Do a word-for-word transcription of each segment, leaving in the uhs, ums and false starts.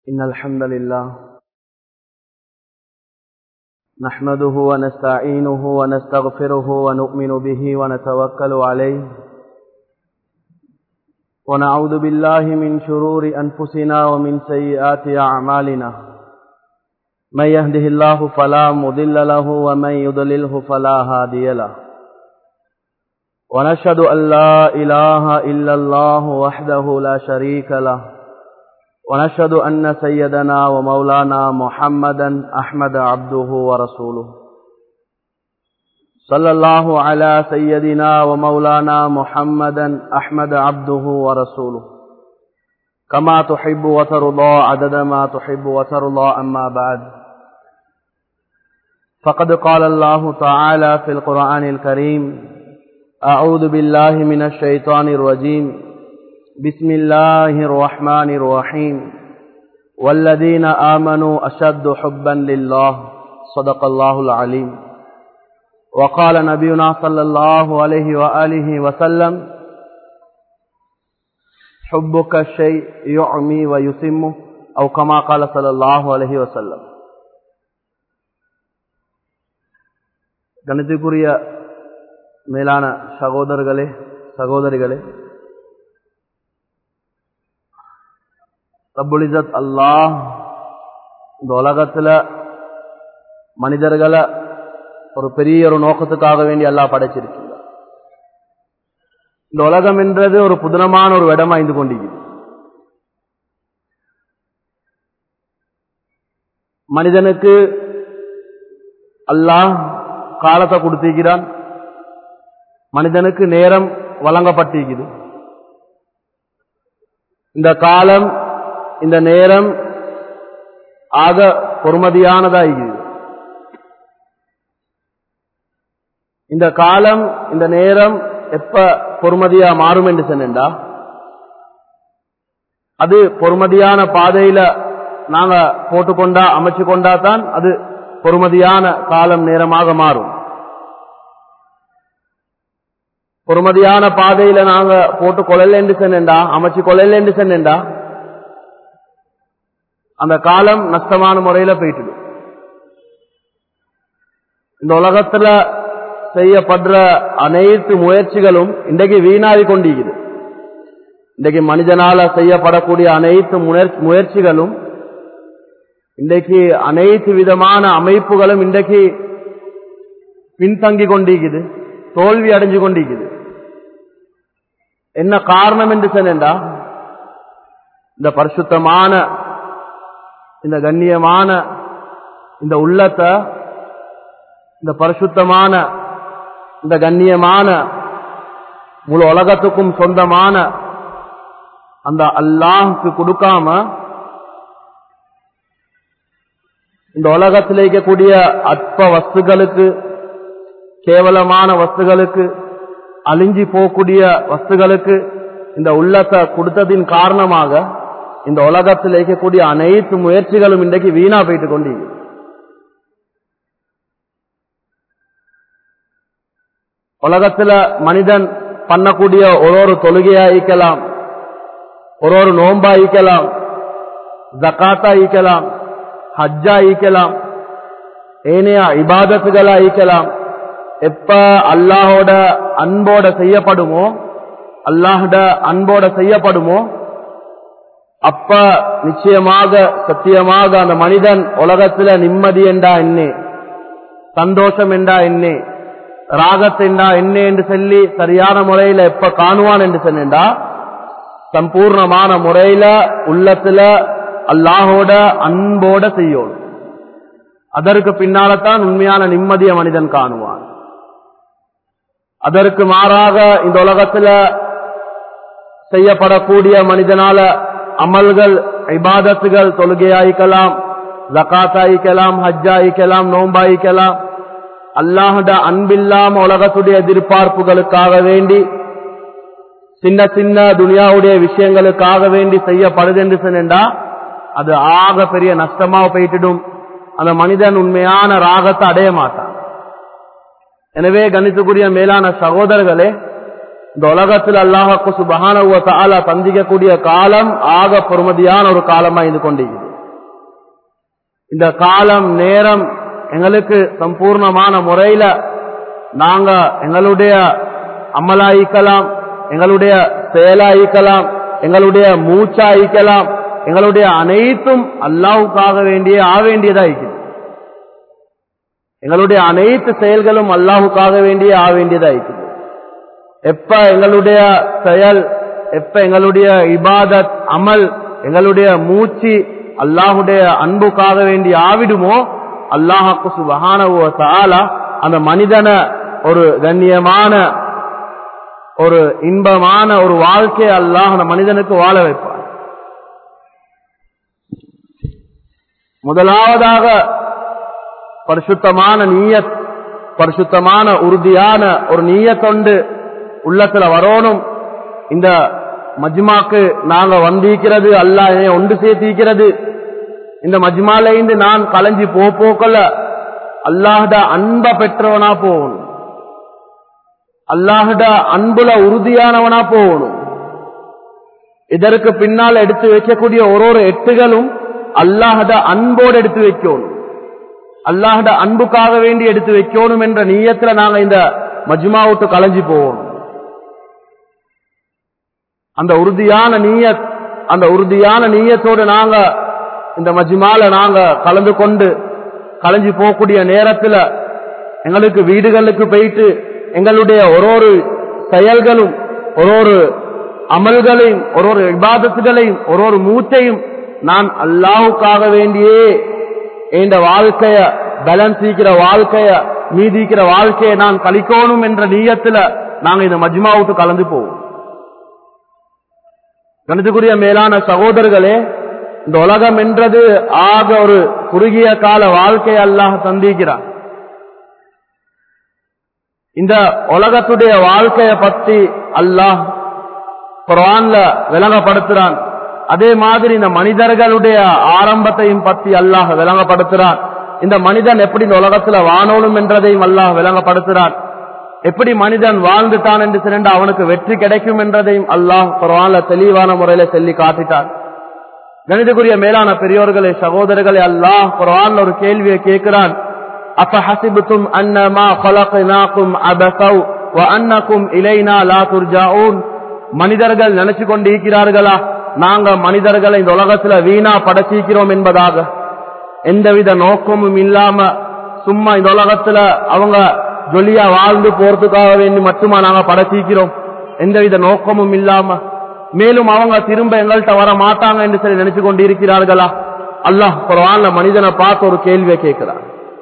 إن الحمد لله نحمده ونستعينه ونستغفره ونؤمن به ونتوكل عليه ونعوذ بالله من شرور أنفسنا ومن سيئات أعمالنا من يهده الله فلا مضل له ومن يضلله فلا هادي له ونشهد أن لا إله إلا الله وحده لا شريك له ونشهد أن سيدنا ومولانا محمدا أحمد عبده ورسوله صلى الله على سيدنا ومولانا محمدا أحمد عبده ورسوله كما تحب وترضى عدد ما تحب وترضى أما بعد فقد قال الله تعالى في القرآن الكريم أعوذ بالله من الشيطان الرجيم بسم الله الرحمن الرحيم والذين آمنوا أشد حبا لله صدق الله العليم وقال نبينا صلى الله عليه وآله وسلم حبك الشيء يعمي ويسمه أو كما قال صلى الله عليه وسلم. கணிதக்குரிய மேலான சகோதரர்களே சகோதரிகளே, ரப்புல் இஸ்ஸத் அல்லாஹ் இந்த உலகத்துல மனிதர்களை ஒரு பெரிய ஒரு நோக்கத்துக்காக வேண்டி அல்லாஹ் படைச்சிருக்கிறார். இந்த உலகம் என்றது ஒரு புதினமான ஒரு இடமா இருந்து கொண்டிருக்கிறது. மனிதனுக்கு அல்லாஹ் காலத்தை கொடுத்திருக்கிறான், மனிதனுக்கு நேரம் வழங்கப்பட்டிருக்கிறது. இந்த காலம் இந்த நேரம் ஆக பொறுமதியானதாகிறது. இந்த காலம் இந்த நேரம் எப்ப பொறுமதியா மாறும் என்று சொன்னா, அது பொறுமதியான பாதையில நாங்க போட்டுக்கொண்டா அமைச்சு கொண்டா தான் அது பொறுமதியான காலம் நேரமாக மாறும். பொறுமதியான பாதையில நாங்க போட்டு கொள்ளல என்று சொன்னா, அமைச்சு கொள்ளல என்று சொன்னா, அந்த காலம் நஷ்டமான முறையில போயிட்டு. இந்த உலகத்துல செய்யப்படுற அனைத்து முயற்சிகளும் இன்றைக்கு வீணாகி கொண்டிருக்கிறது. இன்றைக்கு மனிதனால செய்யப்படக்கூடிய அனைத்து முயற்சிகளும் இன்றைக்கு அனைத்து விதமான அமைப்புகளும் இன்றைக்கு பின்தங்கி கொண்டிருக்குது, தோல்வி அடைஞ்சு கொண்டிருக்குது. என்ன காரணம் என்று சொன்னா, இந்த பரிசுத்தமான இந்த கண்ணியமான இந்த உள்ளத்தை, இந்த பரிசுத்தமான இந்த கண்ணியமான முழு உலகத்துக்கும் சொந்தமான அந்த அல்லாஹ்வுக்கு கொடுக்காம இந்த உலகத்தில் இருக்கக்கூடிய அற்ப வஸ்துகளுக்கு, கேவலமான வஸ்துகளுக்கு, அழிஞ்சி போகக்கூடிய வஸ்துகளுக்கு இந்த உள்ளத்தை கொடுத்ததின் காரணமாக இந்த உலகத்தில் இருக்கக்கூடிய அனைத்து முயற்சிகளும் இன்றைக்கு வீணா போயிட்டு கொண்டு. உலகத்துல மனிதன் பண்ணக்கூடிய ஒரு ஒரு தொழுகையா ஈக்கலாம், ஒரு ஒரு நோன்பா ஈக்கலாம், ஜகாத்தா ஈக்கலாம், ஹஜ்ஜா ஈக்கலாம், ஏனைய இபாதத்துகளா ஈக்கலாம். எப்ப அல்லாஹோட அன்போட செய்யப்படுமோ, அல்லாஹோட அன்போட செய்யப்படுமோ, அப்ப நிச்சயமாக சத்தியமாக அந்த மனிதன் உலகத்துல நிம்மதி என்றா என்ன, சந்தோஷம் என்றா என்ன, ராகத்தெண்டா என்ன என்று சொல்லி சரியான முறையில எப்ப காணுவான் என்று சொன்னா, சம்பூர்ணமான முறையில உள்ளத்துல அல்லாஹோட அன்போட செய்யணும். அதற்கு பின்னால்தான் உண்மையான நிம்மதிய மனிதன் காணுவான். அதற்கு மாறாக இந்த உலகத்துல செய்யப்படக்கூடிய மனிதனால அமல்கள், இபாதத்துகள், தொழுகையாய்க்கலாம், ஜகாத்தாய்க்கலாம், ஹஜ்ஜாய்க்கலாம், நோம்பாய்க்கலாம், அல்லாஹ்வுட அன்பில்லாம உலகத்துடைய எதிர்பார்ப்புகளுக்காக வேண்டி சின்ன சின்ன துனியாவுடைய விஷயங்களுக்காக வேண்டி செய்யப்படுது என்று சொன்னா, அது ஆக பெரிய நஷ்டமா போயிட்டும். அந்த மனிதன் உண்மையான ராகத்தை அடைய மாட்டான். எனவே கணித்துக்குரிய மேலான சகோதரர்களே, இந்த உலகத்தில் அல்லாஹ் சுப்ஹானஹு வ தஆலா சந்திக்கக்கூடிய காலம் ஆக பொறுமதியான ஒரு காலமா இருந்து கொண்டிருக்கிறது. இந்த காலம் நேரம் எங்களுக்கு சம்பூர்ணமான முறையில நாங்க எங்களுடைய அமலாயிக்கலாம், எங்களுடைய செயலாயிக்கலாம், எங்களுடைய மூச்சாயிக்கலாம், எங்களுடைய அனைத்தும் அல்லாஹ்வுக்காக வேண்டிய ஆ வேண்டியதா இருக்குது. எங்களுடைய அனைத்து செயல்களும் அல்லாஹ்வுக்காக வேண்டிய ஆ வேண்டியதா இருக்குது. எப்ப எங்களுடைய செயல், எப்ப எங்களுடைய இபாதத் அமல், எங்களுடைய மூச்சு அல்லாஹ்வுடைய அன்புக்காக வேண்டி ஆவிடுமோ, அல்லாஹ் சுப்ஹானஹு வ தஆலா அந்த மனிதனை ஒரு கண்ணியமான ஒரு இன்பமான ஒரு வாழ்க்கையை அல்லாஹ் அந்த மனிதனுக்கு வாழ வைப்பார். முதலாவதாக பரிசுத்தமான நீயத், பரிசுத்தமான உறுதியான ஒரு நீயத்தொண்டு உள்ளத்துல வரணும். இந்த மஜ்மாக்கு நாங்க வந்திருக்கிறது அல்லாஹ் ஒன்று சேர்த்திருக்கிறது. இந்த மஜ்மால இருந்து நான் கலைஞ்சி போ போக்கல அல்லாஹ்ட அன்ப பெற்றவனா போகணும், அல்லாஹ்ட அன்புல உறுதியானவனா போகணும். இதற்கு பின்னால் எடுத்து வைக்கக்கூடிய ஒரு ஒரு எட்டுகளும் அல்லாஹ்ட அன்போடு எடுத்து வைக்கணும், அல்லாஹ்ட அன்புக்காக வேண்டி எடுத்து வைக்கணும் என்ற நீயத்துல நாங்க இந்த மஜ்மா விட்டு கலைஞ்சி போகணும். அந்த உறுதியான நீயத், அந்த உறுதியான நீயத்தோடு நாங்க இந்த மஜ்மால நாங்க கலந்து கொண்டு கலைஞ்சி போகக்கூடிய நேரத்துல எங்களுக்கு வீடுகளுக்கு போயிட்டு எங்களுடைய ஒரு ஒரு செயல்களும் ஒரு ஒரு அமல்களையும் ஒரு ஒரு இபாதத்துகளையும் ஒரு ஒரு மூச்சையும் நான் அல்லாஹ்வுக்காக வேண்டியே இந்த வாழ்க்கைய பேலன்ஸ் இருக்கிற வாழ்க்கைய மீதிக்கிற வாழ்க்கையை நான் கழிக்கணும் என்ற நீயத்துல நாங்க இந்த மஜ்மாவுக்கு கலந்து போவோம். கணிதக்குரிய மேலான சகோதரர்களே, இந்த உலகம் என்றது ஆக ஒரு குறுகிய கால வாழ்க்கையை அல்லாஹ் தந்திக்கிறார். இந்த உலகத்துடைய வாழ்க்கையை பத்தி அல்லாஹ் குர்ஆன்ல விளங்கப்படுத்துறான். அதே மாதிரி இந்த மனிதர்களுடைய ஆரம்பத்தையும் பத்தி அல்லாஹ் விளங்கப்படுத்துறான். இந்த மனிதன் எப்படி இந்த உலகத்துல வாழணும் என்றதையும் அல்லாஹ் விளங்கப்படுத்துறான். எப்படி மனிதன் வாழ்ந்துட்டான் என்று சிறந்த அவனுக்கு வெற்றி கிடைக்கும் என்றதையும் அல்லாஹ் குர்ஆன்ல தெளிவான முறையில சொல்லி காட்டிட்டான். கணிதக்குரிய மேலான பெரியோர்களே சகோதரர்களே, அல்லாஹ் குர்ஆன்ல ஒரு கேள்வியை கேட்கிறான். அஃபஹஸிபதும் அன்னமா خلقناكم عبثا وانكم الينا لا ترجعون. மனிதர்கள் நினைச்சு கொண்டிருக்கிறார்களா நாங்க மனிதர்களை இந்த உலகத்துல வீணா படைச்சிக்கிறோம் என்பதாக? எந்தவித நோக்கமும் இல்லாம சும்மா இந்த உலகத்துல அவங்க ஜொலியா வாழ்ந்து போறதுக்காக வேண்டி மட்டுமா நாங்க படைச்சிக்கிறோம், எந்தவித நோக்கமும் இல்லாம? மேலும் அவங்க திரும்ப எங்கள்கிட்ட வர மாட்டாங்க என்று சொல்லி நினைச்சு கொண்டிருக்கிறார்களா? அல்லாஹ் குர்ஆன்ல மனிதனை பார்த்து ஒரு கேள்வியை கேட்கிறார்.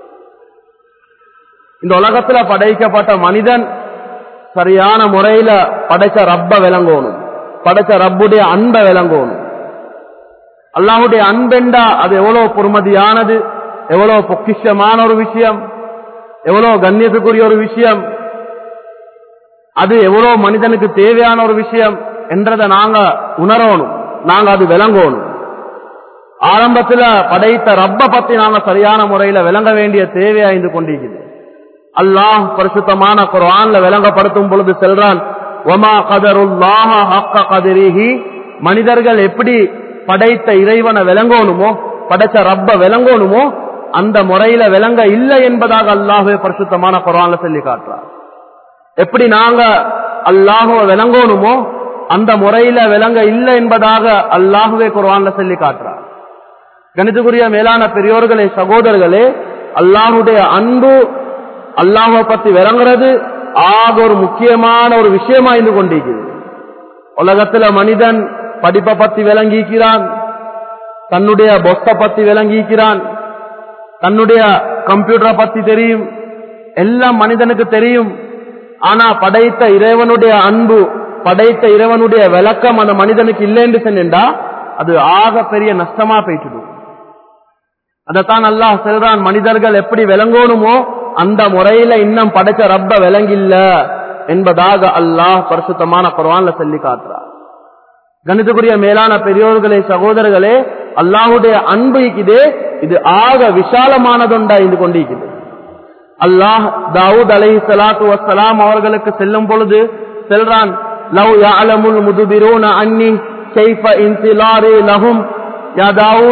இந்த உலகத்துல படைக்கப்பட்ட மனிதன் சரியான முறையில படைச்ச ரப்ப விளங்கணும், படைச்ச ரப்புடைய அன்பை விளங்கணும். அல்லாஹுடைய அன்பெண்டா அது எவ்வளவு பொறுமதியானது, எவ்வளவு பொக்கிஷமான ஒரு விஷயம், எவ்வளவு கண்ணியத்துக்குரிய ஒரு விஷயம், அது எவ்வளவு மனிதனுக்கு தேவையான ஒரு விஷயம் என்றதை நாங்க உணரணும், நாங்க அது விளங்கணும். ஆரம்பத்துல படைத்த ரப்ப பத்தி நாங்க சரியான முறையில விளங்க வேண்டிய தேவையா இருந்து கொண்டிருக்கிறது. அல்லாஹ் பரிசுத்தமான குர்ஆன்ல விளங்கப்படுத்தும் பொழுது செல்றான், வமா கதருல்லாஹ ஹக்க கதிரிஹி. மனிதர்கள் எப்படி படைத்த இறைவனை விளங்கணுமோ, படைச்ச ரப்ப விளங்கணுமோ அந்த முறையில விளங்க இல்லை என்பதாக அல்லாஹ்வே பரிசுத்தமான குர்ஆன்ல சொல்லி காட்டுறார். எப்படி நாங்க அல்லாஹ்வை விளங்கணுமோ அந்த முறையில விளங்க இல்லை என்பதாக அல்லாஹ்வே குர்ஆன்ல சொல்லி காட்டுறார். கணிதக்குரிய மேலான பெரியோர்களே சகோதரர்களே, அல்லாஹ்வுடைய அன்பு, அல்லாஹ்வை பத்தி விளங்குறது ஆக ஒரு முக்கியமான ஒரு விஷயமா இருந்து கொண்டிருக்கிறது. உலகத்துல மனிதன் படிப்பை பத்தி விளங்கிக்கிறான், தன்னுடைய பொஸ்த பத்தி விளங்கிக்கிறான், தன்னுடைய கம்ப்யூட்டரை பத்தி தெரியும், எல்லாம் மனிதனுக்கு தெரியும். ஆனா படைத்த இறைவனுடைய அன்பு, படைத்த இறைவனுடைய விளக்கம் அந்த மனிதனுக்கு இல்லை என்று சொன்னா அது ஆக பெரிய நஷ்டமா போயிட்டு. அதைத்தான் அல்லாஹ் சொல்றான், மனிதர்கள் எப்படி விளங்கணுமோ அந்த முறையில இன்னும் படைச்ச ரப்ப விளங்கில்ல என்பதாக அல்லாஹ் பரிசுத்தமான குர்ஆன்ல சொல்லி காட்டுறார். கணிதக்குரிய மேலான பெரியோர்களே சகோதரர்களே, அல்லாஹ்வுடைய அன்பு இது இது ஆக விசாலமானதுண்டா இருந்து கொண்டிருக்கிறது. அல்லாஹ் தாவூத் அலைஹிஸ்ஸலாத்து வஸ்ஸலாம் அவர்களுக்கு செல்லும் பொழுது செல்றான், லவ் யஅலமுல் முதுபிரூன அன்னி கைஃப இன்திலாரி லஹும். யா தாவூத்,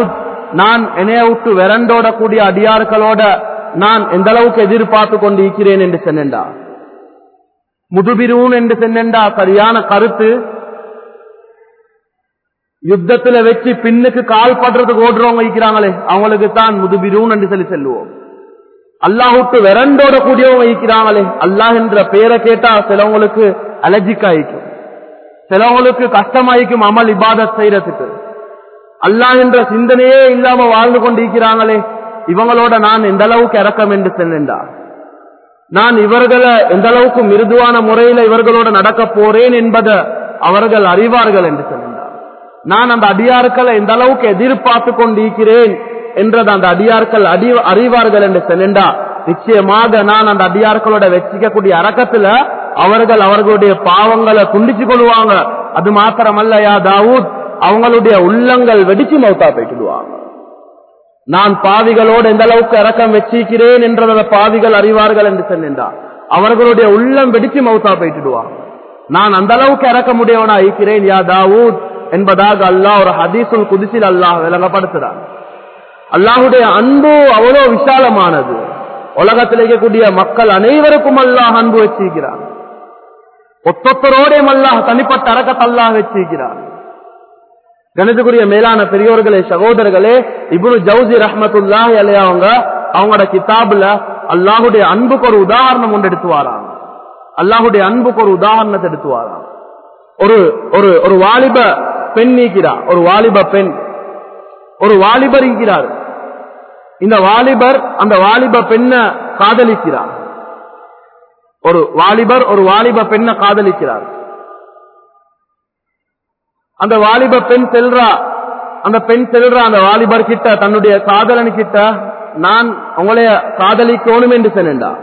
நான் என்னைய விட்டு விரண்டோட கூடிய அடியார்களோட நான் எந்த அளவுக்கு எதிர்பார்த்து கொண்டு இருக்கிறேன் என்று சொன்னேன்டா. முதுபிரூன் என்று சொன்னேன்டா சரியான கருத்து. யுத்தத்துல வச்சு பின்னுக்கு கால் படுறதுக்கு ஓடுறவங்க இருக்கிறாங்களே அவங்களுக்கு தான் முதுபிரூன் என்று சொல்லி சொல்லுவோம். அல்லாஹுக்கு விரண்டோட கூடியவங்க இருக்கிறாங்களே, அல்லாஹ் என்ற பெயரை கேட்டா சிலவங்களுக்கு அலர்ஜிக் ஆயிக்கும், சிலவங்களுக்கு கஷ்டமாயிக்கும் அமல் இபாதத் செய்யறதுக்கு. அல்லாஹ் என்ற சிந்தனையே இல்லாம வாழ்ந்து கொண்டிருக்கிறாங்களே, இவங்களோட நான் எந்த அளவுக்கு இறக்கம் என்று சொன்னேன்டா. நான் இவர்களை எந்த அளவுக்கு மிருதுவான முறையில இவர்களோட நடக்க போறேன் என்பதை அவர்கள் அறிவார்கள் என்று சொன்னார். நான் அந்த அடியார்களை எந்த அளவுக்கு எதிர்பார்த்து கொண்டிருக்கிறேன் என்றது அந்த அடியார்கள் அடி அறிவார்கள் என்று சொன்னா, நிச்சயமாக நான் அந்த அடியார்களோட வச்சிக்கக்கூடிய அரக்கத்துல அவர்கள் அவர்களுடைய பாவங்களை துண்டிச்சு கொள்வாங்க. அது மாத்திரமல்ல யா தாவூத், அவங்களுடைய உள்ளங்கள் வெடிச்சு மௌத்தா போயிட்டுடுவாங்க. நான் பாவிகளோடு எந்த அளவுக்கு இறக்கம் வச்சிக்கிறேன் என்றத பாவிகள் அறிவார்கள் என்று சொன்னா, அவர்களுடைய உள்ளம் வெடிச்சு மௌத்தா போயிட்டுடுவாங்க. நான் அந்த அளவுக்கு இறக்க முடியவனா இருக்கிறேன் யா தாவூத் என்பதாக அல்லாஹ் ஒரு ஹதீஸுல் குதுஸில் அல்லாஹ் விளங்கப்படுத்துறான். அல்லாஹுடைய அன்பு அவ்வளவு விசாலமானது. உலகத்தில் இருக்கக்கூடிய மக்கள் அனைவருக்கும் அல்லாஹ் அன்பு வச்சிருக்கிறான். ஒத்தொத்தரோடையும் அல்லாஹ் தனிப்பட்ட அரக்கத்தை அல்லாஹ் வச்சிருக்கிறான். கணிதக்குரிய மேலான பெரியோர்களே, சகோதரர்களே, இப்னு ஜௌசி ரஹ்மத்துல்லாஹி அலைஹி அவங்க அவங்களோட கிதாபுல அல்லாஹுடைய அன்புக்கு ஒரு உதாரணம் கொண்டு எடுத்து வராங்க. அல்லாஹுடைய அன்புக்கு ஒரு உதாரணத்தை எடுத்து வராங்க. ஒரு ஒரு ஒரு வாலிப பெண் நீக்கிறார். ஒரு வாலிப பெண் ஒரு வாலிபர் இருக்கிறார். இந்த வாலிபர் அந்த வாலிப பெண்ணை காதலிக்கிறார். ஒரு வாலிபர் ஒரு வாலிப பெண்ணை காதலிக்கிறார். அந்த வாலிப பெண் செல்றா அந்த பெண் செல்றா அந்த வாலிபர் கிட்ட, தன்னுடைய காதலன் கிட்ட, நான் உங்களைய காதலிக்கணும் என்று சொன்னேன்டா,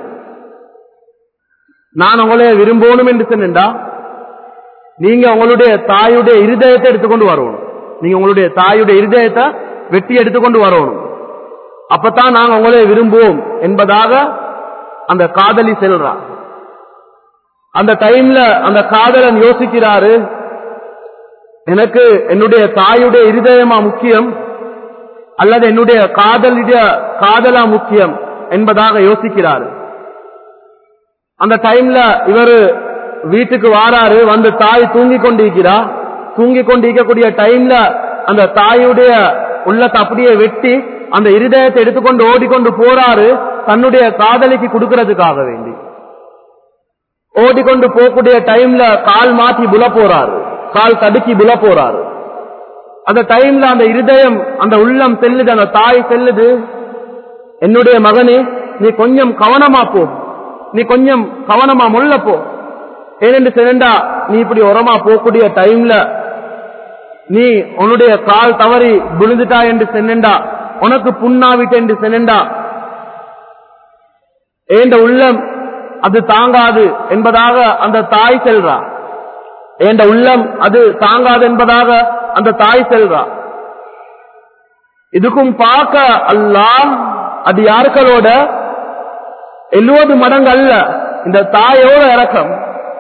நான் உங்களைய விரும்பணும் என்று சொன்னேன்டா, நீங்க உங்களுடைய தாயுடைய இருதயத்தை எடுத்துக்கொண்டு வரணும். நீங்க உங்களுடைய தாயுடைய இருதயத்தை வெட்டி எடுத்துக்கொண்டு வரணும். அப்பதான் நாங்க உங்களை விரும்புவோம் என்பதாக அந்த காதலி செல்றா. அந்த டைம்ல அந்த காதலன் யோசிக்கிறாரு, எனக்கு என்னுடைய தாயுடைய இருதயமா முக்கியம் அல்லது என்னுடைய காதலுடைய காதலா முக்கியம் என்பதாக யோசிக்கிறாரு. அந்த டைம்ல இவரு வீட்டுக்கு வாராரு. வந்து தாய் தூங்கி கொண்டிருக்கிறா. தூங்கி கொண்டிருக்கக்கூடிய டைம்ல அந்த தாயுடைய உள்ளத்தை அப்படியே வெட்டி அந்த இருதயத்தை எடுத்துக்கொண்டு ஓடிக்கொண்டு போறாரு, தன்னுடைய காதலிக்கு கொடுக்கறதுக்காக வேண்டி. ஓடிக்கொண்டு போகக்கூடிய டைம்ல கால் மாற்றி புல போறாரு, கால் தடுக்கி புல போறாரு. அந்த டைம்ல அந்த இருதயம் அந்த உள்ளம் செல்லுது, அந்த தாய் செல்லுது, என்னுடைய மகனே நீ கொஞ்சம் கவனமா போ, நீ கொஞ்சம் கவனமா முள்ள போ. ஏனென்று சொன்னா, நீ இப்படி உரமா போகக்கூடிய டைம்ல நீ உன்னுடைய கால் தவறி விழுந்துட்டா என்று சொன்னா, உனக்கு புண்ணாவிட்ட என்று சொன்னா, ஏண்ட உள்ளம் அது தாங்காது என்பதாக அந்த தாய் செல்றா. ஏண்ட உள்ளம் அது தாங்காது என்பதாக அந்த தாய் செல்றா. இதுக்கும் பார்க்க அல்லாஹ் அது யாருக்களோட எழுபது மடங்கு அல்ல, இந்த தாயோட இறக்கம்.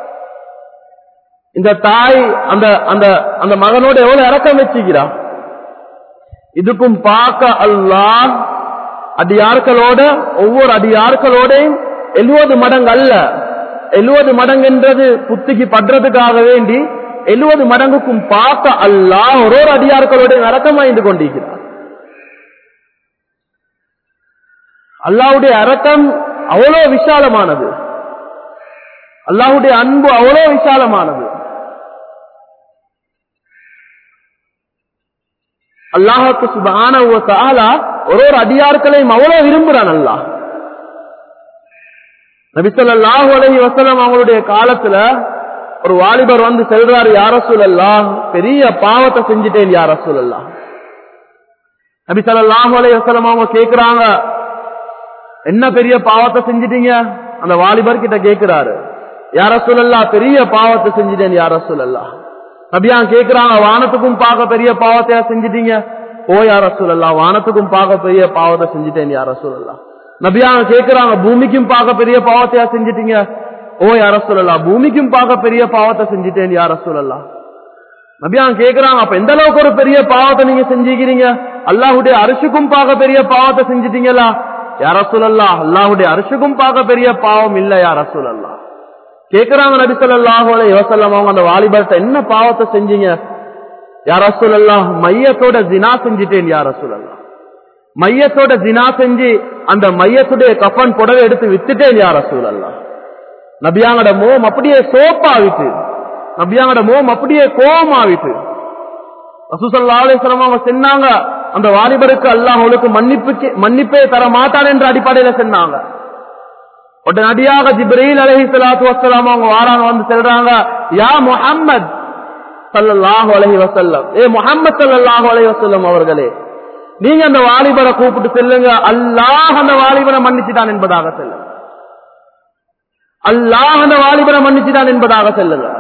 இந்த தாய் அந்த அந்த அந்த மகனோட எவ்வளவு இறக்கம் வச்சுக்கிறா. இதுக்கும் பார்க்க அல்லாஹ் அடியார்களோட ஒவ்வொரு அடியார்களோடையும் எழுபது மடங்கு அல்ல, எழுபது மடங்கு என்றது புத்திக்கு படுறதுக்காக வேண்டி எழுபது மடங்குக்கும் பார்க்க அல்லாஹ் ஒரு ஒரு அடியார்களோட இறக்கம் வாய்ந்து கொண்டிருக்கிறார். அல்லாஹ்வுடைய இரக்கம் அவ்வளவு விசாலமானது, அல்லாஹ்வுடைய அன்பு அவ்வளவு விசாலமானது. அல்லாஹ்வுக்கு சுப்ஹானஹு வ தஆலா ஒரு ஒரு அடியார்களையும் அவ்வளவு விரும்புறான் அல்லாஹ். நபி ஸல்லல்லாஹு அலைஹி வஸல்லம் அவங்களுடைய காலத்துல ஒரு வாலிபர் வந்து சொல்றாரு, யா ரசூலல்லாஹ் பெரிய பாவத்தை செஞ்சிட்டேன் யா ரசூலல்லாஹ். நபி ஸல்லல்லாஹு அலைஹி வஸல்லம் அவங்க கேக்குறாங்க, என்ன பெரிய பாவத்தை செஞ்சிட்டீங்க? அந்த வாலிபர் கிட்ட கேக்குறாரு, யா ரசூலல்லாஹ் பெரிய பாவத்தை செஞ்சிட்டேன் யா ரசூலல்லாஹ். நபியான் கேக்குறாங்க, வானத்துக்கும் பார்க்க பெரிய பாவத்தையா செஞ்சிட்டீங்க? ஓ யா ரசூலல்லாஹ் வானத்துக்கும் பார்க்க பெரிய பாவத்தை செஞ்சிட்டேன் யா ரசூலல்லாஹ். நபியான் கேக்குறாங்க, பூமிக்கும் பார்க்க பெரிய பாவத்தையா செஞ்சிட்டீங்க? ஓ யா ரசூலல்லாஹ் பூமிக்கும் பார்க்க பெரிய பாவத்தை செஞ்சிட்டேன் யா ரசூலல்லாஹ். நபியான் கேக்குறாங்க, அப்ப எந்த அளவுக்கு ஒரு பெரிய பாவத்தை நீங்க செஞ்சுக்கிறீங்க? அல்லாஹுடைய அரிசுக்கும் பார்க்க பெரிய பாவத்தை செஞ்சிட்டீங்களா? யா ரசூலல்லாஹ், அல்லாஹுடைய அரிசுக்கும் பார்க்க பெரிய பாவம் இல்ல யா ரசூலல்லாஹ். கேக்குறாங்க நபி ஸல்லல்லாஹு அலைஹி வஸல்லம், அவங்க அந்த வாலிபர்ட்ட என்ன பாவத்தை செஞ்சீங்க? யா ரசூலல்லாஹ், மையத்தோட ஜினா செஞ்சிட்டேன் யா ரசூலல்லாஹ். மையத்தோட ஜினா செஞ்சு அந்த மையத்துடைய கஃபன் புடவை எடுத்து வித்துட்டேன் யா ரசூலல்லாஹ். நபியாங்கட மோம் அப்படியே சோப்பாவிட்டு, நபியாங்கட மோம் அப்படியே கோபமாவிட்டு ரசூல் ஸல்லல்லாஹு அலைஹி வஸல்லம் அவங்க சொன்னாங்க, அந்த வாலிபருக்கு அல்லாஹ் அவளுக்கு மன்னிப்பு மன்னிப்பே தர மாட்டான் என்ற அடிப்படையில சொன்னாங்க. உடனடியாக ஜிப்ரீல் அலைஹிஸ்ஸலாத்து வஸ்ஸலாம் அவங்க வாராங்க, வந்து சொல்றாங்க, யா முஹம்மத் ஸல்லல்லாஹு அலைஹி வஸல்லம், ஏ முஹம்மத் ஸல்லல்லாஹு அலைஹி வஸல்லம் அவர்களே, நீங்க அந்த வாலிபரை கூப்பிட்டு செல்லுங்க, அல்லாஹ் அந்த வாலிபரை மன்னிச்சுட்டான் என்பதாக செல்லுங்க. அல்லாஹ் அந்த வாலிபரை மன்னிச்சுட்டான் என்பதாக செல்லுங்க.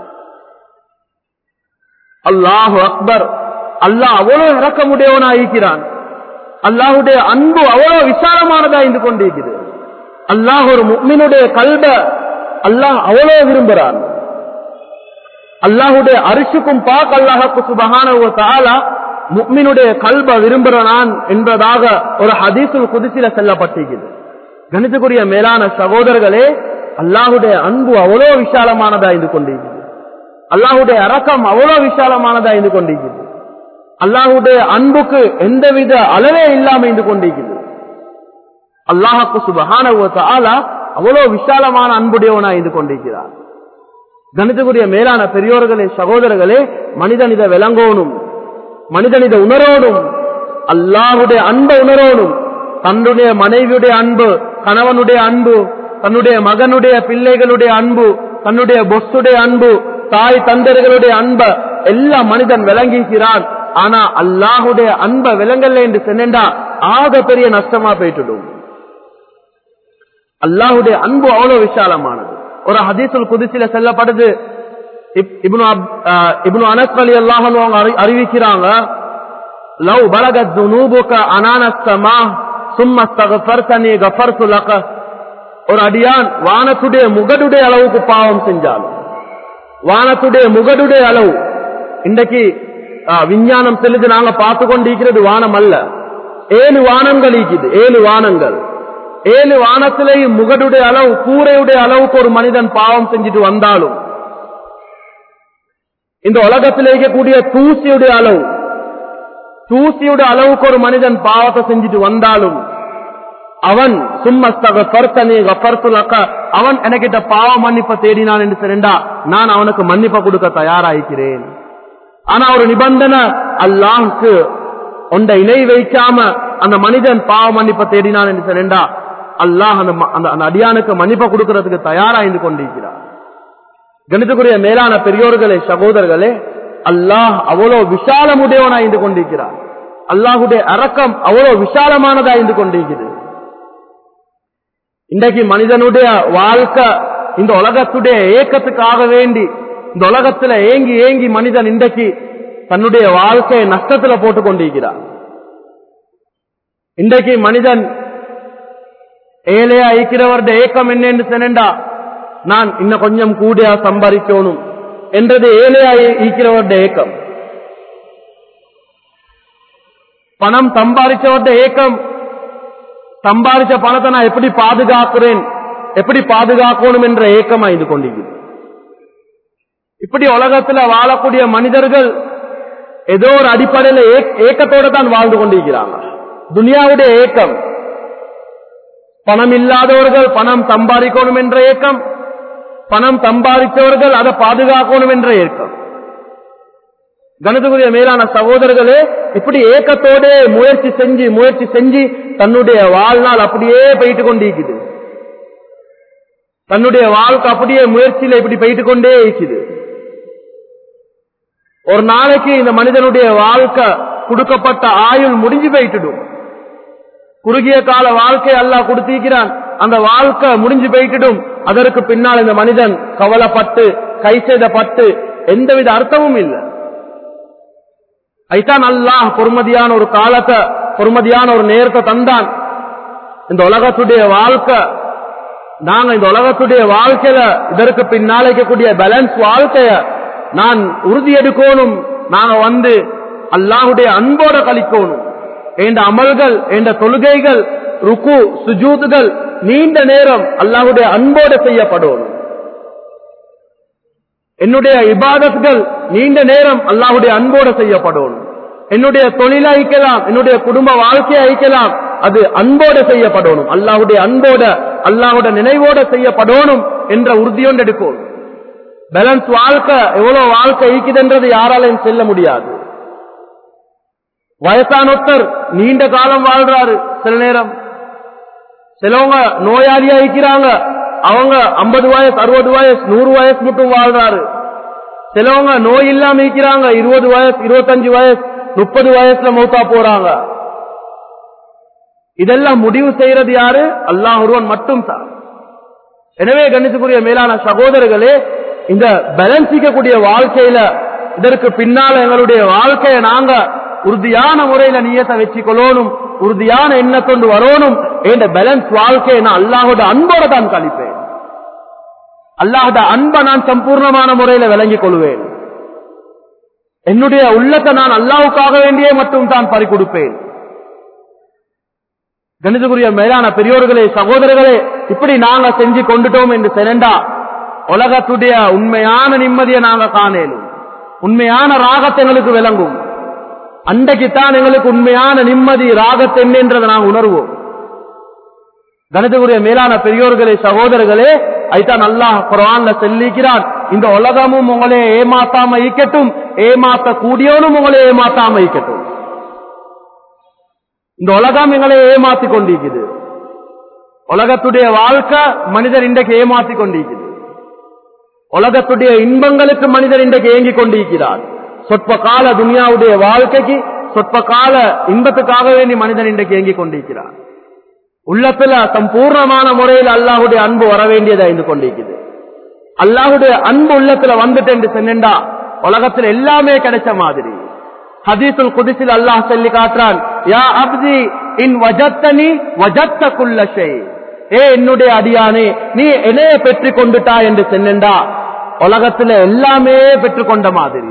அல்லாஹு அக்பர். அல்லாஹ் அவ்வளவு இறக்கமுடையவனா இருக்கிறான். அல்லாஹுடைய அன்பு அவ்வளவு விசாலமானதா இருந்து கொண்டிருக்கிறது. அல்லாஹ் ஒரு முஃமினுடைய கல்ப அல்லாஹ் அவ்வளவு விரும்புகிறான். அல்லாஹுடைய அரிசுக்கும் பாக் அல்லாஹ்வுக்கு சுப்ஹானஹு வ தஆலா முஃமினுடைய கல்ப விரும்புகிறான் என்பதாக ஒரு ஹதீஸுல் குத்ஸில சொல்லப்பட்டிருக்கிறது. கணிதக்குரிய மேலான சகோதரர்களே, அல்லாஹுடைய அன்பு அவ்வளவு விசாலமானதா இருந்து கொண்டிருக்கிறது. அல்லாஹுடைய இரக்கம் அவ்வளவு விசாலமானதா இருந்து கொண்டிருக்கிறது. அல்லாஹுடைய அன்புக்கு எந்தவித அளவே இல்லாம இருந்து கொண்டிருக்கிறது. அல்லாஹ்வுக்கு சுப்ஹானஹு வ தஆலா அவ்வளவு விசாலமான அன்புடையவனா இருந்து கொண்டிருக்கிறார். கணிதக்குரிய மேலான பெரியோர்களே, சகோதரர்களே, மனிதன் இதை விளங்கோனும், மனிதன் இதை உணரோனும், அல்லாஹுடைய அன்பை உணரோனும். தன்னுடைய மனைவியுடைய அன்பு, கணவனுடைய அன்பு, தன்னுடைய மகனுடைய பிள்ளைகளுடைய அன்பு, தன்னுடைய பொஸ்ஸுடைய அன்பு, தாய் தந்தர்களுடைய அன்பை எல்லா மனிதன் விளங்கிக்கிறான். ஆனா அல்லாஹுடைய அன்பை விளங்கல்ல என்று சொன்னா ஆக பெரிய நஷ்டமா போயிட்டுடும். அல்லாஹுடைய அன்பு அவ்வளவு விசாலமானது. ஒரு ஹதீஸுல் குத்ஸில சொல்லப்படுது, இப்னு இப்னு அனஸ் ரலியல்லாஹு அன்ஹு அவங்க அறிவிக்கிறாங்க, லவ் பலகத் ذنوبك அனான السما ثم استغفرتني غفرت لك. ஒரு அடியான் வானத்துடைய முகடுடைய அளவுக்கு பாவம் செஞ்சாலும், வானத்துடைய முகடுடைய அளவு, இன்றைக்கு விஞ்ஞானம் செல்லுது, நாங்க பார்த்து கொண்டிருக்கிறது வானம் அல்ல, ஏழு வானங்கள் இருக்குது. ஏழு வானங்கள், ஏழு வானத்திலேயும் முகடுடைய அளவு, கூரையுடைய அளவுக்கு ஒரு மனிதன் பாவம் செஞ்சுட்டு வந்தாலும், இந்த உலகத்தில் இருக்கக்கூடிய தூசியுடைய அளவு, தூசியுடைய அளவுக்கு ஒரு மனிதன் பாவத்தை செஞ்சுட்டு வந்தாலும், அவன் சும்மஸ்தகஃபர்தனி கஃபர்து லக, அவன் எனக்கிட்ட பாவ மன்னிப்பை தேடினான் என்று சொன்னா நான் அவனுக்கு மன்னிப்பை கொடுக்க தயாராகிறேன். ஆனா ஒரு நிபந்தனை, அல்லாஹ்வுக்கு ஒன்றை இணை வைக்காம அந்த மனிதன் பாவ மன்னிப்பை தேடினான் என்று சொன்னா அல்லாஹ் அந்த அந்த அடியானுக்கு மன்னிப்பை கொடுக்கிறதுக்கு தயாராய்ந்து கொண்டிருக்கிறார். கணிதக்குரிய மேலான பெரியோர்களே, சகோதரர்களே, அல்லாஹ் அவ்வளவு விசாலமுடையவனாய்ந்து கொண்டிருக்கிறார். அல்லாஹுடைய இரக்கம் அவ்வளவு விசாலமானதாய்ந்து கொண்டிருக்கிறது. இன்றைக்கு மனிதனுடைய வாழ்க்கை இந்த உலகத்துடைய ஏக்கத்துக்காக வேண்டி, இந்த உலகத்துல ஏங்கி ஏங்கி மனிதன் இன்றைக்கு தன்னுடைய வாழ்க்கையை நஷ்டத்துல போட்டுக் கொண்டிருக்கிறார். இன்றைக்கு மனிதன் ஏழையா இருக்கிறவருடைய ஏக்கம் என்ன என்று சொன்னா, நான் இன்னும் கொஞ்சம் கூடியா சம்பாதிக்கணும் என்றது ஏழையா இருக்கிறவருடைய ஏக்கம். பணம் சம்பாதிச்சவருடைய ஏக்கம், சம்பாதிச்ச பணத்தை நான் எப்படி பாதுகாக்கிறேன், எப்படி பாதுகாக்கணும் என்ற ஏக்கமா இது கொண்டிருக்கிறது. இப்படி உலகத்துல வாழக்கூடிய மனிதர்கள் ஏதோ ஒரு அடிப்படையில ஏக்கத்தோட தான் வாழ்ந்து கொண்டிருக்கிறாங்க. துனியாவுடைய ஏக்கம், பணம் இல்லாதவர்கள் பணம் சம்பாதிக்கணும் என்ற ஏக்கம், பணம் சம்பாதித்தவர்கள் அதை பாதுகாக்கணும் என்ற ஏக்கம். கணத்துக்குரிய மேலான சகோதரர்களே, இப்படி ஏக்கத்தோட முயற்சி செஞ்சு முயற்சி செஞ்சு தன்னுடைய வாழ்நாள் அப்படியே போயிட்டு கொண்டிருக்குது. தன்னுடைய வாழ்க்கை அப்படியே முயற்சியில இப்படி போயிட்டு கொண்டே இருக்குது. ஒரு நாளைக்கு இந்த மனிதனுடைய வாழ்க்கை கொடுக்கப்பட்ட ஆயுள் முடிஞ்சு போயிட்டுடும். குறுகிய கால வாழ்க்கை அல்லாஹ் கொடுத்திருக்கிறான், அந்த வாழ்க்கை முடிஞ்சு போயிட்டுடும். அதற்கு பின்னால் இந்த மனிதன் கவலைப்பட்டு கை செய்தப்பட்டு எந்தவித அர்த்தமும் இல்லை. ஐதான் அல்லாஹ் பொறுமதியான ஒரு காலத்தை, பொறுமதியான ஒரு நேரத்தை தந்தான். இந்த உலகத்துடைய வாழ்க்கை, நாங்க இந்த உலகத்துடைய வாழ்க்கையில இதற்கு பின்னாலைக்கக்கூடிய பேலன்ஸ் வாழ்க்கைய நான் உறுதி எடுக்கணும், நாங்க வந்து அல்லாஹ்வுடைய அன்போட கழிக்கணும். என்ற அமல்கள், என்ற தொழுகைகள், ருக்கு சுஜூதுகள் நீண்ட நேரம் அல்லாஹ்வுடைய அன்போடு செய்யப்படணும். என்னுடைய இபாதத்கள் நீண்ட நேரம் அல்லாஹ்வுடைய அன்போடு செய்யப்படணும். என்னுடைய தொழிலை ஐக்கலாம், என்னுடைய குடும்ப வாழ்க்கையை ஐக்கலாம், அது அன்போடு செய்யப்படணும். அல்லாஹ்வுடைய அன்போட, அல்லாஹ்வுடைய நினைவோட செய்யப்படணும் என்ற உறுதியோடு எடுக்கும். பேலன்ஸ் வாழ்க்கை, எவ்வளவு வாழ்க்கை ஈக்குதுன்றது யாராலையும் செல்ல முடியாது. வயசானொத்தர் நீண்ட காலம் வாழ்றாரு, சில நேரம் சிலவங்க நோயாளியா இருக்கிறாங்க, அவங்க ஐம்பது வயசு அறுபது வயசு நூறு வயசு மட்டும் வாழ்றாரு. சிலவங்க நோய் இல்லாம இருக்கிறாங்க, இருபது வயசு இருபத்தஞ்சு வயசு முப்பது வயசுல மௌத்தா போறாங்க. இதெல்லாம் முடிவு செய்யறது யாரு? அல்லாஹ் ஒருவன் மட்டும் தான். எனவே கணித்துக்குரிய மேலான சகோதரர்களே, இந்த பேலன்சிக்கக்கூடிய வாழ்க்கையில இதற்கு பின்னால எங்களுடைய வாழ்க்கையை நாங்க உறுதியான முறையில நியத்தை வச்சு கொள்ளணும், உறுதியான எண்ணத்தொண்டு வரணும். என்ற பேலன்ஸ் வாழ்க்கையை நான் அல்லாஹோட அன்போட தான் கழிப்பேன். அல்லாஹோட அன்பை நான் சம்பூர்ணமான முறையில விளங்கிக் கொள்வேன். என்னுடைய உள்ளத்தை நான் அல்லாஹ்வுக்காக வேண்டியே மட்டும் தான் பறி கொடுப்பேன். கணிதக்குரிய மேலான பெரியோர்களே, சகோதரர்களே, இப்படி நாங்க செஞ்சு கொண்டுட்டோம் என்று சென்றா உலகத்துடைய உண்மையான நிம்மதியை நாங்க காணேலும், உண்மையான ராகத்தை எங்களுக்கு விளங்கும். அன்றைக்குத்தான் எங்களுக்கு உண்மையான நிம்மதி ராகத்தை என்னன்றதை நாங்கள் உணர்வோம். கணிதக்குரிய மேலான பெரியோர்களே, சகோதரர்களே, ஐத்தான் அல்லாஹ் குர்ஆன்ல சொல்லிக்கிறான், இந்த உலகமும் உங்களே ஏமாத்தாம ஈக்கட்டும், ஏமாத்த கூடியவனும் உங்களே ஏமாத்தாம ஈக்கட்டும். இந்த உலகம் எங்களை ஏமாத்தி கொண்டிருக்குது. உலகத்துடைய வாழ்க்கை மனிதர் இன்றைக்கு ஏமாத்தி கொண்டிருக்குது. உலகத்துடைய இன்பங்களுக்கு மனிதர் இன்றைக்கு ஏங்கி கொண்டிருக்கிறார். சொற்ப கால துனியாவுடைய வாழ்க்கைக்கு, சொற்ப கால இன்பத்துக்காக வேண்டி மனிதன் இன்றைக்கு ஏங்கி கொண்டிருக்கிறார். உள்ளத்துல சம்பூர்ணமான முறையில் அல்லாஹுடைய அன்பு வர வேண்டியதா இருந்து கொண்டிருக்குது. அல்லாஹுடைய அன்பு உள்ளத்துல வந்துட்டு என்று சொன்னா உலகத்துல எல்லாமே கிடைச்ச மாதிரி. ஹதீஸுல் குத்ஸில் அல்லாஹ் சொல்லி காட்டுறான், யா அப்தி இன் வஜத்தனி வஜத்த குல்ல ஷை. ஏ என்னுடைய அடியானே, நீ என்னைய பெற்றுக் கொண்டுட்டா என்று சொன்னா உலகத்துல எல்லாமே பெற்றுக்கொண்ட மாதிரி.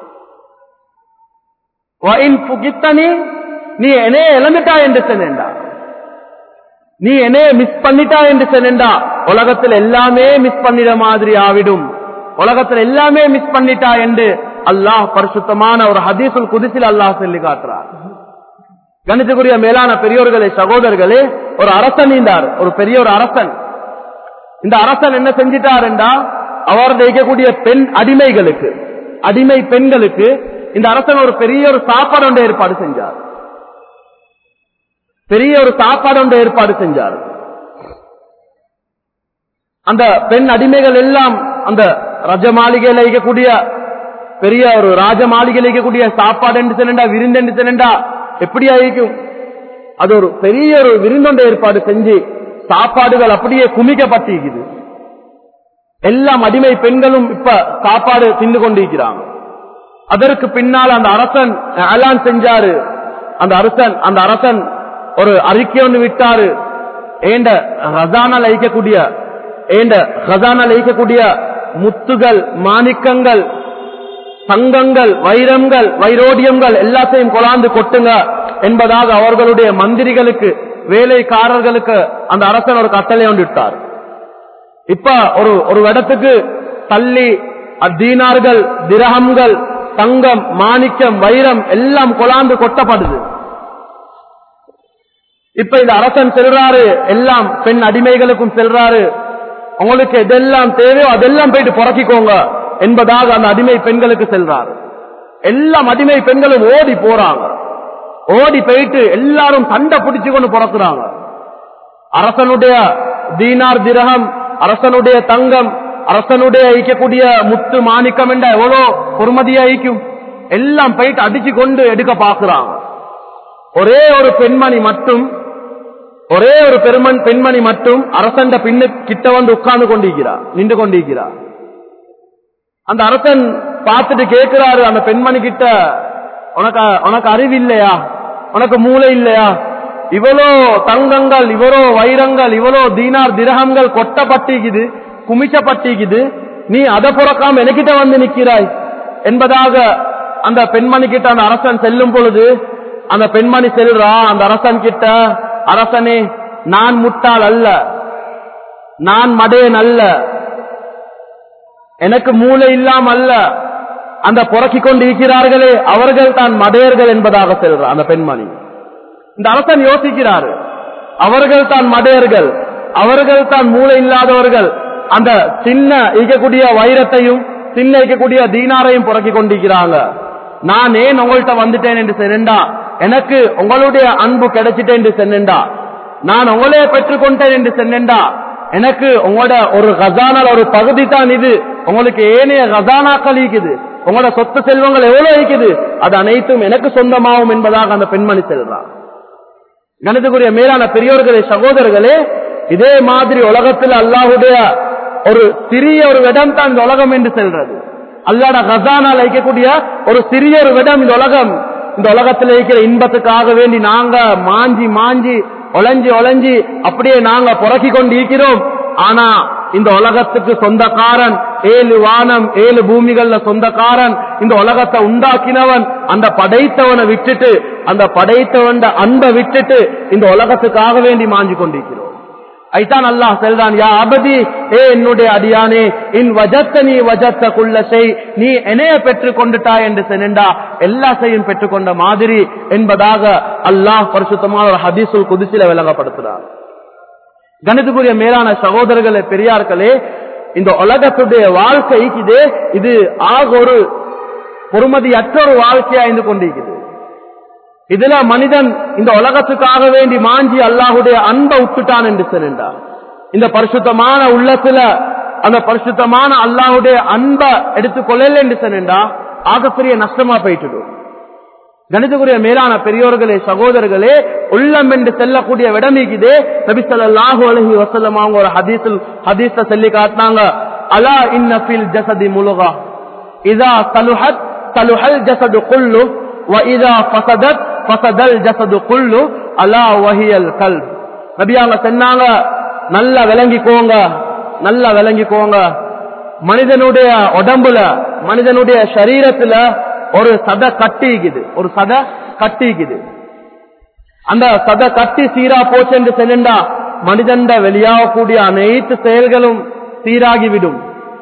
நீ என்னைய இழந்துட்டா என்று சொன்னா, நீ என்னைய மிஸ் பண்ணிட்டா என்று சொன்னா உலகத்தில் எல்லாமே மிஸ் பண்ணிட மாதிரி ஆவிடும். உலகத்தில் எல்லாமே மிஸ் பண்ணிட்டா என்று அல்லாஹ் பரிசுத்தமான ஒரு ஹதீஸுல் குத்ஸில் அல்லாஹ் சொல்லி காட்டுறார். கணிதக்குரிய மேலான பெரியோர்களே, சகோதரர்களே, ஒரு அரசன் இருந்தார், ஒரு பெரிய ஒரு அரசன். இந்த அரசன் என்ன செஞ்சிட்டார் என்றா, அவர் வைக்கக்கூடிய பெண் அடிமைகளுக்கு, அடிமை பெண்களுக்கு இந்த அரசன் ஒரு பெரிய ஒரு சாப்பாடு ஒன்று ஏற்பாடு செஞ்சார். பெரிய ஒரு சாப்பாடு ஒன்று ஏற்பாடு செஞ்சார். அந்த பெண் அடிமைகள் எல்லாம் அந்த ரஜ மாளிகையில் இருக்கக்கூடிய பெரிய ஒரு ராஜ மாளிகையில் இருக்கக்கூடிய சாப்பாடு என்று சொன்னா, விருந்து என்று சொன்னா எப்படி ஆகிக்கும்? அது ஒரு பெரிய ஒரு விருந்தொண்டை ஏற்பாடு செஞ்சு சாப்பாடுகள் அப்படியே குமிக்கப்பட்டிருக்குது. எல்லாம் அடிமை பெண்களும் இப்ப சாப்பாடு தின்னு கொண்டிருக்கிறாங்க. அதற்கு பின்னால் அந்த அரசன் அலான் செஞ்சாரு. அந்த அரசன் அந்த அரசன் ஒரு அறிக்கை ஒன்று விட்டாரு, ஏண்ட ஹசானால் ஐக்கக்கூடிய ஏண்ட ஹசானால் ஐக்கக்கூடிய முத்துகள், மாணிக்கங்கள், தங்கங்கள், வைரங்கள், வைரோடியங்கள் எல்லாத்தையும் கொலாந்து கொட்டுங்க என்பதாக அவர்களுடைய மந்திரிகளுக்கு, வேலைக்காரர்களுக்கு அந்த அரசன் ஒரு கட்டளை ஒன்று விட்டார். இப்ப ஒரு ஒரு இடத்துக்கு தள்ளி தீனார்கள், திரஹம்கள், தங்கம், மாணிக்கம், வைரம் எல்லாம் கொலாந்து கொட்டப்படுது. இப்ப இந்த அரசன் செல்றாரு, எல்லாம் பெண் அடிமைகளுக்கும் செல்றாரு, உங்களுக்கு எதெல்லாம் தேவையோ அதெல்லாம் போயிட்டு புறக்கிக்கோங்க என்பதாக அந்த அடிமை பெண்களுக்கு செல்றாரு. எல்லாம் அடிமை பெண்களும் ஓடி போறாங்க. ஓடி போயிட்டு எல்லாரும் சண்டை பிடிச்சு கொண்டு புறக்குறாங்க. அரசனுடைய தீனார் திரகம், அரசனுடைய தங்கம், அரசனுடைய ஐக்கக்கூடிய முத்து மாணிக்கம் என்ற எவ்வளோ பொறுமதியா ஐக்கும் எல்லாம் போயிட்டு அடிச்சு கொண்டு எடுக்க பாக்குறாங்க. ஒரே ஒரு பெண்மணி மட்டும் ஒரே ஒரு பெருமன் பெண்மணி மட்டும் அரசண்ட பின்னு கிட்ட வந்து உட்கார்ந்து கொண்டிருக்கிறார், நின்று கொண்டிருக்கிறார். அந்த அரசன் பார்த்துட்டு கேட்கிறாரு அந்த பெண்மணி கிட்ட, உனக்கு உனக்கு அறிவு இல்லையா, உனக்கு மூளை இல்லையா, இவ்வளோ தங்கங்கள், இவ்வளோ வைரங்கள், இவ்வளோ தீனார் திரகங்கள் கொட்டப்பட்டிக்குது, குமிச்சப்பட்டிக்குது, நீ அதை புறக்காம எனக்கிட்ட வந்து நிக்கிறாய், என்பதாக அந்த பெண்மணி கிட்ட அந்த அரசன் செல்லும் பொழுது அந்த பெண்மணி செல்றா அந்த அரசன் கிட்ட, அரசனே நான் முட்டாள் அல்ல, நான் மடையன் அல்ல, எனக்கு மூளை இல்லாம அல்ல, அந்த புறக்கிக் கொண்டு இருக்கிறார்களே அவர்கள் தான் மடையர்கள் என்பதாக செல்றார் அந்த பெண்மணி. இந்த அரசன் யோசிக்கிறார், அவர்கள் தான் மடையர்கள், அவர்கள் தான் மூளை இல்லாதவர்கள், அந்த சின்ன ஈக்கக்கூடிய வைரத்தையும் சின்ன ஈக்கக்கூடிய தீனாரையும் புறக்கிக் கொண்டிருக்கிறாங்க. நான் ஏன் உங்கள்கிட்ட வந்துட்டேன் என்று சொன்னேன்டா, எனக்கு உங்களுடைய அன்பு கிடைச்சிட்டேன் என்று சொன்னேன்டா, நான் உங்களே பெற்றுக்கொண்டேன் என்று சொன்னேன்டா, எனக்கு உங்களோட ஒரு கசானால் ஒரு பகுதி தான் இது, உங்களுக்கு ஏனைய கசானாக்கள் இருக்குது, உங்களோட சொத்து செல்வங்கள் எவ்வளவு இருக்குது, அது அனைத்தும் எனக்கு சொந்தமாகும் என்பதாக அந்த பெண்மணி செல்றார். கணிதக்குரிய மேலான பெரியோர்களே சகோதரர்களே, இதே மாதிரி உலகத்தில் அல்லாஹுடைய ஒரு சிறிய ஒரு இடம் தான் இந்த உலகம் என்று செல்றது. அல்லாஹ்வுடைய கஸானால இருக்கக்கூடிய ஒரு சிறிய ஒரு இடம் இந்த உலகம். இந்த உலகத்தில் இருக்கிற இன்பத்துக்காக வேண்டி நாங்க மாஞ்சி மாஞ்சி ஒளஞ்சி ஒளஞ்சி அப்படியே நாங்க புறக்கி கொண்டு இருக்கிறோம். ஆனா இந்த உலகத்துக்கு சொந்தக்காரன், ஏழு வானம் ஏழு பூமிகள்ல சொந்தக்காரன், இந்த உலகத்தை உண்டாக்கினவன், அந்த படைத்தவனை விட்டுட்டு அந்த படைத்தவன் அன்பை விட்டுட்டு இந்த உலகத்துக்காக வேண்டி மாஞ்சி கொண்டிருக்கிறோம். ஐதான் அல்லாஹ் சொல்றான், யா அபதி, ஏ என்னுடைய அடியானே, இன் வஜத்தனி வஜத்த குல்ல செய், நீ என்னைய பெற்றுக் கொண்டுட்டாய் என்று சொன்னா எல்லா செய்யும் பெற்றுக்கொண்ட மாதிரி என்பதாக அல்லாஹ் பரிசுத்தமான ஒரு ஹதீஸுல் குதுஸில விளங்கப்படுத்துறார். கணிதக்குரிய மேலான சகோதரர்களே பெரியார்களே, இந்த உலகத்துடைய வாழ்க்கை இது இது ஆக ஒரு பொறுமதியற்ற ஒரு வாழ்க்கையா இருந்து கொண்டிருக்கிறது. இதுல மனிதன் இந்த உலகத்துக்காக வேண்டி மாஞ்சி அல்லாஹுடைய அன்பை விட்டுட்டான் என்று சொன்னார். இந்த பரிசுத்தமான உள்ளத்துல அந்த பரிசுத்தமான அல்லாஹுடைய அன்பை எடுத்துக்கொள்ளல என்று சொன்னா ஆகப்பெரிய நஷ்டமா போயிட்டு. கணிதக்குரிய மேலான பெரியோர்களே சகோதரர்களே, உள்ளம் என்று செல்லக்கூடிய விடமிக்குதே. நபி ஸல்லல்லாஹு அலைஹி வஸல்லம் அவங்க ஒரு ஹதீஸில் ஹதீஸ சொல்லி காட்டினாங்க, அலா இன்ன ஃபில் ஜஸதி முலுகா இதா சலுஹத் சலுஹல் ஜஸது குல்லு வ இதா ஃபஸதத் ஃபஸதல் ஜஸது குல்லு அலா வஹியல் கல்ப். நபி அவங்க சொன்னாங்க, நல்லா விளங்கிக்கோங்க, நல்லா விளங்கிக்கோங்க, மனிதனுடைய உடம்புல மனிதனுடைய சரீரத்துல ஒரு சத கட்டிக்குது, ஒரு சத கட்டிக்குது. அந்த சத கட்டி சீரா போச்சு என்று சொன்னா மனிதன் வெளியாகக்கூடிய அனைத்து செயல்களும் சீராகிவிடும்.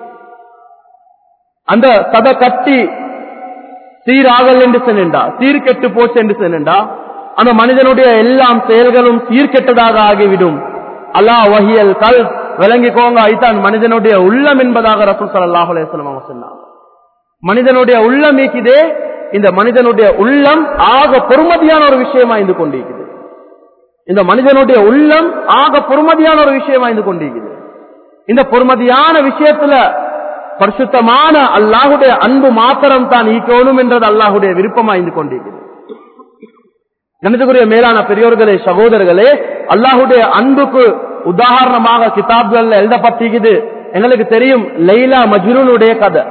அந்த சத கட்டி சீராகல் என்று சொன்னா சீர்கெட்டு போச்சு என்று சொன்னா அந்த மனிதனுடைய எல்லாம் செயல்களும் சீர்கெட்டதாக ஆகிவிடும். அல்லாஹ் வஹியல் கல், விளங்கிக்கோங்க, ஐதான் மனிதனுடைய உள்ளம் என்பதாக ரசூல் ஸல்லல்லாஹு அலைஹி வஸல்லம் சொன்னாங்க. மனிதனுடைய உள்ளம் இருக்குதே, இந்த மனிதனுடைய உள்ளம் ஆக பொறுமதியான ஒரு விஷயமா இருந்து கொண்டிருக்குது. இந்த மனிதனுடைய உள்ளம் ஆக பொறுமதியான ஒரு விஷயமா இருந்து கொண்டிருக்குது. இந்த பொறுமதியான விஷயத்துல பரிசுத்தமான அல்லாஹுடைய அன்பு மாத்திரம் தான் ஈக்கணும் என்றது அல்லாஹுடைய விருப்பமா இருந்து கொண்டிருக்குது. கணிதக்குரிய மேலான பெரியோர்களே சகோதரர்களே, அல்லாஹுடைய அன்புக்கு உதாரணமாக கிதாப்கள்ல எழுதப்பட்டிருக்குது. எங்களுக்கு தெரியும் லைலா மஜ்னூனுடைய கதை.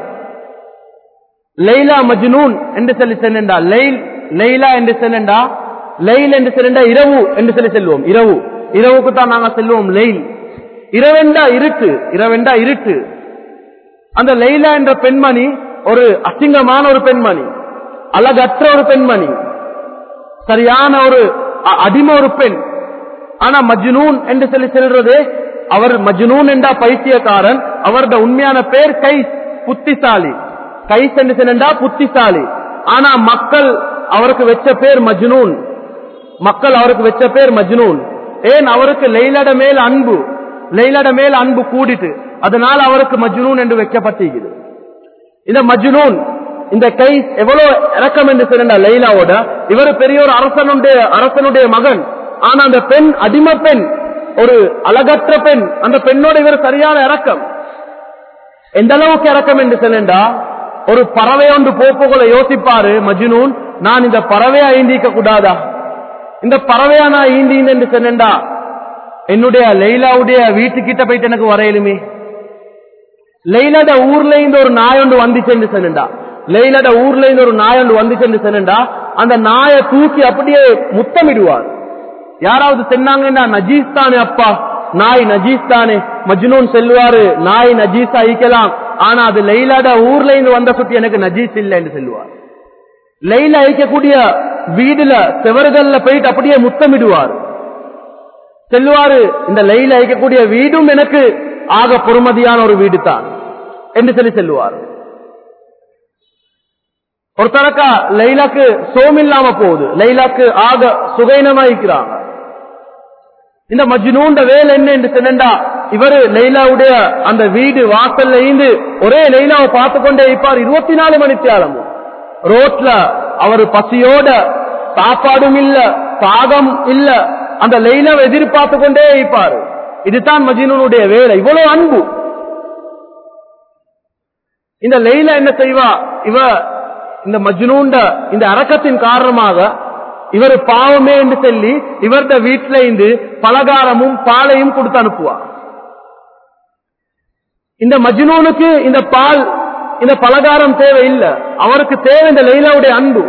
லைலா மஜ்னூன் என்று சொல்லி சென்றா லைல் லைலா என்று சென்றா லைல் என்று சென்றா இரவு என்று சொல்லி செல்வோம். இரவு இரவுக்கு தான் நாங்க செல்வோம் லைல். இரவெண்டா இருட்டு, இரவெண்டா இருட்டு. அந்த லைலா என்ற பெண்மணி ஒரு அசிங்கமான ஒரு பெண்மணி, அழகற்ற ஒரு பெண்மணி, சரியான ஒரு அடிமை ஒரு பெண். ஆனா மஜ்னூன் என்று சொல்லி செல்றது, அவர் மஜ்னூன் என்றா பைத்தியக்காரன், அவரது உண்மையான பேர் கைஸ், புத்திசாலி. கைஸ் என்று சொன்னா புத்திசாலி. ஆனா மக்கள் அவருக்கு வச்ச பேர் மஜ்னூன். மக்கள் அவருக்கு வச்ச பேர் மஜ்னூன். ஏன்? அவருக்கு லைலட மேல் அன்பு, லைலட மேல் அன்பு கூடிட்டு, அதனால அவருக்கு மஜ்னூன் என்று வைக்கப்பட்டிருக்கிறது. இந்த மஜ்னூன், இந்த கைஸ் எவ்வளவு இறக்கம் என்று சொன்னா லைலாவோட, இவர் பெரிய ஒரு அரசனுடைய அரசனுடைய மகன். ஆனா அந்த பெண் அடிமை பெண், ஒரு அழகற்ற பெண். அந்த பெண்ணோட இவர் சரியான இறக்கம். எந்த அளவுக்கு இறக்கம் என்று சொன்னா, ஒரு பறவை ஒன்று போக்குகளை யோசிப்பாரு மஜ்னூன், நான் இந்த பறவையா ஈந்திக்க கூடாதா, இந்த பறவையா நான் ஈந்தி என்று சொன்னா என்னுடைய லைலாவுடைய வீட்டுக்கிட்ட போயிட்டு எனக்கு வரையிலுமே. லைலாட ஊர்ல இருந்து ஒரு நாய் ஒன்று வந்துச்சு சொன்னா, லைலாட ஊர்ல இருந்து ஒரு நாய் ஒன்று வந்துச்சு சொன்னா அந்த நாயை தூக்கி அப்படியே முத்தமிடுவார். யாராவது சொன்னாங்கன்னா நஜீஸ் தானே அப்பா, நாய் நஜீஸ் தானே. மஜ்னூன் செல்வாரு நாய் நஜீஸா ஈக்கலாம், ஆனா அது லைலாட ஊர்ல இருந்து வந்த குட்டி எனக்கு நஜீஸ் இல்லை என்று சொல்லுவார். லைலா ஈக்கக்கூடிய வீடுல செவறுகள்ல போயிட்டு அப்படியே முத்தமிடுவார். செல்வாரு இந்த லைலா ஈக்கக்கூடிய வீடும் எனக்கு ஆக பொறுமதியான ஒரு வீடு தான் என்று சொல்லி செல்வார். ஒரு தரக்கா லைலாக்கு சோமில்லாம போகுது, லைலாக்கு ஆக சுகைனமா இருக்கிறாங்க. இந்த மஜ்னூன் வேலை என்ன என்று சொன்னா, இவரு லைலாவுடைய அந்த வீடு வாசல்ல இருந்து ஒரே லைலாவை பார்த்து கொண்டே இருப்பார். இருபத்தி நாலு மணி தியாலமும் ரோட்ல அவரு பசியோட, சாப்பாடும் இல்ல, தாகம் இல்ல, அந்த லைலாவை எதிர்பார்த்து கொண்டே இருப்பாரு. இதுதான் மஜ்னூனுடைய வேலை. இவ்வளவு அன்பு. இந்த லைலா என்ன செய்வா, இவ இந்த மஜ்னூன் இந்த அரக்கத்தின் காரணமாக இவர் பாவமே என்று சொல்லி இவர்த வீட்டில இருந்து பலகாரமும் பாலையும் கொடுத்து அனுப்புவார். இந்த மஜ்னூனுக்கு இந்த பால் இந்த பலகாரம் தேவையில்லை, அவருக்கு தேவை இந்த லைலாவுடைய அன்பு.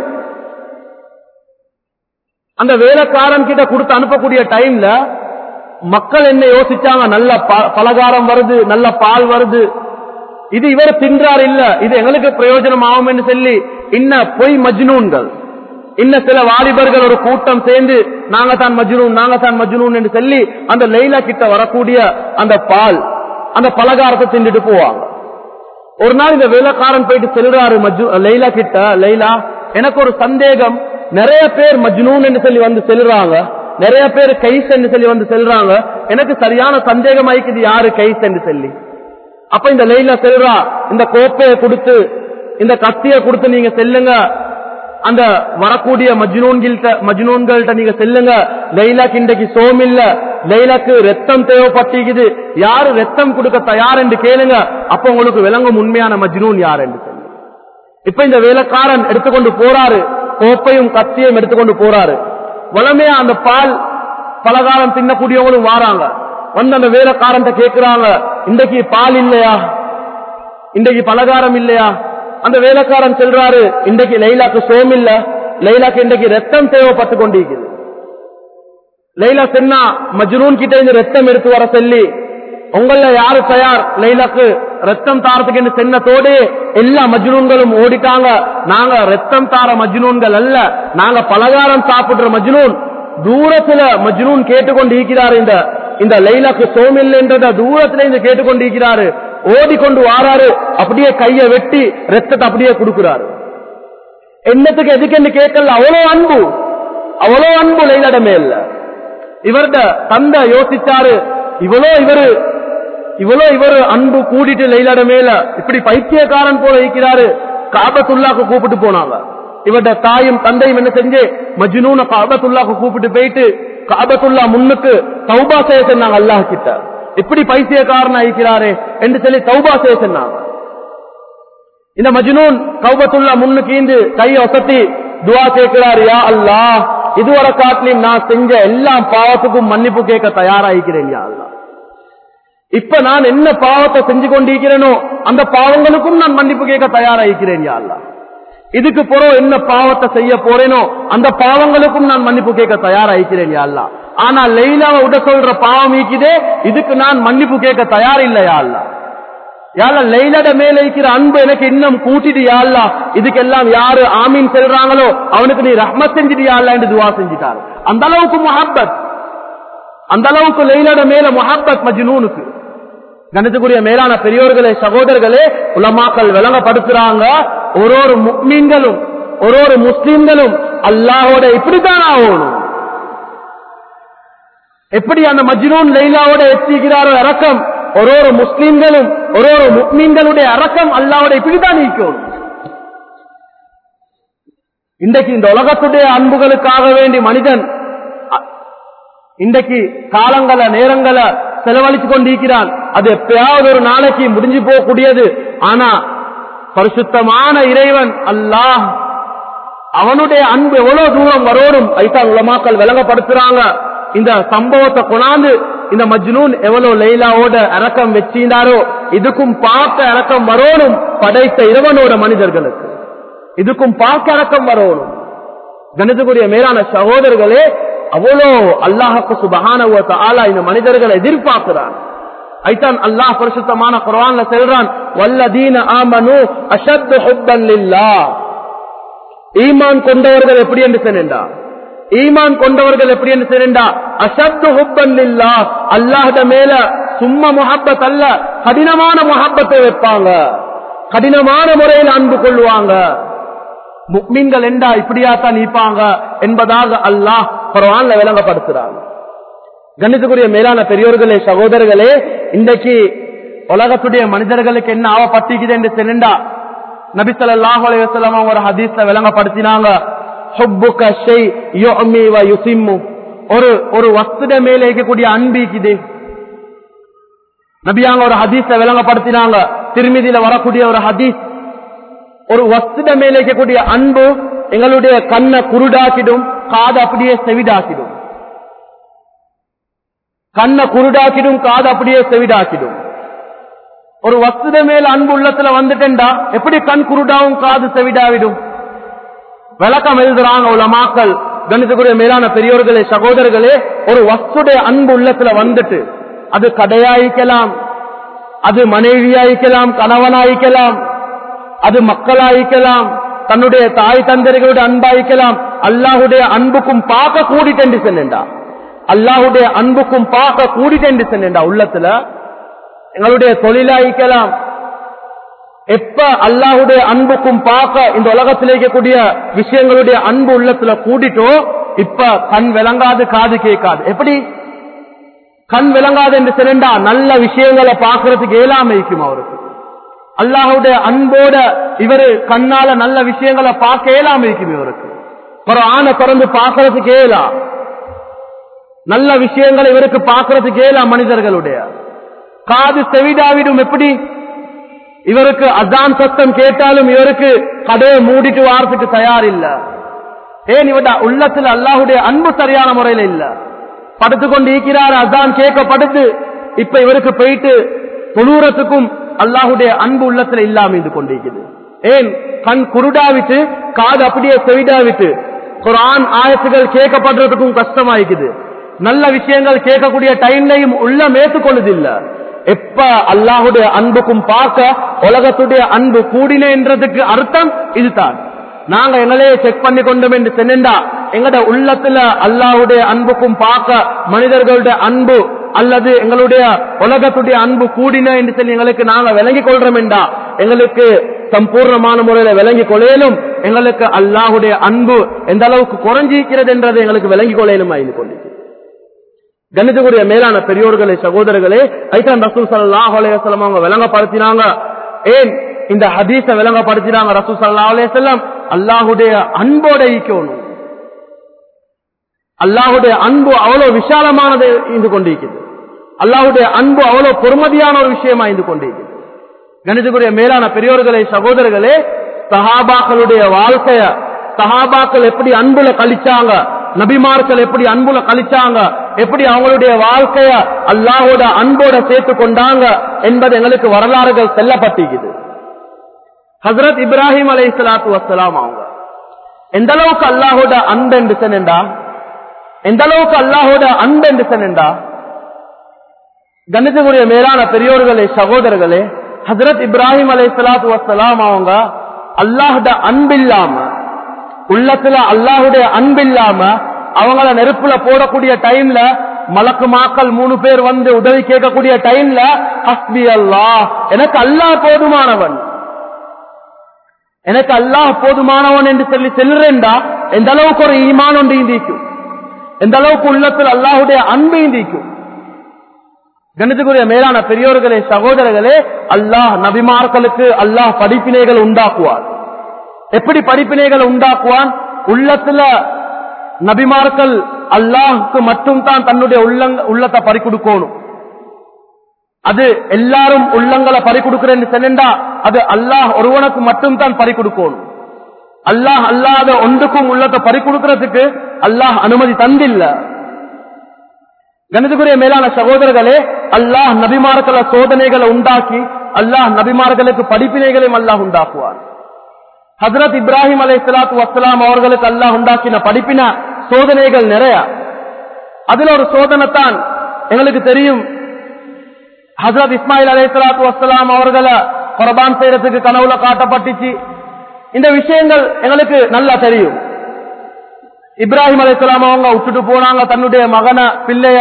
அந்த வேலைக்காரன் கிட்ட கொடுத்து அனுப்பக்கூடிய டைம்ல மக்கள் என்ன யோசிச்சாங்க, நல்ல பலகாரம் வருது, நல்ல பால் வருது, இது இவர் தின்றார் இல்ல, இது எங்களுக்கு பிரயோஜனம் ஆகும் என்று சொல்லி இன்ன பொய் மஜ்னூன்கள், இன்ன சில வாலிபர்கள் ஒரு கூட்டம் சேர்ந்து நாங்க தான் மஜ்னூன் நாங்க தான் மஜ்னூன் என்று சொல்லி அந்த லைலா கிட்ட வரக்கூடிய அந்த பால் அந்த பலகாரத்தை தின்னுட்டு போவாங்க. ஒரு நாள் இந்த வேலைக்காரன் போயிட்டு செல்றாரு லைலா கிட்ட, லைலா எனக்கு ஒரு சந்தேகம், நிறைய பேர் மஜ்னூன் என்று சொல்லி வந்து செல்றாங்க, நிறைய பேர் கைஸ் என்று சொல்லி வந்து செல்றாங்க, எனக்கு சரியான சந்தேகம் ஆயிக்குது யாரு கைஸ் என்று சொல்லி. அப்ப இந்த லைலா செல்றா, இந்த கோப்பையை கொடுத்து இந்த கத்தியை கொடுத்து நீங்க செல்லுங்க, அந்த வரக்கூடிய மஜ்னூன்கிட்ட மஜ்னூன்கள்ட்ட நீங்க செல்லுங்க, லைலாக்கு இன்றைக்கு சோம் இல்ல, லைலாக்கு ரத்தம் தேவைப்பட்டிருக்குது, யாரு ரத்தம் கொடுக்க தயார் என்று கேளுங்க, அப்ப உங்களுக்கு விளங்கும் உண்மையான மஜ்னூன் யார் என்று சொல்லி. இப்ப இந்த வேலைக்காரன் எடுத்துக்கொண்டு போறாரு, கோப்பையும் கத்தியும் எடுத்துக்கொண்டு போறாரு. வளமையா அந்த பால் பலகாரம் தின்னக்கூடியவங்களும் வாராங்க, வந்து அந்த வேலைக்காரன் கேட்கிறாங்க, இன்றைக்கு பால் இல்லையா, இன்றைக்கு பலகாரம் இல்லையா? அந்த வேலைக்காரன் சொல்றாரு, இன்றைக்கு லைலாக்கு சோம் இல்ல, லைலாக்கு இன்றைக்கு ரத்தம் தேவைப்பட்டு கொண்டிருக்கிறது. லைலா சொன்னா மஜ்னூன் கிட்ட இந்த ரத்தம் எடுத்து வர சொல்லி, உங்கள யாரு தயார் லைலாக்கு ரத்தம் தாரத்துக்கு என்று சென்னத்தோடு எல்லா மஜ்னூன்களும் ஓடிட்டாங்க. நாங்க ரத்தம் தார மஜ்னூன்கள் அல்ல, நாங்க பலகாரம் சாப்பிடுற மஜ்னூன். தூரத்துல மஜ்னூன் கேட்டுக்கொண்டு இருக்கிறாரு, இந்த இந்த லைலாக்கு சோமில்லை என்றத தூரத்துல இருந்து கேட்டுக்கொண்டு இருக்கிறாரு. ஓடிக்கொண்டு வாராரு, அப்படியே கையை வெட்டி ரத்தத்தை அப்படியே கொடுக்கிறாரு. என்னத்துக்கு எதுக்கு கேட்கல, அவ்வளோ அன்பு, அவ்வளோ அன்பு லைலாடமே இல்ல. இவர்த தந்தை யோசிச்சாரு, இவ்வளோ இவரு இவ்வளோ இவரு அன்பு கூடிட்டு லைலாட மேல இப்படி பைத்தியக்காரன் போல இருக்கிறாரு. காபத்துல்லாக்கு கூப்பிட்டு போனாங்க. இவருடைய தாயும் தந்தையும் என்ன செஞ்சு மஜ்னூன காபத்துல்லாக்கு கூப்பிட்டு போயிட்டு காபத்துல்லா முன்னுக்கு தௌபா செய்ய சொன்னாங்க அல்லாஹ் கிட்ட. இப்படி பைத்தியக்காரன் ஆகிக்கிறாரே என்று சொல்லி தௌபா செய்ய சொன்னாங்க. இந்த மஜ்னூன் கௌபத்துல்லா முன்னுக்கு ஈந்து கையை ஒசத்தி துவா கேட்கிறார், யா அல்லாஹ், இதுவரை காட்டிலும் நான் செஞ்ச எல்லா பாவத்துக்கும் மன்னிப்பு கேட்க தயாராகிறேன் யா அல்லாஹ். இப்ப நான் என்ன பாவத்தை செஞ்சு கொண்டிருக்கிறேனோ அந்த பாவங்களுக்கும் நான் மன்னிப்பு கேட்க தயாராகிறேன் யா அல்லாஹ். இதுக்கு பிறகு என்ன பாவத்தை செய்ய போறேனோ அந்த பாவங்களுக்கும் நான் மன்னிப்பு கேட்க தயாராகிறேன் யா அல்லாஹ். ஆனா லைலாவை விட சொல்ற பாவம் ஈக்குதே, இதுக்கு நான் மன்னிப்பு கேட்க தயார் இல்லை யா அல்லாஹ். யாழ்லா லைலாட மேல இருக்கிற அன்பு எனக்கு இன்னும் கூட்டிட்டு யா அல்லாஹ். இதுக்கெல்லாம் யாரு ஆமீன் செல்றாங்களோ அவனுக்கு நீ ரஹ்மத் செஞ்சுட்டு யா அல்லாஹ் என்று துவா செஞ்சுட்டாரு. அந்த அளவுக்கு முஹப்பத், அந்த அளவுக்கு லைலாட மேல முஹப்பத் மஜ்னூனுக்கு. கணத்துக்குரிய மேலான பெரியோர்களே சகோதரர்களே, உலமாக்கள் விளங்கப்படுத்துறாங்க, ஒரு ஒரு முஃமின்களும் ஒரு ஒரு முஸ்லிம்களும் அல்லாஹோட இப்படித்தான் ஆகணும். எப்படி அந்த மஜ்னூன் லைலாவோட எத்திக்கிறாரோ இரக்கம், ஒரு ஒரு முஸ்லிம்களும் ஒரு ஒரு முஃமின்களுடைய இரக்கம் அல்லாஹ்வோட இப்படித்தான் நீக்கணும். இன்றைக்கு இந்த உலகத்துடைய அன்புகளுக்காக வேண்டி மனிதன் இன்றைக்கு காலங்கள நேரங்களை செலவழிச்சு கொண்டிருக்கிறான். அது எப்பயாவது ஒரு நாளைக்கு முடிஞ்சு போகக்கூடியது. ஆனா பரிசுத்தமான இறைவன் அல்லாஹ், அவனுடைய அன்பு எவ்வளவு தூரம் வரோடும் ஐசா உலமாக்கள் விளங்கப்படுத்துறாங்க. இந்த சம்பவத்தை கொண்டாந்து இந்த மஜ்னூன் எவ்வளவு லைலாவோட இரக்கம் வச்சிருந்தாரோ இதுக்கும் பார்க்க இரக்கம் வரோடும் படைத்த இறைவனோட மனிதர்களுக்கு, இதுக்கும் பார்க்க இரக்கம் வரோடும். கணிதக்குரிய மேலான சகோதரர்களே, அவ்வளோ அல்லாஹ்வுக்கு சுப்ஹானஹு வ தஆலா இந்த மனிதர்களை எதிர்பார்க்கிறான். ஐதான் அல்லாஹ் பரிசுத்தமான குர்ஆன்ல சொல்றான், வல்லதீன ஆமனு அஷத்து ஹுப்பன் லில்லாஹ். ஈமான் கொண்டவர்கள் எப்படி என்று சொன்னா, ஈமான் கொண்டவர்கள் எப்படி என்று சொன்னா அஷத்து ஹுப்பன் லில்லாஹ், அல்லாஹ்ட மேல சும்மா முஹப்பத் அல்ல, கடினமான முஹப்பத்தை வைப்பாங்க, கடினமான முறையில் அன்பு கொள்வாங்க. முஃமின்கள் என்றா இப்படியாத்தான் நீப்பாங்க என்பதாக அல்லாஹ் குர்ஆன்ல விளங்கப்படுத்துறாங்க. கண்ணியத்துக்குரிய மேலான பெரியோர்களே, சகோதரர்களே, இன்றைக்கு உலகத்துடைய மனிதர்களுக்கு என்ன ஆவப்பட்டிக்குது என்று சொன்னா, நபி ஸல்லல்லாஹு அலைஹி வஸல்லம் ஒரு ஹதீஸ்ல விளங்கப்படுத்தினாங்க, ஹுப்புக ஷை யுமி வ யுசிம்மு. ஒரு ஒரு வஸ்துட மேல இருக்கக்கூடிய அன்பிக்குது. நபியாங்க ஒரு ஹதீஸ்ல விளங்கப்படுத்தினாங்க, திர்மிதியில வரக்கூடிய ஒரு ஹதீஸ், ஒரு வஸ்துட மேல இருக்கக்கூடிய அன்பு எங்களுடைய கண்ணை குருடாக்கிடும், காது அப்படியே செவிடாக்கிடும். கண்ணை குருடாக்கிடும், காது அப்படியே செவிடாக்கிடும். ஒரு வஸ்துத மேல அன்பு உள்ளத்துல வந்துட்டா எப்படி கண் குருடாவும் காது செவிடாவிடும்? விளக்கம் எழுதுறாங்க உலமாக்கள். கணிதக்குரிய மேலான பெரியோர்களே, சகோதரர்களே, ஒரு வஸ்துடைய அன்பு உள்ளத்துல வந்துட்டு, அது கடையாயிக்கலாம், அது மனைவியாயிக்கலாம், கணவனாயிக்கலாம், அது மக்களாயிக்கலாம், தன்னுடைய தாய் தந்தர்களுடைய அன்பாயிக்கலாம். அல்லாஹுடைய அன்புக்கும் பார்க்க கூடிட்டு சென்றா, அல்லாஹுடைய அன்புக்கும் பார்க்க கூடிட்டு சென்றா உள்ளத்துல. எங்களுடைய தொழிலாயிக்கலாம். எப்ப அல்லாஹுடைய அன்புக்கும் பார்க்க இந்த உலகத்தில் இருக்கக்கூடிய விஷயங்களுடைய அன்பு உள்ளத்துல கூடிட்டோ, இப்ப கண் விளங்காது, காது கேட்காது. எப்படி கண் விளங்காது என்று சொன்னா, நல்ல விஷயங்களை பார்க்கறதுக்கு இயலாம இருக்கும் அவருக்கு. அல்லாஹுடைய அன்போட இவரு கண்ணால நல்ல விஷயங்களை பார்க்க இயலாம இருக்கும் இவருக்கு. குர்ஆனை திறந்து பார்க்கறதுக்கு இயலா, நல்ல விஷயங்களை இவருக்கு பார்க்கறதுக்கு இயலா. மனிதர்களுடைய காது செவிடாவிடும். எப்படி இவருக்கு அசான் சத்தம் கேட்டாலும் இவருக்கு கடையை மூடிட்டு வாரத்துக்கு தயார் இல்ல. ஏன் இவட உள்ளத்துல அல்லாஹுடைய அன்பு சரியான முறையில இல்ல. படுத்துக்கொண்டு இருக்கிறார், அசான் கேட்கப்படுது. இப்ப இவருக்கு போயிட்டு தொழுறதுக்கும் அல்லாஹுடைய அன்பு உள்ளத்துல இல்லாம இது கொண்டிருக்குது. ஏன் கண் குருடாவிட்டு, காது அப்படியே செவிடாவிட்டு, குர்ஆன் ஆயத்துகள் கேட்கப்படுறதுக்கும் கஷ்டமாயிக்குது. நல்ல விஷயங்கள் கேட்கக்கூடிய டைம்லையும் உள்ள மேத்துக்கொள்ளுது இல்ல. எப்ப அல்லாஹுடைய அன்புக்கும் பார்க்க உலகத்துடைய அன்பு கூடினேன்றதுக்கு அர்த்தம் இதுதான். நாங்க எங்களையே செக் பண்ணி கொண்டோம் என்று சொன்னா, எங்கட உள்ளத்துல அல்லாஹுடைய அன்புக்கும் பார்க்க மனிதர்களுடைய அன்பு அல்லது எங்களுடைய உலகத்துடைய அன்பு கூடின என்று சொல்லி எங்களுக்கு நாங்க விளங்கி கொள்றோம் என்றா, எங்களுக்கு சம்பூர்ணமான முறையில விளங்கி கொள்ளையிலும், எங்களுக்கு அல்லாஹுடைய அன்பு எந்த அளவுக்கு குறைஞ்சிருக்கிறது என்றதை எங்களுக்கு விளங்கி கொள்ளையிலும் ஆயிருந்து கொண்டு. கணிதக்குரிய மேலான பெரியோர்களே, சகோதரர்களே, ஐதான் ரசூல் ஸல்லல்லாஹு அலைஹி வஸல்லம் அவங்க விளங்கப்படுத்தினாங்க. ஏன் இந்த ஹதீஸை விளங்கப்படுத்தினாங்க? ரசூல் ஸல்லல்லாஹு அலைஹி வஸல்லம் அல்லாஹுடைய அன்போட ஈக்கணும். அல்லாஹுடைய அன்பு அவ்வளவு விசாலமானது இருந்து கொண்டிருக்கிறது. அல்லாஹுடைய அன்பு அவ்வளவு பொறுமதியான ஒரு விஷயமா இருந்து கொண்டிருக்கிறது. கணிதக்குரிய மேலான பெரியோர்களே, சகோதரர்களே, சஹாபாக்களுடைய வாழ்க்கைய, சஹாபாக்கள் எப்படி அன்புல கழிச்சாங்க, நபிமார்கள் எப்படி அன்புல கழிச்சாங்க, எப்படி அவங்களுடைய வாழ்க்கைய அல்லாஹோட அன்போட சேர்த்து கொண்டாங்க என்பது எங்களுக்கு வரலாறுகள் செல்லப்பட்டிருக்குது. ஹஜ்ரத் இப்ராஹிம் அலைஹிஸ்ஸலாத்து வஸ்ஸலாம் அவங்க எந்த அளவுக்கு அல்லாஹோட அன்பு என்று சொன்னா, எந்த அளவுக்கு அல்லாஹோட அன்பு என்று சொன்னா, கணிதக்குரிய மேலான பெரியோர்களே, சகோதரர்களே, ஹஜ்ரத் இப்ராஹிம் அலைஹிஸ்ஸலாத்து வஸ்ஸலாம் அவங்க அல்லாஹோட அன்பில்லாம, உள்ளத்துல அல்லாஹுடைய அன்பில்லாம அவங்கள நெருப்புல போடக்கூடிய டைம்ல, மலக்கு மாக்கள் மூணு பேர் வந்து உதவி கேட்கக்கூடிய டைம்ல, ஹஸ்பி அல்லாஹ், எனக்கு அல்லாஹ் போதுமானவன், எனக்கு அல்லாஹ் போதுமானவன் என்று சொல்லி செல்றேன்டா, எந்த அளவுக்கு ஒரு ஈமான் ஒன்று இந்திக்கும், எந்த அளவுக்கு உள்ளத்தில் அல்லாஹுடைய அன்பு இந்திக்கும். கணிதக்குரிய மேலான பெரியோர்களே, சகோதரர்களே, அல்லாஹ் நபிமார்களுக்கு அல்லாஹ் படிப்பினைகள் உண்டாக்குவார். எப்படி படிப்பினைகளை உண்டாக்குவான்? உள்ளத்துல நபிமார்கள் அல்லாஹுக்கு மட்டும் தான் தன்னுடைய உள்ளத்தை பறிக்கொடுக்கணும். அது எல்லாரும் உள்ளங்களை பறிக்கொடுக்கிறேன்னு சொன்னா, அது அல்லாஹ் ஒருவனுக்கு மட்டும் தான் பறிக்கொடுக்கணும். அல்லாஹ் அல்லாத ஒன்றுக்கும் உள்ளத்தை பறிக்கொடுக்கிறதுக்கு அல்லாஹ் அனுமதி தந்தில்ல. கணிதக்குரிய மேலான சகோதரர்களே, அல்லாஹ் நபிமார்களை சோதனைகளை உண்டாக்கி அல்லாஹ் நபிமார்களுக்கு படிப்பினைகளையும் அல்லாஹ் உண்டாக்குவார். ஹஜ்ரத் இப்ராஹிம் அலைஹிஸ்ஸலாத்து வஸ்ஸலாம் அவர்களுக்கு அல்லாஹ் உண்டாக்கின படிப்பின சோதனைகள் நிறைய. அதுல ஒரு சோதனை தான் எங்களுக்கு தெரியும். ஹஜ்ரத் இஸ்மாயில் அலைஹிஸ்ஸலாத்து வஸ்ஸலாம் அவர்களை குர்பான் செய்யறதுக்கு கனவுல காட்டப்பட்டுச்சு. இந்த விஷயங்கள் எங்களுக்கு நல்லா தெரியும். இப்ராஹிம் அலைஹிஸ்ஸலாம் அவங்க விட்டுட்டு போனாங்க தன்னுடைய மகனை, பிள்ளைய.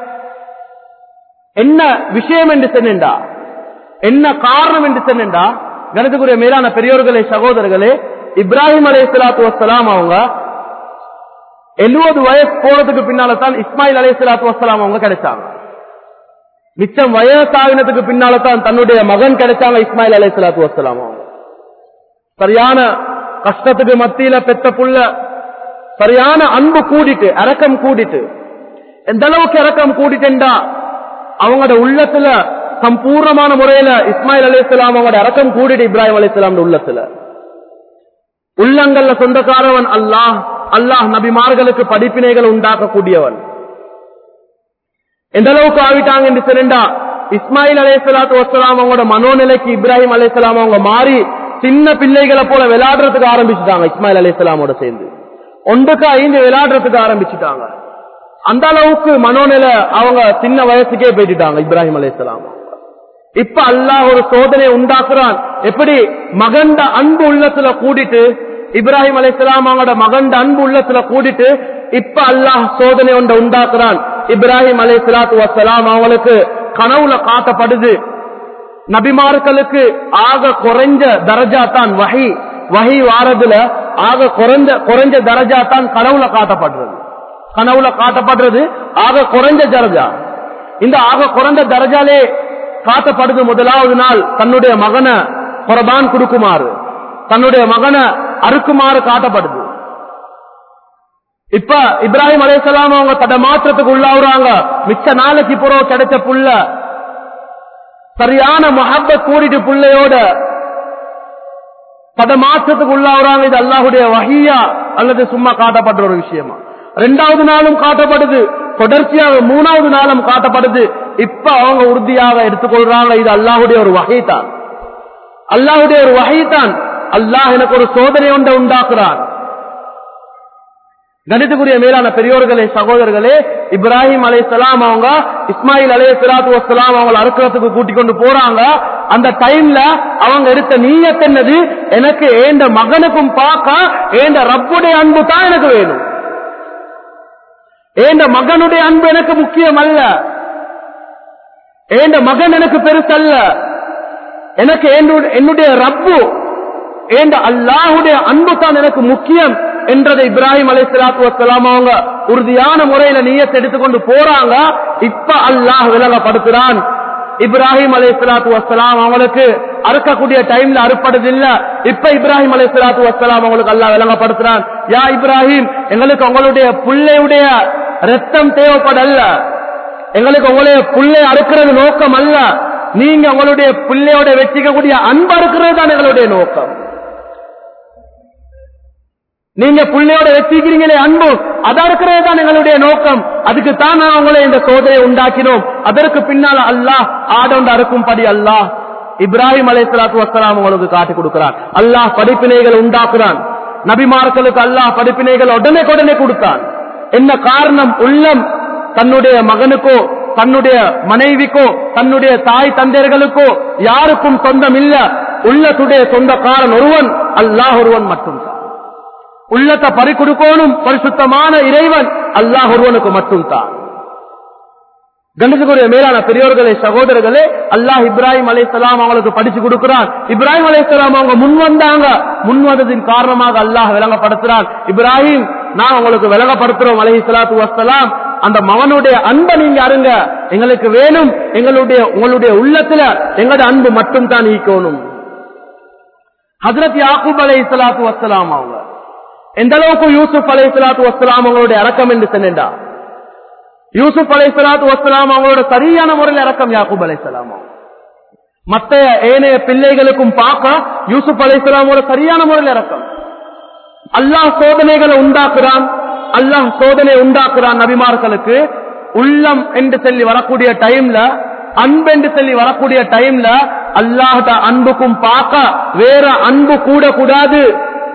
என்ன விஷயம் என்று சொன்னா, என்ன காரணம் என்று சொன்னா, கணத்துக்குரிய மேலான பெரியோர்களே, சகோதரர்களே, இப்ராஹிம் அலைஹிஸ்ஸலாத்து வஸ்ஸலாம் அவங்க எழுபது வயசு போனதுக்கு பின்னால தான் இஸ்மாயில் அலைஹிஸ்ஸலாத்து வஸ்ஸலாம் அவங்க கிடைச்சாங்க. மிச்சம் வயசாகினதுக்கு பின்னால தான் தன்னுடைய மகன் கிடைச்சாங்க இஸ்மாயில் அலைஹிஸ்ஸலாத்து வஸ்ஸலாம் அவங்க. சரியான கஷ்டத்துக்கு மத்தியில பெத்த புள்ள, சரியான அன்பு கூடிட்டு, இரக்கம் கூடிட்டு. எந்த அளவுக்கு இரக்கம் கூடிட்டா அவங்களோட உள்ளத்துல சம்பூர்ணமான முறையில இஸ்மாயில் அலைஹிஸ்ஸலாம் அவங்களோட இரக்கம் கூடிட்டு இப்ராஹிம் அலைஹிஸ்ஸலாம் உள்ளத்துல. உள்ளங்கள்ல சொந்தக்காரவன் அல்லாஹ். அல்லாஹ் நபிமார்களுக்கு படிப்பினைகள் உண்டாக்கக்கூடியவன். எந்த அளவுக்கு ஆவிட்டாங்க என்று சொன்னா, இஸ்மாயில் அலைஹிஸ்ஸலாத்து வஸ்ஸலாம் அவங்களோட மனோநிலைக்கு இப்ராஹிம் அலைஹிஸ்ஸலாம் அவங்க மாறி சின்ன பிள்ளைகளை போல விளையாடுறதுக்கு ஆரம்பிச்சுட்டாங்க. இஸ்மாயில் அலைஹிஸ்ஸலாமோட சேர்ந்து ஒன்றுக்கு ஐந்து விளையாடுறதுக்கு ஆரம்பிச்சுட்டாங்க. அந்த அளவுக்கு மனோநிலை அவங்க சின்ன வயசுக்கே போயிட்டாங்க இப்ராஹிம் அலைஹிஸ்ஸலாம். இப்ப அல்லாஹ் ஒரு சோதனை உண்டாக்குறான். எப்படி மகண்ட அன்பு உள்ளத்துல கூடிட்டு, இப்ராஹிம் அலைஹிஸ்ஸலாம் அவங்களோட மகண்ட அன்பு உள்ளத்துல கூடிட்டு இப்ப அல்லாஹ் சோதனை ஒன்றை உண்டாக்குறான். இப்ராஹிம் அலைஹிஸ்ஸலாத்து வஸ்ஸலாம் அவங்களுக்கு கனவுல காட்டப்படுது. நபிமார்களுக்கு ஆக குறைஞ்ச தரஜா தான் வஹி. வஹி வாரதுல ஆக குறைஞ்ச குறைஞ்ச தரஜா தான் கனவுல காட்டப்படுறது. கனவுல காட்டப்படுறது ஆக குறைஞ்ச தரஜா. இந்த ஆக குறைஞ்ச தரஜாலே காட்டப்படுது. முதலாவது நாள் தன்னுடைய மகனை குர்பான் கொடுக்குமாறு, தன்னுடைய மகனை அறுக்குமாறு காட்டப்படுது. இப்ப இப்ராஹிம் அலைஹிஸ்ஸலாம் அவங்க தடமாற்றத்துக்கு உள்ளாவுறாங்க. மிச்ச நாளைக்கு புறம் கிடைச்ச புள்ள சரியான முஹப்பத் கூடிட்டு புள்ளையோட தடமாற்றத்துக்கு உள்ளாவுறாங்க. இது அல்லாஹ்வுடைய வஹியா அல்லது சும்மா காட்டப்படுற ஒரு விஷயமா? இரண்டாவது நாளும் காட்டப்படுது, தொடர்ச்சியாக மூணாவது நாளும் காட்டப்படுது. இப்ப அவங்க உறுதியாக எடுத்துக்கொள்றாங்க, இது அல்லாஹ்வுடைய ஒரு வஹி தான். அல்லாஹ்வுடைய ஒரு வஹி தான். அல்லாஹ் எனக்கு ஒரு சோதனை ஒன்றை உண்டாக்குறான். கணிதக்குரிய மேலான பெரியோர்களே, சகோதரர்களே, இப்ராஹிம் அலைஹிஸ்ஸலாம் அவங்க இஸ்மாயில் அலைஹிஸ்ஸலாத்து வஸ்ஸலாம் அவங்களை அறுக்கிறதுக்கு கூட்டிக் கொண்டு போறாங்க. அந்த டைம்ல அவங்க எடுத்த நீயத் என்னது? எனக்கு ஏண்ட மகனுக்கும் பார்க்க ஏண்ட ரப்புடைய அன்பு தான் எனக்கு வேணும். ஏண்ட மகனுடைய அன்பு எனக்கு முக்கியம் அல்ல, ஏண்ட மகன் எனக்கு பெருசல்ல, எனக்கு என்னுடைய ரப்பு ஏண்ட அல்லாஹ்வுடைய அன்பு தான் எனக்கு முக்கியம் என்றதை இப்ராஹிம் அலைஹிஸ்ஸலாத்து வஸ்ஸலாம் அவங்க உறுதியான முறையில நியத் எடுத்துக்கொண்டு போறாங்க. இப்ப அல்லாஹ் விளங்கப்படுத்துறான். இப்ராஹிம் அலைஹிஸ்ஸலாத்து வஸ்ஸலாம் அவங்களுக்கு அறுக்கக்கூடிய டைம்ல அறுப்படுது இல்ல. இப்ப இப்ராஹிம் அலைஹிஸ்ஸலாத்து வஸ்ஸலாம் அவங்களுக்கு அல்லாஹ் விளங்கப்படுத்துறான், யா இப்ராஹிம், எங்களுக்கு உங்களுடைய புள்ளையுடைய ரத்தம் தேவைப்படல, எங்களுக்கு உங்களுடைய புள்ளை அறுக்கிறது நோக்கம் அல்ல, நீங்க உங்களுடைய புள்ளையோட வெற்றிக்கக்கூடிய அன்பு அறுக்கிறது தான் எங்களுடைய நோக்கம். நீங்க புள்ளையோட வெற்றிக்கிறீங்களே அன்பு, அதை இருக்கிறது தான் எங்களுடைய நோக்கம். அதுக்கு தான் நான் உங்களை இந்த சோதனையை உண்டாக்கினோம். அதற்கு பின்னால் அல்லாஹ் ஆடொண்டு அறுக்கும்படி அல்லாஹ் இப்ராஹிம் அலைஹிஸ்ஸலாத்து வஸ்ஸலாம் உங்களுக்கு காட்டி கொடுக்கிறான். அல்லாஹ் படிப்பினைகள் உண்டாக்குறான். நபிமார்களுக்கு அல்லாஹ் படிப்பினைகள் உடனே உடனே கொடுத்தான். என்ன காரணம்? உள்ளம் தன்னுடைய மகனுக்கோ தன்னுடைய மனைவிக்கோ தன்னுடைய தாய் தந்தையர்களுக்கோ யாருக்கும் சொந்தம் இல்ல. உள்ளத்துடைய சொந்தக்காரன் ஒருவன், அல்லாஹ் ஒருவன் மட்டும்தான். உள்ளத்தை பறிக்கொடுக்கணும் பரிசுத்தமான இறைவன் அல்லாஹ் ஒருவனுக்கு மட்டும்தான். கண்டித்துக்குரிய மேலான பெரியோர்களே, சகோதரர்களே, அல்லாஹ் இப்ராஹிம் அலைஹிஸ்ஸலாம் அவங்களுக்கு படிச்சு கொடுக்கிறான். இப்ராஹிம் அலைஹிஸ்ஸலாம் அவங்க முன் வந்தாங்க. முன் வந்ததின் காரணமாக அல்லாஹ் விளங்கப்படுத்துறான், இப்ராஹிம் நான் உங்களுக்கு விளங்கப்படுத்துறோம் அலைஹிஸ்ஸலாத்து வஸ்ஸலாம், அந்த மகனுடைய அன்பை நீங்க அருங்க, எங்களுக்கு வேணும், எங்களுடைய உங்களுடைய உள்ளத்துல எங்களுடைய அன்பு மட்டும் தான் ஈக்கணும். ஹஜ்ரத் யாக்கூப் அலைஹிஸ்ஸலாத்து வஸ்ஸலாம் அவங்க எந்த அளவுக்கு யூசுப் அலைஹிஸ்ஸலாத்து வஸ்ஸலாம் அவங்களுடைய இரக்கம் என்று சொன்னா, யூசுப் அலைஹிஸ்ஸலாத்து வஸ்ஸலாம் அவங்களோட சரியான முறையில் இரக்கம் யாக்கூப் அலைஹிஸ்ஸலாம். மற்ற ஏனைய பிள்ளைகளுக்கும் பார்க்க யூசுப் அலைஹிஸ்ஸலாமோட சரியான முறையில் இரக்கம். அல்லாஹ் சோதனைகளை உண்டாக்குறான். அல்லாஹ் சோதனை உண்டாக்குறான் நபிமார்களுக்கு. உள்ளம் என்று சொல்லி வரக்கூடிய டைம்ல, அன்பு என்று சொல்லி வரக்கூடிய டைம்ல அல்லாஹ் அன்புக்கும் பார்க்க வேற அன்பு கூட கூடாது.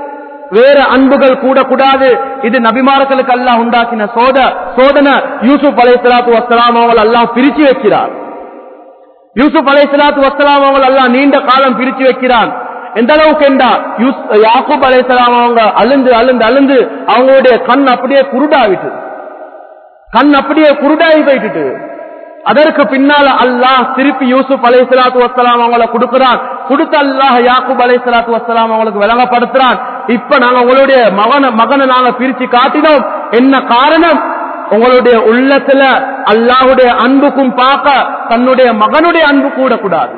வேற அன்புகள் கூட கூடாது. இது நபிமார்களுக்கு அல்லாஹ் உண்டாக்கின சோத சோதனை. யூசுப் அலைஹிஸ்ஸலாத்து வஸ்ஸலாம் அவர்கள் அல்லாஹ் பிரிச்சு வைக்கிறார். யூசுப் அலைஹிஸ்ஸலாத்து வஸ்ஸலாம் அவர்கள் அல்லாஹ் நீண்ட காலம் பிரிச்சு வைக்கிறான். எந்த அளவுக்கு என்றா யாக்கூப் அலைஹிஸ்ஸலாம் அவங்க அழுந்து அழுந்து அழுந்து அவங்களுடைய கண் அப்படியே குருடாவிட்டு கண் அப்படியே குருடாகி போயிட்டு அதற்கு பின்னால அல்லாஹ் திருப்பி யூசுப் அலைஹிஸ்ஸலாத்து வஸ்ஸலாம் அவங்களை கொடுக்கிறான். கொடுத்த அல்லாஹ் யாக்கூப் அலைஹிஸ்ஸலாத்து வஸ்ஸலாம் அவங்களுக்கு விளங்கப்படுத்துறான். இப்ப நாங்க உங்களுடைய மகன மகனை நாங்க பிரிச்சு காட்டினோம். என்ன காரணம்? உங்களுடைய உள்ளத்துல அல்லாஹ்வுடைய அன்புக்கும் பார்க்க தன்னுடைய மகனுடைய அன்பு கூட கூடாது.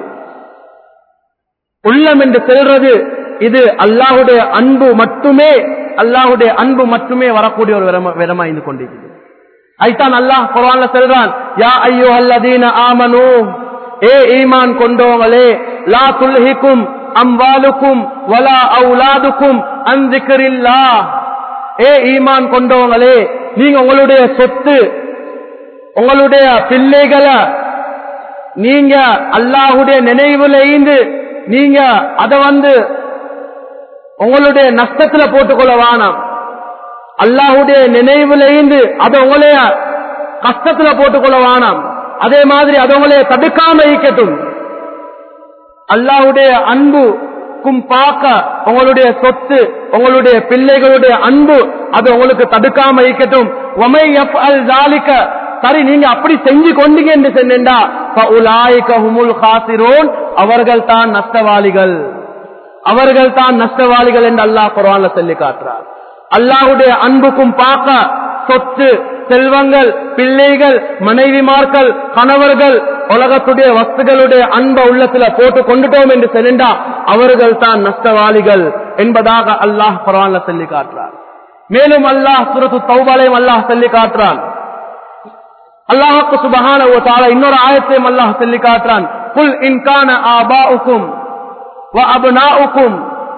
உள்ளம் என்று செல்றது இது அல்லாஹ்வுடைய அன்பு மட்டுமே அல்லாஹ்வுடைய அன்பு மட்டுமே வரக்கூடிய ஒரு விதமா இருந்து கொண்டிருக்கிறது. ஐதான் அல்லாஹ் குர்ஆன்ல சொல்றான், யா அய்யுஹல்லதீன ஆமனூ, ஏ ஈமான் கொண்டவங்களே, லா துல்ஹிக்கும் அம்வாலுக்கும் வலா அவுலாதுக்கும் அன் ஸிக்ரில்லாஹ், ஏ ஈமான் கொண்டவங்களே, நீங்க உங்களுடைய சொத்து உங்களுடைய பிள்ளைகளை நீங்க அல்லாஹ்வுடைய நினைவுல இருந்து நீங்க அத வந்து உங்களுடைய நஷ்டத்துல போட்டுக்கொள்ள வேணாம். அல்லாஹ்வுடைய நினைவுல இருந்து அதை உங்களைய கஷ்டத்துல போட்டுக்கொள்ள வேணாம். அதே மாதிரி அதை உங்களைய தடுக்காம இருக்கட்டும். அல்லாஹ்வுடைய அன்புக்கும் பார்க்க உங்களுடைய சொத்து உங்களுடைய பிள்ளைகளுடைய அன்பு அது உங்களுக்கு தடுக்காம இருக்கட்டும். வமை யஃஅல் ஸாலிக, சரி நீங்க அப்படி செஞ்சு கொண்டீங்க என்று சொன்னேன்டா ஃபஉலாயிக ஹுமுல் காசிரூன், அவர்கள் தான் நஷ்டவாளிகள் அவர்கள் தான் நஷ்டவாளிகள் என்று அல்லாஹ் குர்ஆன்ல சொல்லி காட்டுறார். அல்லாஹ்வுடைய அன்புக்கும் பார்க்க சொத்து செல்வங்கள் பிள்ளைகள் மனைவிமார்கள் கணவர்கள் உலகத்துடைய வஸ்துகளுடைய அன்பை உள்ளத்துல போட்டு கொண்டுட்டோம் என்று சொன்னா அவர்கள் தான் நஷ்டவாளிகள் என்பதாக அல்லாஹ் குர்ஆன்ல சொல்லி காட்டுறார். மேலும் அல்லாஹ் சூரத்து தௌபாலையும் அல்லாஹ் சொல்லி காட்டுறான். அல்லாஹ் சுப்ஹானஹு வ தஆலா இன்னொரு ஆயத்தையும் அல்லாஹ் சொல்லி காட்டுறான், குல் இன் கான ஆபாஉக்கும் வ அப்னாஉக்கும்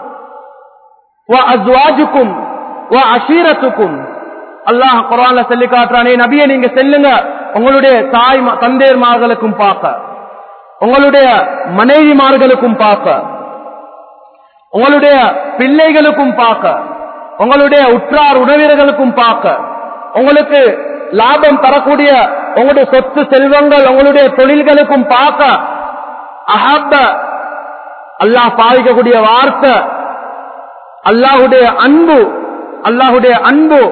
வ அஸ்வாஜுக்கும் வ அஷீரத்துக்கும், அல்லாஹ் குர்ஆன்ல சொல்லி காட்டுறானே நபியே நீங்க செல்லுங்க உங்களுடைய தாய் தந்தையர்மார்களுக்கும் பார்க்க உங்களுடைய மனைவிமார்களுக்கும் பார்க்க உங்களுடைய பிள்ளைகளுக்கும் பார்க்க உங்களுடைய உற்றார் உறவினர்களுக்கும் பார்க்க உங்களுக்கு லாபம் தரக்கூடிய உங்களுடைய சொத்து செல்வங்கள் உங்களுடைய தொழில்களுக்கும் பார்க்க அஹப்ப அல்லாஹ் பாவிக்கக்கூடிய வார்த்தை அல்லாஹ்வுடைய அன்பு அல்லாஹ்வுடைய அன்பு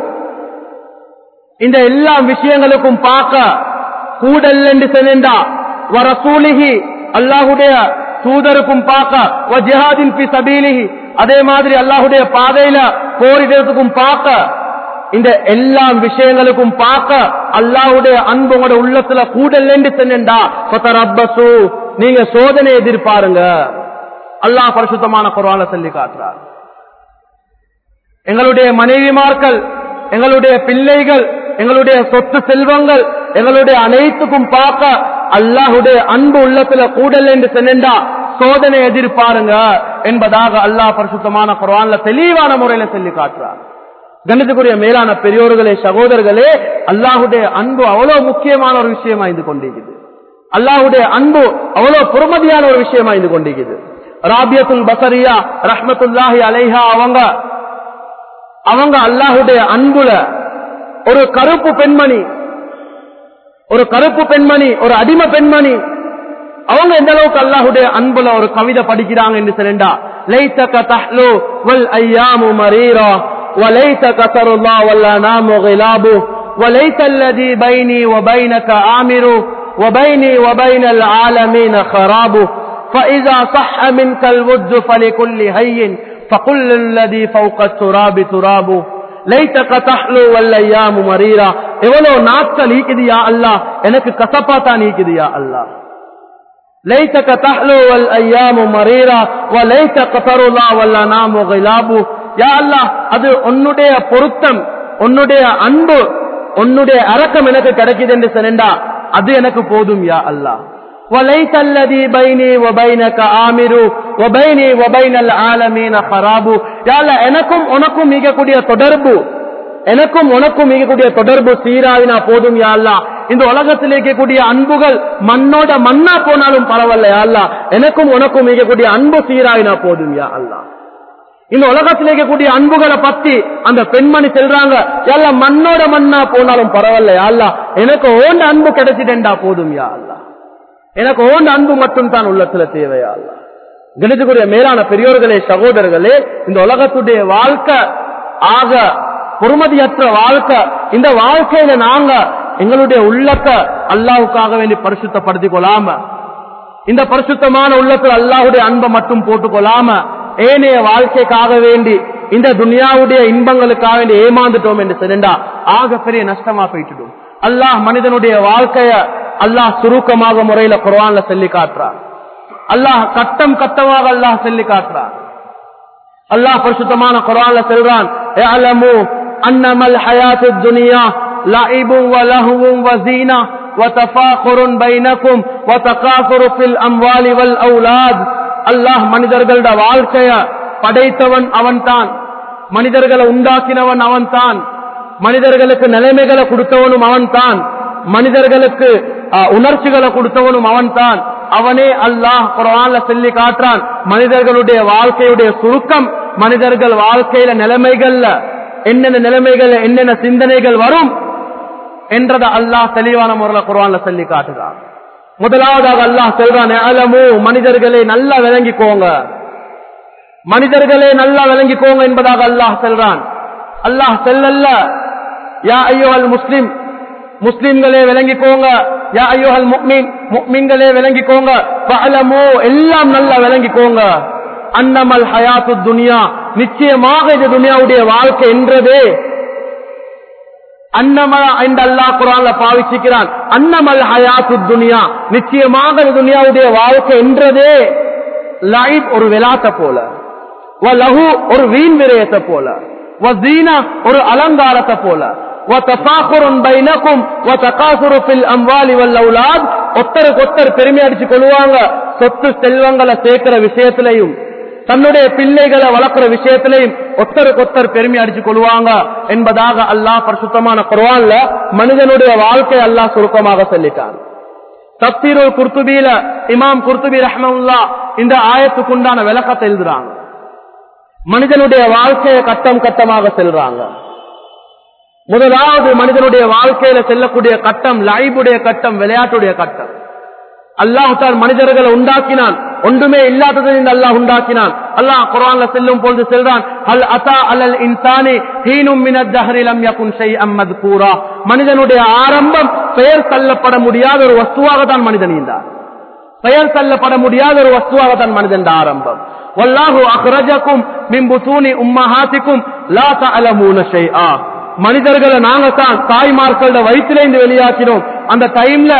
இந்த எல்லா விஷயங்களுக்கும் பார்க்க கூடல் என்று சொன்னா வ ரசூலிஹி அல்லாஹ்வுடைய தூதருக்கும் பார்க்க வ ஜிஹாதின் ஃபீ சபீலிஹி அதே மாதிரி அல்லாஹ்வுடைய பாதையில போரிடுறதுக்கும் பார்க்க இந்த எல்லா விஷயங்களுக்கும் பார்க்க அல்லாஹ்வுடைய அன்பு உங்களோட உள்ளத்துல கூடல் என்று சொன்னா ஃபதரப்பசு நீங்க சோதனை எதிர்பாருங்க. அல்லாஹ் பரிசுத்தமான குர்ஆன்ல சொல்லி காட்டுறார். எங்களுடைய மனைவிமார்கள் எங்களுடைய பிள்ளைகள் எங்களுடைய சொத்து செல்வங்கள் எங்களுடைய அனைத்துக்கும் பார்க்க அல்லாஹ்வுடைய அன்பு உள்ளத்துல கூடல் என்று சொன்னா சோதனை எதிர்பாருங்க என்பதாக அல்லாஹ் பரிசுத்தமான குர்ஆன்ல தெளிவான முறையில சொல்லி காட்டுறார். கணிதக்குரிய மேலான பெரியோர்களே சகோதரர்களே, அல்லாஹ்வுடைய அன்பு அவ்வளவு முக்கியமான ஒரு விஷயமா இருந்து கொண்டிருக்குது. அல்லாஹ்வுடைய அன்பு அவ்வளவு பொறுமதியான ஒரு விஷயமா இருந்து கொண்டிருக்குது. ராபியத்துல் பஸரியா ரஹ்மத்துல்லாஹி அலைஹா அவங்க அவங்க அல்லாஹ்வுடைய அன்புல ஒரு கருப்பு பெண்மணி ஒரு கருப்பு பெண்மணி ஒரு அடிமை பெண்மணி அவங்க எந்த அளவுக்கு அல்லாஹ்வுடைய அன்புல ஒரு கவிதை படிக்கிறாங்க என்று சொன்னா, லைஸக தஹ்லு வல் அய்யாமு மரீரா வலைஸக தருல்லா வல் அனாமு கிலாபு வலைஸ அல்லதி பைனி வபைனக ஆமிரு வபைனி வபைனல் ஆலமீன خرابு فإذا صح منك الود فلكل حي فقل الذي فوق التراب تراب லைஸக தஹ்லு வல் அய்யாமு மரீரா, எவ்வளவு நாட்கள் ஈக்குது யா அல்லாஹ், எனக்கு கசப்பா தான் ஈக்குது யா அல்லாஹ். லைஸக தஹ்லு வல் அய்யாமு மரீரா வலைஸக தருல்லா வல் அனாமு கிலாபு, யா அல்லாஹ் அது உன்னுடைய பொருத்தம் உன்னுடைய அன்பு உன்னுடைய இரக்கம் எனக்கு கிடைக்குது என்று சொன்னா அது எனக்கு போதும் யா அல்லாஹ். وَلَيْسَ الَّذِي بَيْنِي وَبَيْنَكَ آمِرُ وَبَيْنِي وَبَيْنَ الْعَالَمِينَ خَرَابُ, யா அல்லாஹ் எனக்கும் உனக்கும் மிகக்கூடிய தொடர்பு எனக்கும் உனக்கும் மிகக்கூடிய தொடர்பு சீராவினா போதும் யா அல்லாஹ். இந்த உலகத்தில் இருக்கக்கூடிய அன்புகள் மண்ணோட மண்ணா போனாலும் பரவாயில்ல யா அல்லாஹ், எனக்கும் உனக்கும் மிகக்கூடிய அன்பு சீராவினா போதும் யா அல்லாஹ். இந்த உலகத்தில் இருக்கக்கூடிய அன்புகளை பத்தி அந்த பெண்மணி செல்றாங்க, எல்லாம் மண்ணோட மண்ணா போனாலும் பரவாயில்ல யா அல்லாஹ், எனக்கு ஓண்ட அன்பு கிடைச்சிட்டேன்டா போதும் யா அல்லாஹ், எனக்கு ஓண்ட அன்பு மட்டும் தான் உள்ளத்துல தேவையா அல்லாஹ். கணிதக்குரிய மேலான பெரியோர்களே, சகோதரர்களே, இந்த உலகத்துடைய வாழ்க்கை ஆக பொறுமதியற்ற வாழ்க்கை. இந்த வாழ்க்கையில நாங்க எங்களுடைய உள்ளத்தை அல்லாஹ்வுக்காக வேண்டி பரிசுத்தப்படுத்திக் கொள்ளாம, இந்த பரிசுத்தமான உள்ளத்தில் அல்லாஹ்வுடைய அன்பை மட்டும் போட்டுக் கொள்ளாம, ஏனைய வாழ்க்கைக்காக வேண்டி இந்த துனியாவுடைய இன்பங்களுக்காக வேண்டி ஏமாந்துட்டோம் என்று சொன்னா ஆக பெரிய நஷ்டமா போயிட்டுடும். அல்லாஹ் மனிதனுடைய வாழ்க்கைய அல்லாஹ் சுருக்கமாக முறையில குர்ஆன்ல சொல்லி காட்டுறான். அல்லாஹ் கட்டம் கட்டமாக அல்லாஹ் சொல்லி காட்டுறான். அல்லாஹ் பரிசுத்தமான குர்ஆன்ல சொல்றான், "இஅலமு அன்னமல் ஹயாத்துத் துன்யா லஇபுன் வ லஹ்வுன் வ ஸீனா வ தஃபாகுருன் பைனக்கும் வ தகாசுரு ஃபில் அம்வாலி வல் அவுலாத்." அல்லாஹ் மனிதர்களுடைய வாழ்க்கைய படைத்தவன் அவன்தான், மனிதர்களை உண்டாக்கினவன் அவன்தான், மனிதர்களுக்கு நிலைமைகளை கொடுத்தவனும் அவன்தான், மனிதர்களுக்கு உணர்ச்சிகளை கொடுத்தவனும் அவன்தான். அவனே அல்லாஹ் குர்ஆன்ல சொல்லி காட்டுறான், மனிதர்களுடைய வாழ்க்கையுடைய சுருக்கம், மனிதர்கள் வாழ்க்கையில நிலைமைகள்ல என்னென்ன நிலைமைகள் என்னென்ன சிந்தனைகள் வரும் என்றதை அல்லாஹ் தெளிவான முறையில் குர்ஆன்ல சொல்லி காட்டுறான். முதலாவதாக அல்லாஹ் சொல்றான், "அலமு", மனிதர்களை நல்லா விளங்கிக்கோங்க, மனிதர்களே நல்லா விளங்கிக்கோங்க என்பதாக அல்லாஹ் சொல்றான். அல்லாஹ் சொல்லல்ல யா அய்யுஹல் முஸ்லிம், முஸ்லிம்களே விளங்கிக்கோங்க, யா அய்யுஹல் முஃமின், முஃமின்களே விளங்கிக்கோங்க, ஃபஅலமு, எல்லாம் நல்லா விளங்கிக்கோங்க, அன்னமல் ஹயாத்துத் துன்யா, நிச்சயமாக இது துனியாவுடைய வாழ்க்கை என்றதே, அன்னமா என்று அல்லாஹ் குர்ஆன்ல பாவிச்சிக்கிறான். அன்னமல் ஹயாத்துத் துன்யா, நிச்சயமாக இது துனியாவுடைய வாழ்க்கை என்றதே லைப், ஒரு விலாட்ட போல, வ லஹு, ஒரு வீண் விரயத்தை போல, வ ஸீனா, ஒரு அலங்காரத்தை போல, வ தஃபாகுருன் பைனக்கும் வ தகாசுரு ஃபில் அம்வாலி வல் அவுலாத், ஒருத்தருக்கு ஒருத்தர் பெருமை அடிச்சு கொள்வாங்க, சொத்து செல்வங்களை சேர்க்கிற விஷயத்திலையும் தன்னுடைய பிள்ளைகளை வளர்க்கிற விஷயத்திலையும் ஒருத்தருக்கு ஒருத்தர் பெருமை அடிச்சு கொள்வாங்க என்பதாக அல்லாஹ் பரிசுத்தமான குர்ஆன்ல மனிதனுடைய வாழ்க்கை அல்லாஹ் சுருக்கமாக சொல்லிட்டான். தஃசீருல் குர்துபில இமாம் குர்துபி ரஹ்மத்துல்லாஹ் இந்த ஆயத்துக்கு உண்டான விளக்கத்தை எழுதுறாங்க. மனிதனுடைய வாழ்க்கையை கட்டம் கட்டமாக செல்றாங்க. முதலாவது மனிதனுடைய வாழ்க்கையில செல்லக்கூடிய கட்டம் லைபுடைய கட்டம், விளையாட்டுடைய கட்டம். அல்லாஹ் தான் மனிதர்களை உண்டாக்கினான், ஒன்றுமே இல்லாததை அல்லாஹ் உண்டாக்கினான். அல்லாஹ் குர்ஆன்ல செல்லும் பொழுது சொல்றான், ஹல் அஸா அலல் இன்சானி ஹீனும் மினத் தஹ்ரி லம் யகுன் ஷைஅம் மذ்கூரா, மனிதனுடைய ஆரம்பம் பெயர் சொல்லப்பட முடியாத ஒரு வஸ்துவாக தான் மனிதன் இருந்தான், பெயர் சொல்லப்பட முடியாத ஒரு வஸ்துவாக தான் மனிதன் ஆரம்பம். வல்லாஹு அக்ரஜக்கும் மின் புதூனி உம்மஹாத்திக்கும் லா தஅலமூன ஷைஆ, மனிதர்களை நாங்க தான் தாய்மார்களோட வயிற்றிலிருந்து வெளியாக்கினோம், அந்த டைம்ல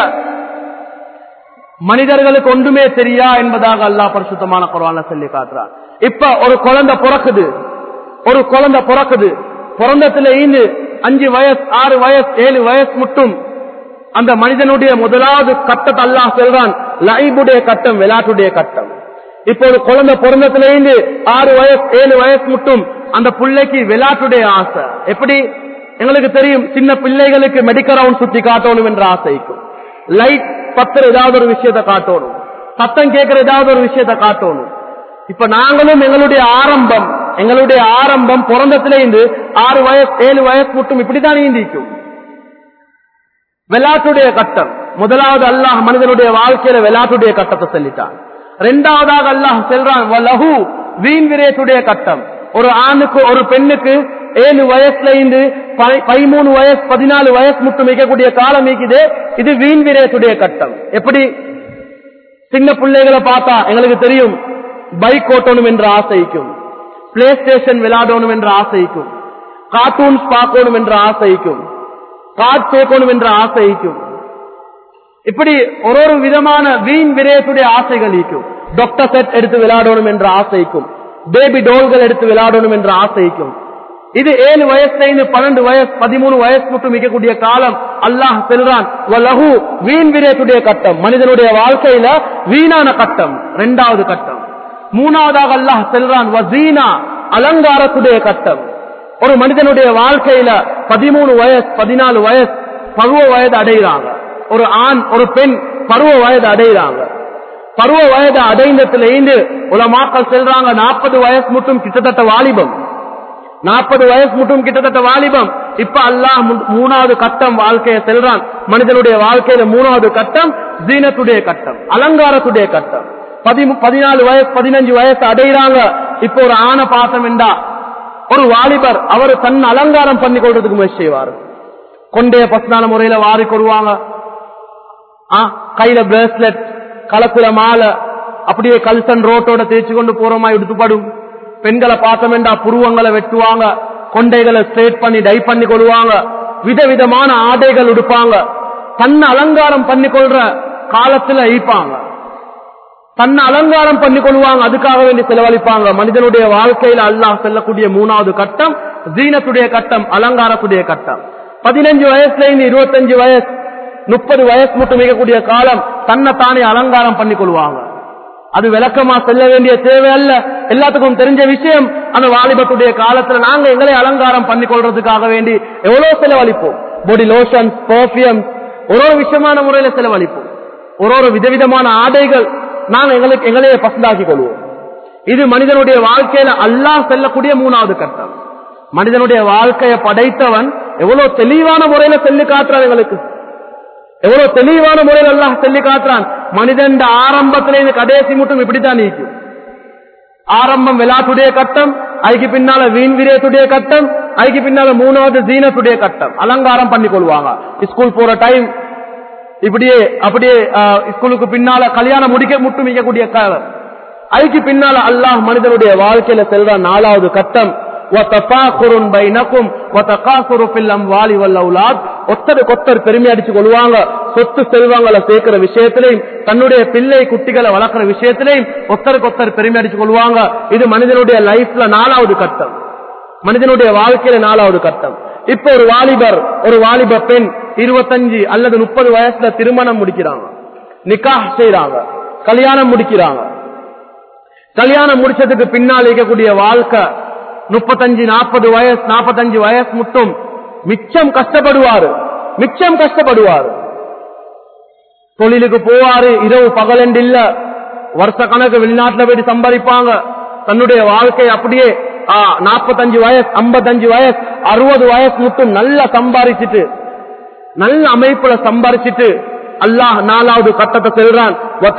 மனிதர்களுக்கு ஒன்றுமே தெரியா என்பதாக அல்லாஹ் பரிசுத்தமான குர்ஆன்ல சொல்லி காட்டுறான். இப்ப ஒரு குழந்தை பிறக்குது, ஒரு குழந்தை பிறக்குது, பிறந்தத்துல இருந்து அஞ்சு வயசு ஆறு வயசு ஏழு வயசு மட்டும் அந்த மனிதனுடைய முதலாவது கட்டத்தை அல்லாஹ் சொல்றான் லைபுடைய கட்டம், விளையாட்டுடைய கட்டம். இப்ப ஒரு குழந்தை பிறந்தத்துல இருந்து ஆறு வயசு ஏழு வயசு மட்டும் அந்த பிள்ளைக்கு விளையாட்டுடைய ஆசை. எப்படி எங்களுக்கு தெரியும், சின்ன பிள்ளைகளுக்கு மெடிக்கல் ரவுண்ட் சுத்தி காட்டணும் என்ற ஆசைக்கும், லைட் பத்திர ஏதாவது ஒரு விஷயத்தை காட்டணும், சத்தம் கேட்கிற ஏதாவது ஒரு விஷயத்தை காட்டணும். இப்ப நாங்களும் எங்களுடைய ஆரம்பம் எங்களுடைய ஆரம்பம் பிறந்தத்திலிருந்து ஆறு வயசு ஏழு வயசு மட்டும் இப்படித்தான் நீந்திக்கும். விளையாட்டுடைய கட்டம் முதலாவது அல்லாஹ் மனிதனுடைய வாழ்க்கையில விளையாட்டுடைய கட்டத்தை சொல்லிட்டான். இரண்டாவதாக அல்லாஹ் சொல்றான் வலஹு, வீண் விரயத்துடைய கட்டம். ஒரு ஆணுக்கு ஒரு பெண்ணுக்கு ஏழு வயசுல இருந்து பதிமூணு வயசு பதினாலு வயசு மட்டும் வைக்கக்கூடிய காலம் இருக்குது, இது வீண் விரயத்துடைய கட்டம். எப்படி சின்ன பிள்ளைகளை பார்த்தா எங்களுக்கு தெரியும், பைக் ஓட்டணும் என்ற ஆசைக்கும், பிளே ஸ்டேஷன் விளையாடணும் என்ற ஆசைக்கும், கார்ட்டூன்ஸ் பார்க்கணும் என்ற ஆசைக்கும், கார்ட் சேர்க்கணும் என்ற ஆசைக்கும், இப்படி ஒரு ஒரு விதமான வீண் விரயத்துடைய ஆசைகள் இருக்கும். டாக்டர் செட் எடுத்து விளையாடணும் என்ற ஆசைக்கும், பேபி டோல்கள் எடுத்து விளையாடணும் என்ற ஆசைக்கும். இது ஏழு வயசுல இருந்து பன்னெண்டு வயசு பதிமூணு வயசு மட்டும் மிக்கக்கூடிய காலம். அல்லாஹ் சொல்றான் வலஹு, வீண் விரயத்துடைய கட்டம், மனிதனுடைய வாழ்க்கையில வீணான கட்டம் இரண்டாவது கட்டம். மூணாவதாக அல்லாஹ் சொல்றான் வஸீனா, அலங்காரத்துடைய கட்டம். ஒரு மனிதனுடைய வாழ்க்கையில பதிமூணு வயசு பதினாலு வயசு பருவ வயது அடைகிறாங்க, ஒரு ஆண் ஒரு பெண் பருவ வயது அடைகிறாங்க. பருவ வயது அடைந்தத்துல இருந்து உலமாக்கள் செல்றாங்க நாற்பது வயசு மட்டும் கிட்டத்தட்ட வாலிபம், நாற்பது வயசு மட்டும் கிட்டத்தட்ட வாலிபம். இப்ப அல்லாஹ் மூணாவது கட்டம் வாழ்க்கையை செல்றான். மனிதனுடைய வாழ்க்கையில மூணாவது கட்டம் ஜீனத்துடைய கட்டம், அலங்காரத்துடைய கட்டம். பதி பதினாலு வயசு பதினஞ்சு வயசு அடைகிறாங்க. இப்ப ஒரு ஆணை பாசம் என்றா ஒரு வாலிபர் அவர் தன் அலங்காரம் பண்ணி கொள்றதுக்கு முயற்சி செய்வார். கொண்டைய பசுனால முறையில வாரி கொள்வாங்க, கையில பிரேஸ்லெட், களத்துல மாலை, அப்படியே கல்சன் ரோட்டோட தேய்ச்சி கொண்டு போறோமா எடுத்துப்படும். பெண்களை பார்த்தோம் என்றா புருவங்களை வெட்டுவாங்க, கொண்டைகளை ஸ்ட்ரெயிட் பண்ணி டை பண்ணி கொள்வாங்க, விதவிதமான ஆடைகள் உடுப்பாங்க. தன்னை அலங்காரம் பண்ணி கொள்ற காலத்துல ஈப்பாங்க, தன்னை அலங்காரம் பண்ணி கொள்வாங்க, அதுக்காக வேண்டி செலவழிப்பாங்க. மனிதனுடைய வாழ்க்கையில அல்லாஹ் செல்லக்கூடிய மூணாவது கட்டம் ஜீனத்துடைய கட்டம், அலங்காரத்துடைய கட்டம். பதினஞ்சு வயசுல இருந்து இருபத்தஞ்சு வயசு முப்பது வயசு மட்டும் மிகக்கூடிய காலம் தன்னை தானே அலங்காரம் பண்ணி கொள்வாங்க. அது விளக்கமா செல்ல வேண்டிய தேவை அல்ல, எல்லாத்துக்கும் தெரிஞ்ச விஷயம். அந்த வாலிபத்துடைய காலத்துல நாங்க எங்களை அலங்காரம் பண்ணி கொள்றதுக்காக வேண்டி எவ்வளவு செலவழிப்போம். பாடி லோஷன், பெர்ஃபியூம், ஒரு ஒரு விஷயமான முறையில செலவழிப்போம். ஒரு ஒரு விதவிதமான ஆடைகள் நாங்க எங்களுக்கு எங்களையே பசந்தாக்கி கொள்வோம். இது மனிதனுடைய வாழ்க்கையில அல்லாஹ் செல்லக்கூடிய மூணாவது கட்டம். மனிதனுடைய வாழ்க்கையை படைத்தவன் எவ்வளவு தெளிவான முறையில சொல்லி காட்டுறான், எங்களுக்கு எவ்வளவு தெளிவான முறையில் அல்லாஹ் சொல்லி காட்டுறான். மனிதன் ஆரம்பத்திலிருந்து கடைசி மட்டும் இப்படித்தான் நீக்கும். ஆரம்பம் விளையாட்டுடைய கட்டம், அதுக்கு பின்னால வீண் விரயத்துடைய கட்டம், அதுக்கு பின்னால மூணாவது ஜீனத்துடைய கட்டம், அலங்காரம் பண்ணி கொள்வாங்க. ஸ்கூல் போற டைம் இப்படியே அப்படியே ஸ்கூலுக்கு பின்னால கல்யாணம் முடிக்க முட்டு மிக்கக்கூடிய காலம். அதுக்கு பின்னால அல்லாஹ் மனிதனுடைய வாழ்க்கையில செல்ற நாலாவது கட்டம் ஒத்தர் பெருமை அடிச்சு கொள்வாங்க. சொத்து செல்வங்களை சேர்க்கிற விஷயத்திலையும் தன்னுடைய பிள்ளை குட்டிகளை வளர்க்கிற விஷயத்திலையும் ஒத்தருக்கு ஒத்தர் பெருமை அடிச்சு கொள்வாங்க. இது மனிதனுடைய லைஃப்ல நாலாவது கட்டம், மனிதனுடைய வாழ்க்கையில நாலாவது கட்டம். இப்ப ஒரு வாலிபர் ஒரு வாலிப பெண் இருபத்தஞ்சு அல்லது முப்பது வயசுல திருமணம் முடிக்கிறாங்க, நிக்காஹ் செய்யறாங்க, கல்யாணம் முடிக்கிறாங்க. கல்யாணம் முடிச்சதுக்கு பின்னால் இருக்கக்கூடிய வாழ்க்கை முப்பத்தஞ்சு நாற்பது வயசு நாற்பத்தஞ்சு வயசு மட்டும் மிச்சம் கஷ்டப்படுவாரு, மிச்சம் கஷ்டப்படுவாரு. தொழிலுக்கு போவாரு, இரவு பகலண்டு இல்ல, வருஷ கணக்கு வெளிநாட்டுல போயிட்டு சம்பாதிப்பாங்க. தன்னுடைய வாழ்க்கை அப்படியே நாற்பத்தஞ்சு வயசு ஐம்பத்தஞ்சு வயசு அறுபது வயசு மட்டும் நல்லா சம்பாதிச்சுட்டு நல்ல அமைப்புல சம்பாதிச்சுட்டு அல்லாஹ் நாலாவது கட்டத்தை செல்றான்.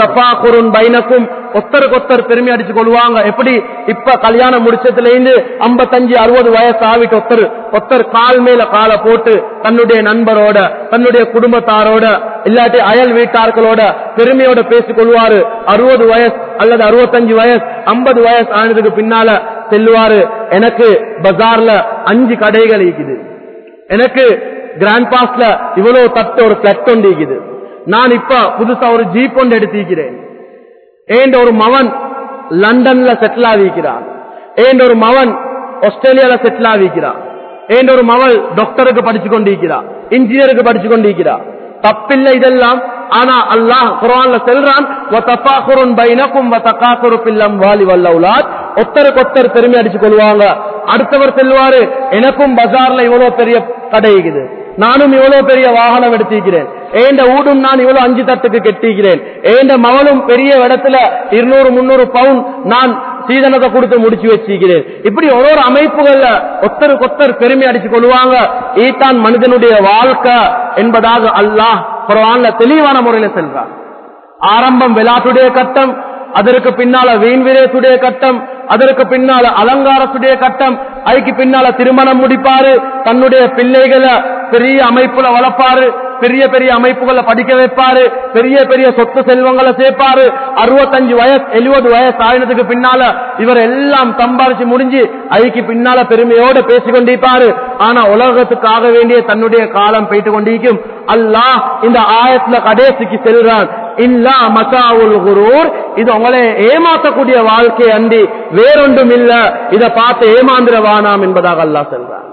ஒத்தருக்கு ஒத்தர் பெருமை அடிச்சு கொள்வாங்க. எப்படி இப்ப கல்யாணம் முடிச்சதுல இருந்து ஐம்பத்தஞ்சு அறுபது வயசு ஆவிட்டு ஒத்தர் ஒத்தர் கால் மேல காலை போட்டு தன்னுடைய நண்பரோட தன்னுடைய குடும்பத்தாரோட இல்லாட்டி அயல் வீட்டார்களோட பெருமையோட பேசிக் கொள்வாரு. அறுபது வயசு அல்லது அறுபத்தஞ்சு வயசு ஐம்பது வயசு ஆனதுக்கு பின்னால செல்லுவாரு, எனக்கு பஜார்ல அஞ்சு கடைகள் இருக்குது, எனக்கு கிராண்ட் பாஸ்ல இவ்வளவு தட்டு ஒரு பிளட் ஒன்று இருக்குது, நான் இப்ப புதுசா ஒரு ஜீப் ஒன்று எடுத்திருக்கிறேன், ஏண்ட ஒரு மவன் லண்டன்ல செட்டில் ஆகிக்கிறான், ஏண்ட ஒரு மவன் ஆஸ்திரேலியால செட்டில் ஆகிக்கிறான், ஏண்ட ஒரு மவள் டாக்டருக்கு படிச்சு கொண்டிருக்கிறான், இன்ஜினியருக்கு படிச்சு கொண்டிருக்கிறான். தப்பில்லை இதெல்லாம். ஆனா அல்லாஹ் குர்ஆன்ல சொல்றான், வதஃபாகுருன் பைனகும் வதகாசுரு ஃபில் அம்வாலி வல் அவுலாத். ஒத்தருக்கு ஒத்தர் பெருமை அடிச்சு கொள்வாங்க. அடுத்தவர் செல்வாரு, எனக்கும் பஜார்ல இவ்வளவு பெரிய கடை இருக்குது, நானும் இவ்வளவு பெரிய வாகனம் எடுத்திருக்கிறேன், ஏண்ட ஊடும் நான் இவ்வளவு அஞ்சு தட்டுக்கு கெட்டிக்கிறேன், ஏண்ட மவளும் பெரிய இடத்துல இருநூறு முன்னூறு பவுண்ட் நான் சீதனத்தை கொடுத்து முடிச்சு வச்சிருக்கிறேன். இப்படி ஒரு ஒரு அமைப்புகள்ல ஒத்தருக்கு ஒத்தர் பெருமை அடிச்சு கொள்வாங்க. ஈத்தான் மனிதனுடைய வாழ்க்கை என்பதாக அல்லாஹ் குர்ஆன்ல தெளிவான முறையில சொல்றான். ஆரம்பம் விளையாட்டுடைய கட்டம், அதற்கு பின்னால வீண் விரயத்துடைய கட்டம், அதற்கு பின்னால அலங்காரத்துடைய கட்டம், அதுக்கு பின்னால திருமணம் முடிப்பாரு, தன்னுடைய பிள்ளைகளை பெரிய அமைப்புல வளர்ப்பாரு, பெரிய பெரிய அமைப்புகளை படிக்க வைப்பாரு, பெரிய பெரிய சொத்து செல்வங்களை சேர்ப்பாரு. அறுபத்தஞ்சு வயசு எழுபது வயசு ஆயினத்துக்கு பின்னால இவர் எல்லாம் சம்பாரிச்சு முடிஞ்சு அதுக்கு பின்னால பெருமையோட பேசிக்கொண்டிருப்பாரு. ஆனா உலகத்துக்காக வேண்டிய தன்னுடைய காலம் போயிட்டு கொண்டிருக்கும். அல்லாஹ் இந்த ஆயத்துல கடைசிக்கு செல்றான், இல்லா மசாவுல் குரூர், இது உங்களை ஏமாற்றக்கூடிய வாழ்க்கை அன்றி வேறொன்றும் இல்ல, இதை பார்த்து ஏமாந்திர வானாம் என்பதாக அல்லாஹ் சொல்றான்.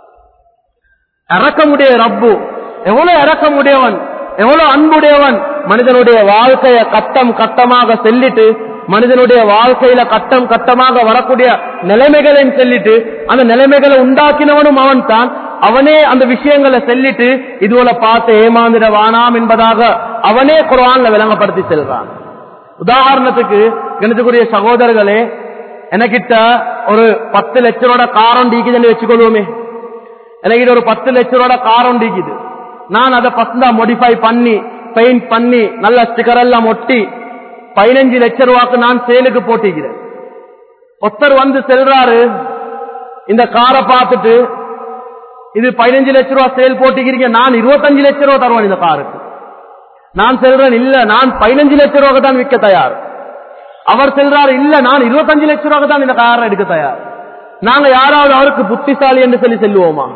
இறக்கமுடைய ரப்பு எவ்வளவு இறக்கமுடையவன், எவ்வளவு அன்புடையவன். மனிதனுடைய வாழ்க்கைய கட்டம் கட்டமாக செல்லிட்டு, மனிதனுடைய வாழ்க்கையில கட்டம் கட்டமாக வரக்கூடிய நிலைமைகளையும் செல்லிட்டு, அந்த நிலைமைகளை உண்டாக்கினவனும் அவன் தான். அவனே அந்த விஷயங்களை செல்லிட்டு இதுவரை பார்த்து ஏமாந்திட வானாம் என்பதாக அவனே குர்ஆன்ல விளங்கப்படுத்தி செல்றான். உதாரணத்துக்கு கணிதக்குரிய சகோதரர்களே, எனக்கிட்ட ஒரு பத்து லட்சம் ரூபாய் காரம் டீக்குதுன்னு வச்சுக்கொள்வோமே. எனக்கிட்ட ஒரு பத்து லட்சம் ரூபாய் காரம் டீக்குது. நான் அதை பசந்தா மோடிஃபை பண்ணி பெயிண்ட் பண்ணி நல்ல ஸ்டிக்கர் எல்லாம் ஒட்டி பதினஞ்சு லட்சம் ரூபாய்க்கு நான் சேலுக்கு போட்டிக்கிறேன். ஒருத்தர் வந்து செல்றாரு, இந்த காரை பார்த்துட்டு இது பதினஞ்சு லட்சம் ரூபாய் சேல் போட்டிக்கிறீங்க, நான் இருபத்தஞ்சு லட்சம் ரூபாய் தருவேன் இந்த காருக்கு. நான் செல்றேன், இல்ல நான் பதினஞ்சு லட்சம் ரூபாய்க்கு தான் விற்க தயார். அவர் செல்றாரு, இல்ல நான் இருபத்தஞ்சு லட்சம் ரூபாய்க்கு தான் இந்த காரை எடுக்க தயார். நாங்க யாராவது அவருக்கு புத்திசாலி என்று சொல்லி செல்லுவோமா?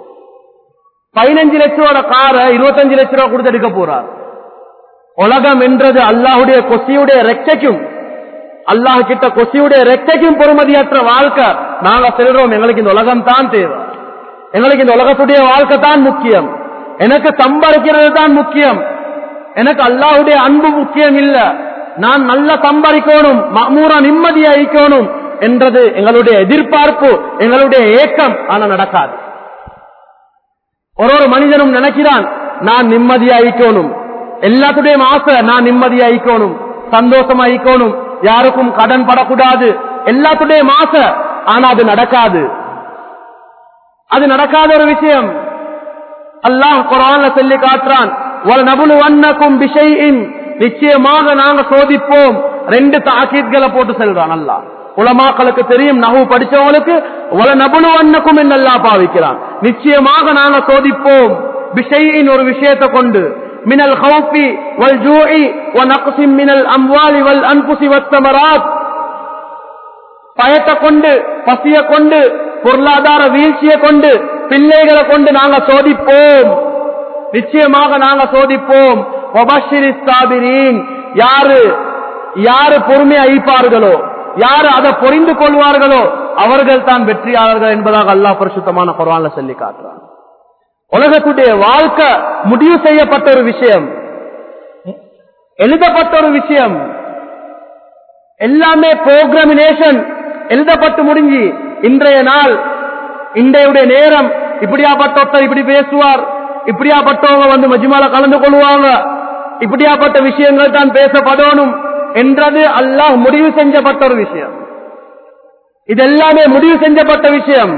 பதினஞ்சு லட்சம் ரூபாய் காரை இருபத்தஞ்சு லட்சம் ரூபாய் கொடுத்து எடுக்க போறார். உலகம் என்றது அல்லாஹுடைய கொசியுடைய ரெக்கைக்கும் அல்லாஹ் கிட்ட கொசியுடைய ரெக்கைக்கும் பொறுமதியற்ற வாழ்க்கை. நாங்க செல்றோம், எங்களுக்கு இந்த உலகம் தான் தேவை, எங்களுக்கு இந்த உலகத்துடைய வாழ்க்கை தான் முக்கியம், எனக்கு சம்பாதிக்கிறது தான் முக்கியம், எனக்கு அல்லாஹுடைய அன்பு முக்கியம் இல்ல, நான் நல்ல சம்பாதிக்கணும், மஅமூரா நிம்மதியா இருக்கணும் என்றது எங்களுடைய எதிர்பார்ப்பு, எங்களுடைய ஏக்கம். ஆனா நடக்காது. ஒரு ஒரு மனிதனும் நினைக்கிறான் நான் நிம்மதியா இருக்கணும், எல்லாத்துடைய ஆசை நான் நிம்மதியா இருக்கணும், சந்தோஷமா இருக்கணும், யாருக்கும் கடன் படக்கூடாது, எல்லாத்துடைய ஆசை. ஆனா அது நடக்காது, அது நடக்காத ஒரு விஷயம். அல்லாஹ் குர்ஆன்ல சொல்லி காட்டுறான், வலநபுலுவன்னகும் பிஷைஇன், நிச்சயமாக நாங்க சோதிப்போம். ரெண்டு தாக்கீத்களை போட்டு செல்றான் அல்லாஹ். உலமாக்களுக்கு தெரியும், நஹு படிச்சவங்களுக்கு வலநபுலுவன்னகும் என்று அல்லாஹ் பாவிக்கிறான். நிச்சயமாக நாங்க சோதிப்போம், பிஷைஇன் ஒரு விஷயத்தை கொண்டு, மினல் ஹௌஃபி வல் ஜூஇ வ நக்ஸின் மினல் அம்வாலி வல் அன்ஃபுஸி வஸ்ஸமராத், பயத்தை கொண்டு, பசியை கொண்டு, பொருளாதார வீழ்ச்சியை கொண்டு, பிள்ளைகளை கொண்டு நாங்க சோதிப்போம். நிச்சயமாக நாங்க சோதிப்போம். வபஷிரிஸ் சாபிரீன், யாரு யாரு பொறுமை அழிப்பார்களோ, யாரு அதை புரிந்து கொள்வார்களோ அவர்கள் தான் வெற்றியாளர்கள் என்பதாக அல்லாஹ் பரிசுத்தமான குர்ஆன்ல சொல்லி காட்டுறான். உலகத்துடைய வாழ்க்கை முடிவு செய்யப்பட்ட ஒரு விஷயம், எழுதப்பட்ட ஒரு விஷயம், எல்லாமே புரோகிராமினேஷன் எழுதப்பட்டு முடிஞ்சு இன்றைய நாள், இன்றைய நேரம் இப்படியாப்பட்ட இப்படி பேசுவார், இப்படியாப்பட்டவங்க வந்து மஜ்மால கலந்து கொள்வாங்க, இப்படியாப்பட்ட விஷயங்கள் தான் பேசப்படணும் என்றது அல்லாஹ் முடிவு செஞ்சப்பட்ட ஒரு விஷயம். இதெல்லாமே முடிவு செஞ்சப்பட்ட விஷயம்.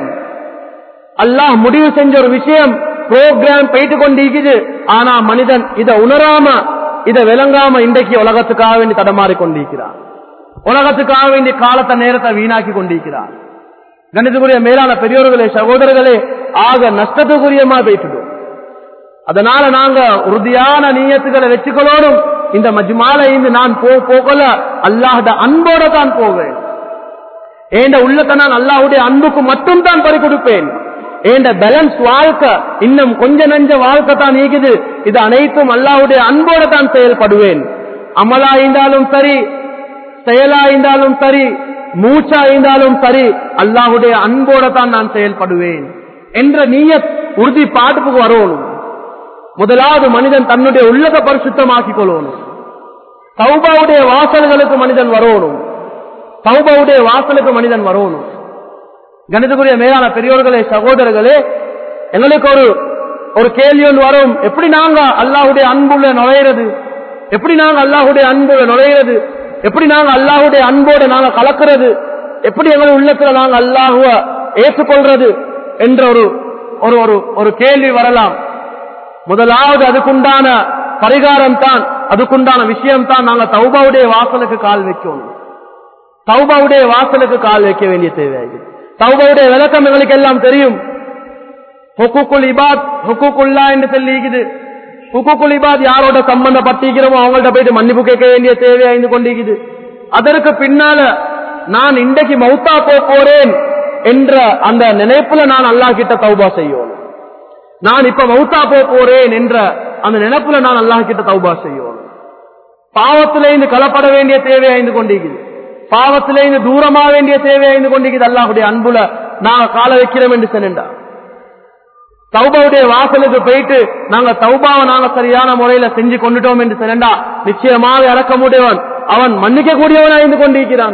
அல்லாஹ் முடிவு செஞ்ச ஒரு விஷயம் புரோகிராம் போயிட்டு கொண்டிருக்குது. ஆனா மனிதன் இதை உணராம, இதை விளங்காம இன்றைக்கு உலகத்துக்காக வேண்டி தடமாறி கொண்டிருக்கிறான், உலகத்துக்காக வேண்டிய காலத்தை நேரத்தை வீணாக்கி கொண்டிருக்கிறான். கணிதக்குரிய மேலான பெரியோர்களே, சகோதரர்களே, ஆக நஷ்டத்துக்குரியமா போயிட்டு. அதனால நாங்க உறுதியான நீயத்துக்களை வச்சுக்கொள்ளணும். இந்த மஜ்மால இருந்து நான் போகல, அல்லாஹ்ட அன்போட தான் போவேன். ஏண்ட உள்ளத்தை நான் அல்லாஹ்வுடைய அன்புக்கு மட்டும் தான் பறி கொடுப்பேன். ஏண்ட பேலன்ஸ் வாழ்க்கை இன்னும் கொஞ்ச நஞ்ச வாழ்க்கை தான் நீக்குது. இது அனைத்தும் அல்லாஹ்வுடைய அன்போட தான் செயல்படுவேன். அமலா இருந்தாலும் சரி, செயலா இருந்தாலும் சரி, மூச்சா இருந்தாலும் சரி, அல்லாஹ்வுடைய அன்போட தான் நான் செயல்படுவேன் என்ற நீயத் உறுதி பாட்டுக்கு வரணும். முதலாவது மனிதன் தன்னுடைய உள்ளத்தை பரிசுத்தமாக்கிக் கொள்ளணும். தௌபாவுடைய வாசல்களுக்கு மனிதன் வரணும், தௌபாவுடைய வாசலுக்கு மனிதன் வரணும். கணிதக்குரிய மேலான பெரியோர்களே, சகோதரர்களே, எங்களுக்கு ஒரு ஒரு கேள்வி ஒன்று வரும், எப்படி நாங்க அல்லாஹ்வுடைய அன்புள்ள நுழையிறது, எப்படி நாங்க அல்லாஹ்வுடைய அன்புல நுழையிறது, எப்படி நாங்க அல்லாஹ்வுடைய அன்போடு நாங்க கலக்கிறது, எப்படி எங்கள் உள்ளத்துல நாங்க அல்லாஹ்வ ஏற்றுக்கொள்றது என்ற ஒரு ஒரு ஒரு கேள்வி வரலாம். முதலாவது அதுக்குண்டான பரிகாரம் தான், அதுக்குண்டான விஷயம் தான் நாங்க தௌபாவுடைய வாசலுக்கு கால் வைக்கணும். தௌபாவுடைய வாசலுக்கு கால் வைக்க வேண்டிய தேவையாகிறது. தௌபாவுடைய விளக்கம் எங்களுக்கு எல்லாம் தெரியும். ஹுக்கூக்குல் இபாத், ஹுக்கூக்குல்லா என்று சொல்லிக்குது. ஹுக்கூக்குல் இபாத் யாரோட சம்பந்தப்பட்டிருக்கிறோமோ அவங்கள்ட்ட போயிட்டு மன்னிப்பு கேட்க வேண்டிய தேவையாய்ந்து கொண்டிருக்குது. அதற்கு பின்னால நான் இன்றைக்கு மௌத்தா போறேன் என்ற அந்த நினைப்புல நான் அல்லாஹ் கிட்ட தௌபா செய்யணும். நான் இப்ப மௌத்தா போறேன் என்ற அந்த நினைப்புல நான் அல்லாஹ் கிட்ட தௌபா செய்யணும். பாவத்திலேந்து கலப்பட வேண்டிய தேவையாய்ந்து கொண்டிருக்குது, பாவத்திலேந்து தூரமா வேண்டிய தேவையாய்ந்து கொண்டிருக்குது. அல்லாஹ்வுடைய அன்புல நாங்க கால வைக்கிறோம் என்று சொன்னா தௌபாவுடைய வாசலுக்கு போயிட்டு நாங்க தௌபாவை நாங்க சரியான முறையில செஞ்சு கொண்டுட்டோம் என்று சொன்னா நிச்சயமாக இறக்கமுடையவன், அவன் மன்னிக்க கூடியவனாய்ந்து கொண்டிருக்கிறான்.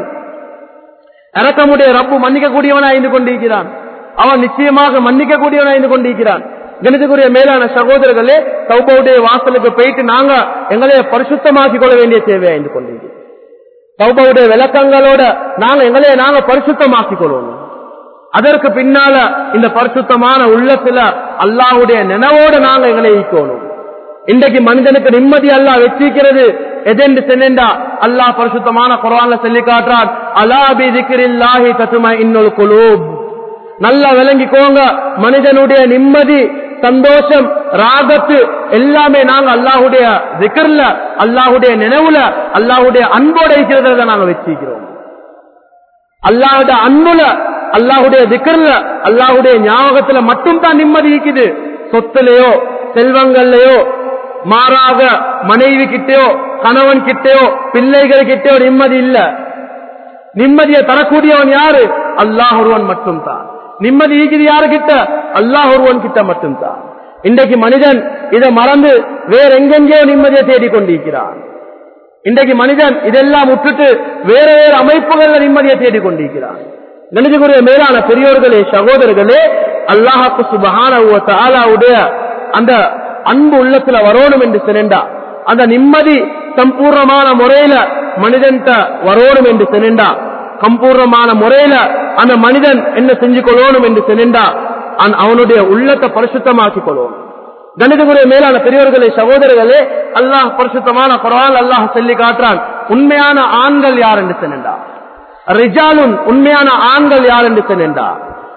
இறக்கமுடைய ரப்பு மன்னிக்க கூடியவனாய்ந்து கொண்டிருக்கிறான். அவன் நிச்சயமாக மன்னிக்க கூடியவனாய்ந்து கொண்டிருக்கிறான். கணிதக்குரிய மேலான சகோதரர்களே, தௌபாவுடைய வாசலுக்கு போயிட்டு நாங்க எங்களை பரிசுத்தமாக்கிக் கொள்ள வேண்டிய தேவையாய்ந்து கொண்டிருக்கிறோம். தௌபாவுடைய விளக்கங்களோட நாங்க எங்களையே நாங்க பரிசுத்தமாக்கிக் கொள்ளணும். அதற்கு பின்னால இந்த பரிசுத்தமான உள்ளத்துல அல்லாஹ்வுடைய நினைவோட நாங்க எங்களை ஈக்கணும். இன்றைக்கு மனிதனுக்கு நிம்மதி அல்லாஹ் வச்சிருக்கிறது எதென்று சென்றா அல்லாஹ் பரிசுத்தமான குர்ஆன்ல சொல்லி காட்டுறான், அலா பி திக்ரில்லாஹி தத்மஇன்னுல் குலூப். நல்லா விளங்கிக்கோங்க, மனிதனுடைய நிம்மதி, சந்தோஷம், ராகத்து எல்லாமே நாங்க அல்லாஹ்வுடைய திக்ர்ல, அல்லாஹ்வுடைய நினைவுல, அல்லாஹ்வுடைய அன்போட இருக்கிறத நாங்க வச்சிருக்கிறோம். அல்லாஹ்வுடைய அன்புல, அல்லாஹ்வுடைய திக்ர்ல, அல்லாஹ்வுடைய ஞாபகத்துல மட்டும் தான் நிம்மதி இருக்குது. சொத்துலயோ செல்வங்கள்லயோ மாறாக மனைவி கிட்டயோ கணவன் கிட்டயோ பிள்ளைகள் கிட்டயோ நிம்மதி இல்ல. நிம்மதியை தரக்கூடியவன் யாரு? அல்லாஹ் ஒருவன் மட்டும் தான். நிம்மதி ஈக்குது யாரு கிட்ட? அல்லாஹ் ஒருவன் கிட்ட மட்டும் தான். இன்றைக்கு மனிதன் இதை மறந்து வேற எங்கெங்கோ நிம்மதியை தேடிக் கொண்டிருக்கிறான். இன்றைக்கு மனிதன் இதெல்லாம் விட்டுட்டு வேற வேற அமைப்புகள்ல நிம்மதியை தேடிக் கொண்டிருக்கிறான். கணிதக்குரிய மேலான பெரியோர்களே, சகோதரர்களே, அல்லாஹ்வுக்கு சுப்ஹானஹு வ தஆலாவுடைய அந்த அன்பு உள்ளத்துல வரணும் என்று சொன்னா, அந்த நிம்மதி சம்பூர்ணமான முறையில மனிதன் வரணும் என்று சொன்னா, சம்பூர்ணமான முறையில அந்த மனிதன் என்ன செஞ்சு கொள்ளணும் என்று சொன்னா அவனுடைய உள்ளத்தை பரிசுத்தமாக்கிக் கொள்ளணும். கணிதக்குரிய மேலான பெரியவர்களே, சகோதரர்களே, அல்லாஹ் பரிசுத்தமான குர்ஆன் அல்லாஹ் சொல்லி காட்டுறான், உண்மையான ஆண்கள் யார் என்று சொன்னா, ரிஜாலுன், உண்மையான ஆண்கள் யார் என்று சொன்னா,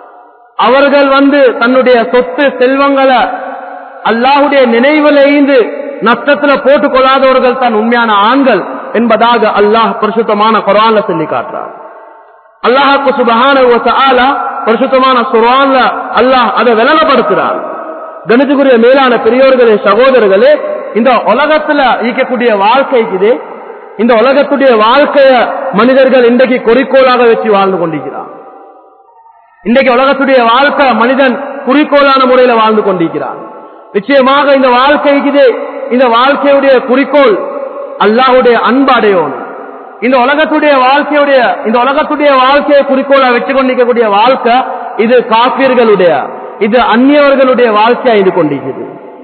அவர்கள் வந்து தன்னுடைய சொத்து செல்வங்களை அல்லாஹ்வுடைய நினைவுல இருந்து நஷ்டத்துல போட்டுக் கொள்ளாதவர்கள் தான் உண்மையான ஆண்கள் என்பதாக அல்லாஹ் பரிசுத்தமான குர்ஆன்ல சொல்லி காட்டுறார். அல்லாஹ்வுக்கு சுப்ஹானஹு வ தஆலா பரிசுத்தமான குர்ஆன்ல அல்லாஹ் அதை விளங்கப்படுத்துறார். கணிதக்குரிய மேலான பெரியோர்களே, சகோதரர்களே, இந்த உலகத்துல ஈக்கக்கூடிய வாழ்க்கைக்கு, இந்த உலகத்துடைய வாழ்க்கைய மனிதர்கள் இன்றைக்கு குறிக்கோளாக வச்சு வாழ்ந்து கொண்டிருக்கிறார். இன்றைக்கு உலகத்துடைய வாழ்க்கை மனிதன் குறிக்கோளான முறையில வாழ்ந்து கொண்டிருக்கிறார். நிச்சயமாக இந்த வாழ்க்கைக்கு, இந்த வாழ்க்கையுடைய குறிக்கோள் அல்லாஹ்வுடைய அன்பு அடையணும். இந்த உலகத்துடைய வாழ்க்கையுடைய இந்த உலகத்துடைய வாழ்க்கையை குறிக்கோளா வச்சு கொண்டிருக்கக்கூடிய வாழ்க்கை இது காபிர்களுடைய, இது அந்நியவர்களுடைய வாழ்க்கையா இது கொண்டிருக்கிறது.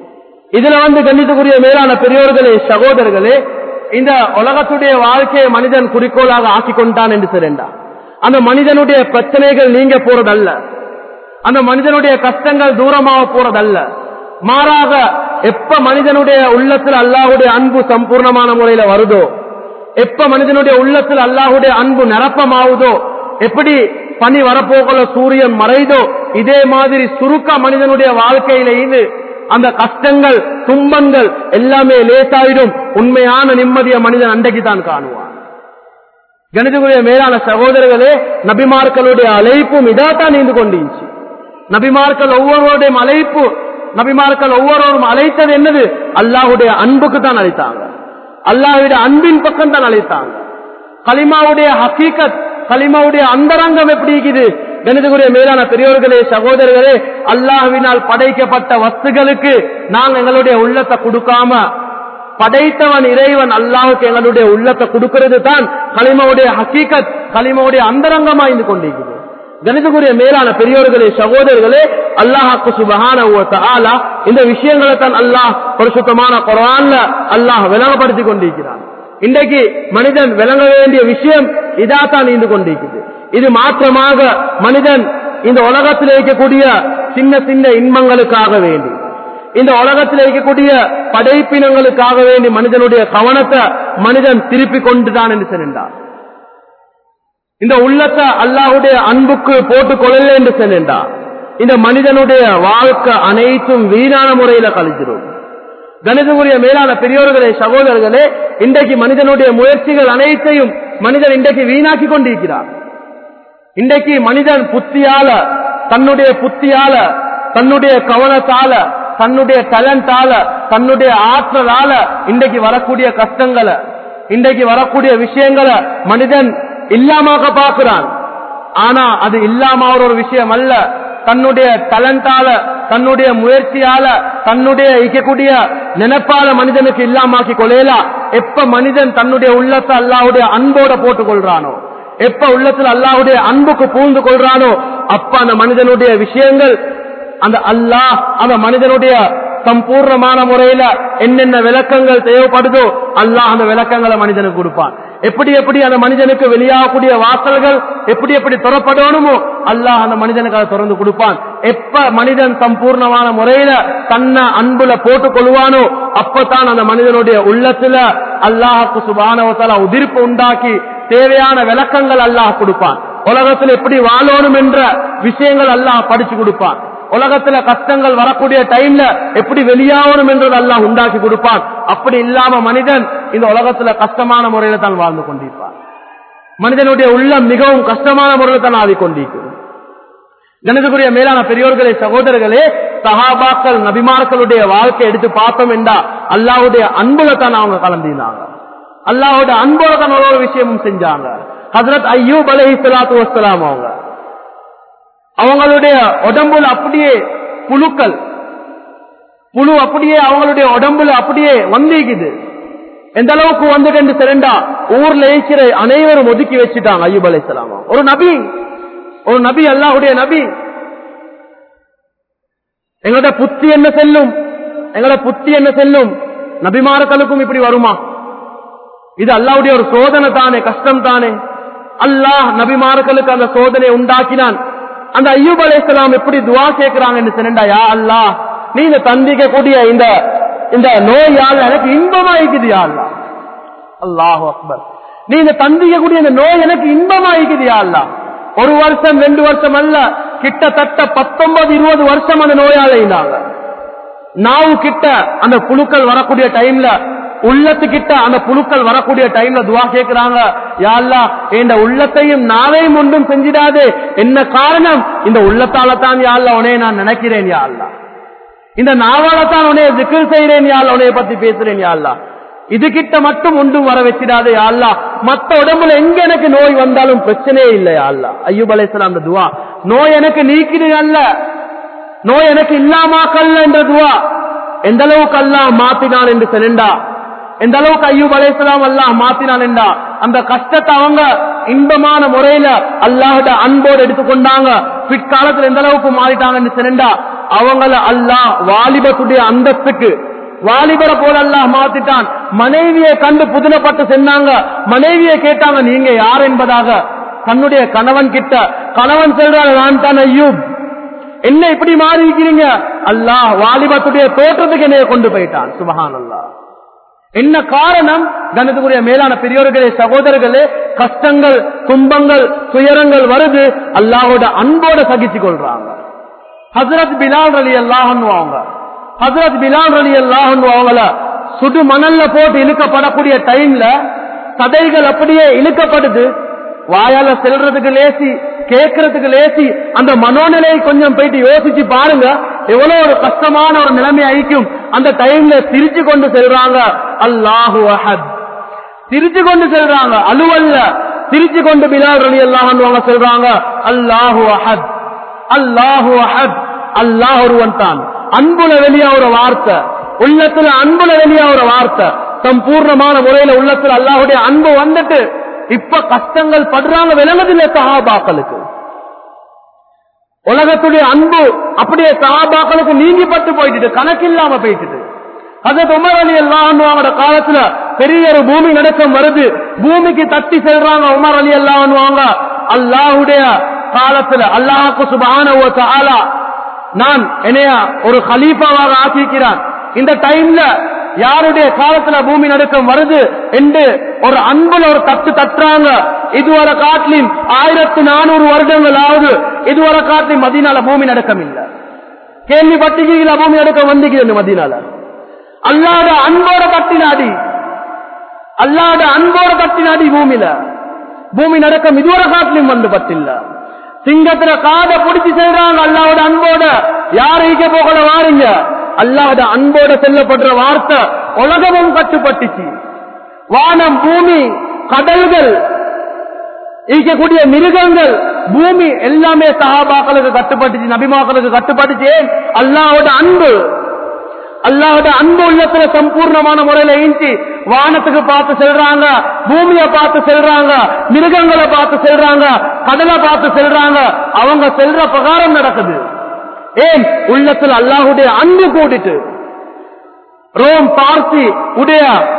இதுல வந்து கண்ணியத்துக்குரிய மேலான பெரியோர்களே, சகோதரர்களே, இந்த உலகத்துடைய வாழ்க்கையை மனிதன் குறிக்கோளாக ஆக்கி கொண்டான் என்று சொல்றா, அந்த மனிதனுடைய பிரச்சனைகள் நீங்க போறதல்ல, அந்த மனிதனுடைய கஷ்டங்கள் தூரமாக போறதல்ல. மாறாக எப்ப மனிதனுடைய உள்ளத்தில் அல்லாஹ்வுடைய அன்பு சம்பூர்ணமான முறையில வருதோ, எப்ப மனிதனுடைய உள்ளத்தில் அல்லாஹ்வுடைய அன்பு நிரப்பமாவுதோ, எப்படி பனி வரப்போகல சூரியன் மறைதோ, இதே மாதிரி சுருக்க மனிதனுடைய வாழ்க்கையில இது அந்த கஷ்டங்கள் துன்பங்கள் எல்லாமே லேசாயிடும். உண்மையான நிம்மதிய மனிதன் அன்றைக்கு தான் காணுவான். கணிதக்குரிய மேலான சகோதரர்களே, நபிமார்களுடைய அழைப்பும் இதாத்தான் நீந்து கொண்டிருச்சு. நபிமார்கள் ஒவ்வொருவருடைய அழைப்பு, நபிமார்கள் ஒவ்வொருவரும் அழைத்தது என்னது? அல்லாஹ்வுடைய அன்புக்கு தான் அழைத்தாங்க, அல்லாஹ்வுடைய அன்பின் பக்கம் தான் அழைத்தாங்க. கலிமாவுடைய ஹகீகத், கலிமாவுடைய அந்தரங்கம் எப்படி இருக்குது? கணிதக்குரிய மேலான பெரியோர்களே, சகோதரர்களே, அல்லாஹ்வினால் படைக்கப்பட்ட வஸ்துகளுக்கு நாங்கள் எங்களுடைய உள்ளத்தை கொடுக்காம, படைத்தவன் இறைவன் அல்லாஹ்வுக்கு எங்களுடைய உள்ளத்தை கொடுக்கிறது தான் கலிமாவுடைய ஹகீகத், கலிமாவுடைய அந்தரங்கமா இருந்து கொண்டிருக்கிறது. கணிதக்குரிய மேலான பெரியோர்களே, சகோதரர்களே, அல்லாஹ்வுக்கு சுப்ஹானஹு வ தஆலா இந்த விஷயங்களை தான் அல்லாஹ் பரிசுத்தமான குர்ஆன்ல அல்லாஹ் விளங்கப்படுத்திக் கொண்டிருக்கிறான். இன்றைக்கு மனிதன் விளங்க வேண்டிய விஷயம் இதாத்தான் இருந்து கொண்டிருக்கிறது. இது மாற்றமாக மனிதன் இந்த உலகத்தில் இருக்கக்கூடிய சின்ன சின்ன இன்பங்களுக்காக வேண்டி, இந்த உலகத்தில் இருக்கக்கூடிய படைப்பினங்களுக்காக வேண்டி மனிதனுடைய கவனத்தை மனிதன் திருப்பி கொண்டுதான் என்று சொன்னார். இந்த உள்ளத்தை அல்லாஹ்வுடைய அன்புக்கு போட்டுக் கொள்ளல என்று சொன்னார். இந்த மனிதனுடைய வாழ்க்கை அனைத்தும் வீணான முறையில கழிச்சிடும். கணிதக்குரிய மேலான பெரியோர்களே, சகோதரர்களே, இன்றைக்கு மனிதனுடைய முயற்சிகள் அனைத்தையும் மனிதன் இன்றைக்கு வீணாக்கி கொண்டிருக்கிறார். இன்றைக்கு மனிதன் புத்தியால, தன்னுடைய புத்தியால, தன்னுடைய கவனத்தால, தன்னுடைய டேலண்டால, தன்னுடைய ஆற்றலால இன்றைக்கு வரக்கூடிய கஷ்டங்களை, இன்றைக்கு வரக்கூடிய விஷயங்களை மனிதன் இல்லாமக்க பார்க்கிறான். ஆனா அது இல்லாம ஒரு விஷயம் அல்ல. தன்னுடைய டேலண்டால, தன்னுடைய முயற்சியால, தன்னுடைய இருக்கக்கூடிய நினைப்பால மனிதனுக்கு இல்லாமக்கி கொள்ளலா. எப்ப மனிதன் தன்னுடைய உள்ளத்தை அல்லாஹ்வுடைய அன்போட போட்டுக் கொள்றானோ, எப்ப உள்ளத்தில் அல்லாஹ்வுடைய அன்புக்கு பூந்து கொள்றானோ, அப்ப அந்த மனிதனுடைய விஷயங்கள், அந்த அல்லாஹ் அந்த மனிதனுடைய சம்பூர்ணமான முறையில என்னென்ன விளக்கங்கள் தேவைப்படுதோ அல்லாஹ் அந்த விளக்கங்களை மனிதனுக்கு கொடுப்பான். எப்படி எப்படி அந்த மனிதனுக்கு வெளியாகக்கூடிய வாசல்கள் எப்படி எப்படி திறப்படணுமோ அல்லாஹ் அந்த மனிதனுக்கு அதை திறந்து கொடுப்பான். எப்ப மனிதன் சம்பூர்ணமான முறையில தன்னை அன்புல போட்டுக் கொள்வானோ அப்பதான் அந்த மனிதனுடைய உள்ளத்துல அல்லாஹ்வுக்கு சுப்ஹானஹு வ தஆலா உதிர்ப்பு உண்டாக்கி தேவையான விளக்கங்கள் அல்லாஹ் கொடுப்பான். உலகத்தில் எப்படி வாழணும் என்ற விஷயங்கள் அல்லாஹ் படிச்சு கொடுப்பான். உலகத்துல கஷ்டங்கள் வரக்கூடிய டைம்ல எப்படி வெளியாகணும் என்றது அல்லாஹ் உண்டாக்கி கொடுப்பான். அப்படி இல்லாம மனிதன் இந்த உலகத்துல கஷ்டமான முறையில தான் வாழ்ந்து கொண்டிருப்பான். மனிதனுடைய உள்ளம் மிகவும் கஷ்டமான முறையில் தான் ஆடிக்கொண்டிருக்கிறது. கணக்குரிய மேலான பெரியோர்களே, சகோதரர்களே, சஹாபாக்கள் நபிமார்களுடைய வாழ்க்கை எடுத்து பார்த்தோம் என்றா அல்லாஹ்வுடைய அன்புல தான் அவங்க கலந்தினாங்க. அல்லாஹ்வுடைய அன்போட தான் ஒரு விஷயமும் செஞ்சாங்க. ஹஜ்ரத் அய்யூப் அலைஹிஸ்ஸலாத்து வஸ்ஸலாம் அவங்க அவங்களுடைய உடம்புல அப்படியே புழுக்கள் புழு அப்படியே அவங்களுடைய உடம்புல அப்படியே வந்திக்குது. எந்த அளவுக்கு வந்துட்டு சிறண்டா ஊர்ல இருக்கிற அனைவரும் ஒதுக்கி வச்சுட்டாங்க அய்யூப் அலைஹிஸ்ஸலாம். ஒரு நபி, ஒரு நபி, அல்லாஹ்வுடைய நபி. எங்களோட புத்தி என்ன செல்லும், எங்களோட புத்தி என்ன செல்லும், நபிமார்களுக்கும் இப்படி வருமா? இது அல்லாஹ்வுடைய ஒரு சோதனை தானே, கஷ்டம் தானே. அல்லாஹ் நபிமார்களுக்கு அந்த சோதனை உண்டாக்கினான். அந்த அய்யூப் அலைஹிஸ்ஸலாம் எப்படி துஆ கேட்கிறாங்க என்று சொன்னா, யா அல்லாஹ், நீ இந்த தந்திக்க கூடிய இந்த இந்த நோயால் எனக்கு இன்பமா இருக்குது யா அல்லாஹ். அல்லாஹு அக்பர். நீ இந்த தந்திக்க கூடிய இந்த நோய் எனக்கு இன்பமா இருக்குது யா அல்லாஹ். ஒரு வருஷம் ரெண்டு வருஷம் அல்ல, கிட்டத்தட்ட பத்தொன்பது இருபது வருஷம் அந்த நோயால இருந்தாங்க. நாவு கிட்ட அந்த புழுக்கள் வரக்கூடிய டைம்ல, உள்ளத்துக்கிட்ட அந்த புழுக்கள் வரக்கூடிய டைம்ல துவா கேட்கிறாங்க, யா அல்லாஹ் இந்த உள்ளத்தையும் நாவையும் ஒன்றும் செஞ்சிடாதே. என்ன காரணம்? இந்த உள்ளத்தால தான் யா அல்லாஹ் உன்னை நான் நினைக்கிறேன் யா அல்லாஹ், இந்த நாவால தான் உன்னை zikr செய்றேன் யா அல்லாஹ், உன்னை பத்தி பேசுறேன் யா அல்லாஹ். இது கிட்ட மட்டும் ஒன்றும் வர வச்சிடாதே யா அல்லாஹ். மத்த உடம்புல எங்க எனக்கு நோய் வந்தாலும் பிரச்சனையே இல்லை யா அல்லாஹ். அய்யூப் அலைஹிஸ்ஸலாம் துவா, நோய் எனக்கு நீக்கிடு அல்ல, நோய் எனக்கு இல்லாமக்கல்ல என்ற துவா எந்த அளவுக்கு அல்லாஹ் மாத்தினான் என்று சொன்னா, எந்த அளவுக்கு அய்யூப் அலைஹிஸ்ஸலாம் அல்லாஹ் மாத்தினான் என்றா அந்த கஷ்டத்தை அவங்க இன்பமான முறையில அல்லாஹ்வோட அன்போடு எடுத்துக்கொண்டாங்க. பிற்காலத்தில் எந்த அளவுக்கு மாறிட்டாங்கன்னு சொன்னா, அவங்கள அல்லாஹ் வாலிபத்துடைய அந்தஸ்துக்கு வாலிபரை போல அல்லாஹ் மாத்திட்டான். மனைவியை கண்டு புதினப்பட்டு சென்னாங்க. மனைவியை கேட்டாங்க, நீங்க யார் என்பதாக. தன்னுடைய கணவன் கிட்ட கணவன் சொல்றாங்க, நான் தான் அய்யூப், என்ன இப்படி மாறி இருக்கிறீங்க? அல்லாஹ் வாலிபத்துடைய தோற்றத்துக்கு என்னைய கொண்டு போயிட்டான். சுப்ஹானல்லாஹ். என்ன காரணம்? கணத்துக்குரிய மேலான பெரியோர்களே, சகோதரர்களே, கஷ்டங்கள் துன்பங்கள் துயரங்கள் வருது, அல்லாஹ்வோட அன்போட சகிச்சு கொள்றாங்க. ஹஜ்ரத் பிலால் ரலியல்லாஹு அன்ஹு அவங்க ஹஜ்ரத் பிலால் ரலியல்லாஹு அன்ஹு அவங்கள சுடு மணல்ல போட்டு இழுக்கப்படக்கூடிய டைம்ல சதைகள் அப்படியே இழுக்கப்படுது. வாயால செல்றதுக்கு லேசி, கேட்கறதுக்கு லேசி. அந்த மனோநிலையை கொஞ்சம் போயிட்டு யோசிச்சு பாருங்க, எவ்வளவு ஒரு கஷ்டமான ஒரு நிலைமை ஆயிக்கும். அந்த டைம்ல சிரிச்சு கொண்டு செல்றாங்க, அல்லாஹு அஹத், சிரிச்சு கொண்டு செல்றாங்க, அலுவல்ல சிரிச்சு கொண்டு பிலால் ரலியல்லாஹு அன்ஹு அவங்க சொல்றாங்க, அல்லாஹு அஹத், அல்லாஹு அஹத், அல்லாஹ் ஒருவன் தான். அன்புல வெளியா ஒரு வார்த்தை, உள்ளத்துல அன்புல வெளியா ஒரு வார்த்தை, சம்பூர்ணமான முறையில உள்ளத்துல அல்லாஹ்வுடைய அன்பு வந்துட்டு இப்ப கஷ்டங்கள் படுறாங்க, விளங்குதில்லை சஹாபாக்களுக்கு. உலகத்துடைய அன்பு அப்படியே சஹாபாக்களுக்கு நீங்கி பட்டு போயிட்டு, கணக்கில்லாம போயிட்டு. ஹஜ்ரத் உமர் ரலியல்லாஹு அன்ஹு அவங்களோட காலத்துல பெரிய ஒரு பூமி நடுக்கம் வருது. பூமிக்கு தட்டி செல்றாங்க உமர் ரலியல்லாஹு அன்ஹு அவங்க. அல்லாஹ்வுடைய காலத்துல அல்லாஹ்வுக்கு சுப்ஹானஹு வ தஆலா நான் என்னைய ஒரு கலீஃபாவாக ஆக்கிக்கிறான். இந்த டைம்ல யாருடைய காலத்துல பூமி நடுக்கம் வருது என்று ஒரு அன்புல ஒரு தட்டு தட்டுறாங்க. இதுவரை காட்டிலும் ஆயிரத்தி நானூறு வருடங்கள் ஆகுது, இதுவரை காட்டிலும் மதீனால பூமி நடுக்கம் இல்ல. கேள்விப்பட்டிருக்கீங்களா பூமி நடுக்கம் வந்திருக்கிறது மதீனால? அல்லாஹ்வோட அன்போட தட்டினாடி, அல்லாஹ்வோட அன்போட தட்டினாடி பூமியில பூமி நடுக்கம் இதுவரை காட்டிலும் வந்து பட்டில்ல. சிங்கத்துல காத பிடிச்சு செல்றாங்க அல்லாஹ்வோட அன்போட. யாரு இங்க போகல வாருங்க, அல்லாஹ்வோட அன்போட செல்லப்படுற வார்த்தை உலகமும் கட்டுப்பட்டுச்சு. வானம் பூமி கடல்கள் இருக்கக்கூடிய மிருகங்கள் பூமி எல்லாமே சஹாபாக்களுக்கு கட்டுப்பட்டுச்சு, நபிமாக்களுக்கு கட்டுப்பட்டுச்சு. அல்லாஹ்வோட அன்பு, அல்லாஹ்வோட அன்பு உள்ளத்துல சம்பூர்ணமான முறையில ஈஞ்சி வானத்துக்கு பார்த்து செல்றாங்க, பூமியை பார்த்து செல்றாங்க, மிருகங்களை பார்த்து செல்றாங்க, கடலை பார்த்து செல்றாங்க. அவங்க செல்ற பிரகாரம் நடக்குது. ஏன்? உள்ளத்துல அல்லாஹ்வுடைய அன்பு கூடிட்டு. ரோம் பார்சி உடைய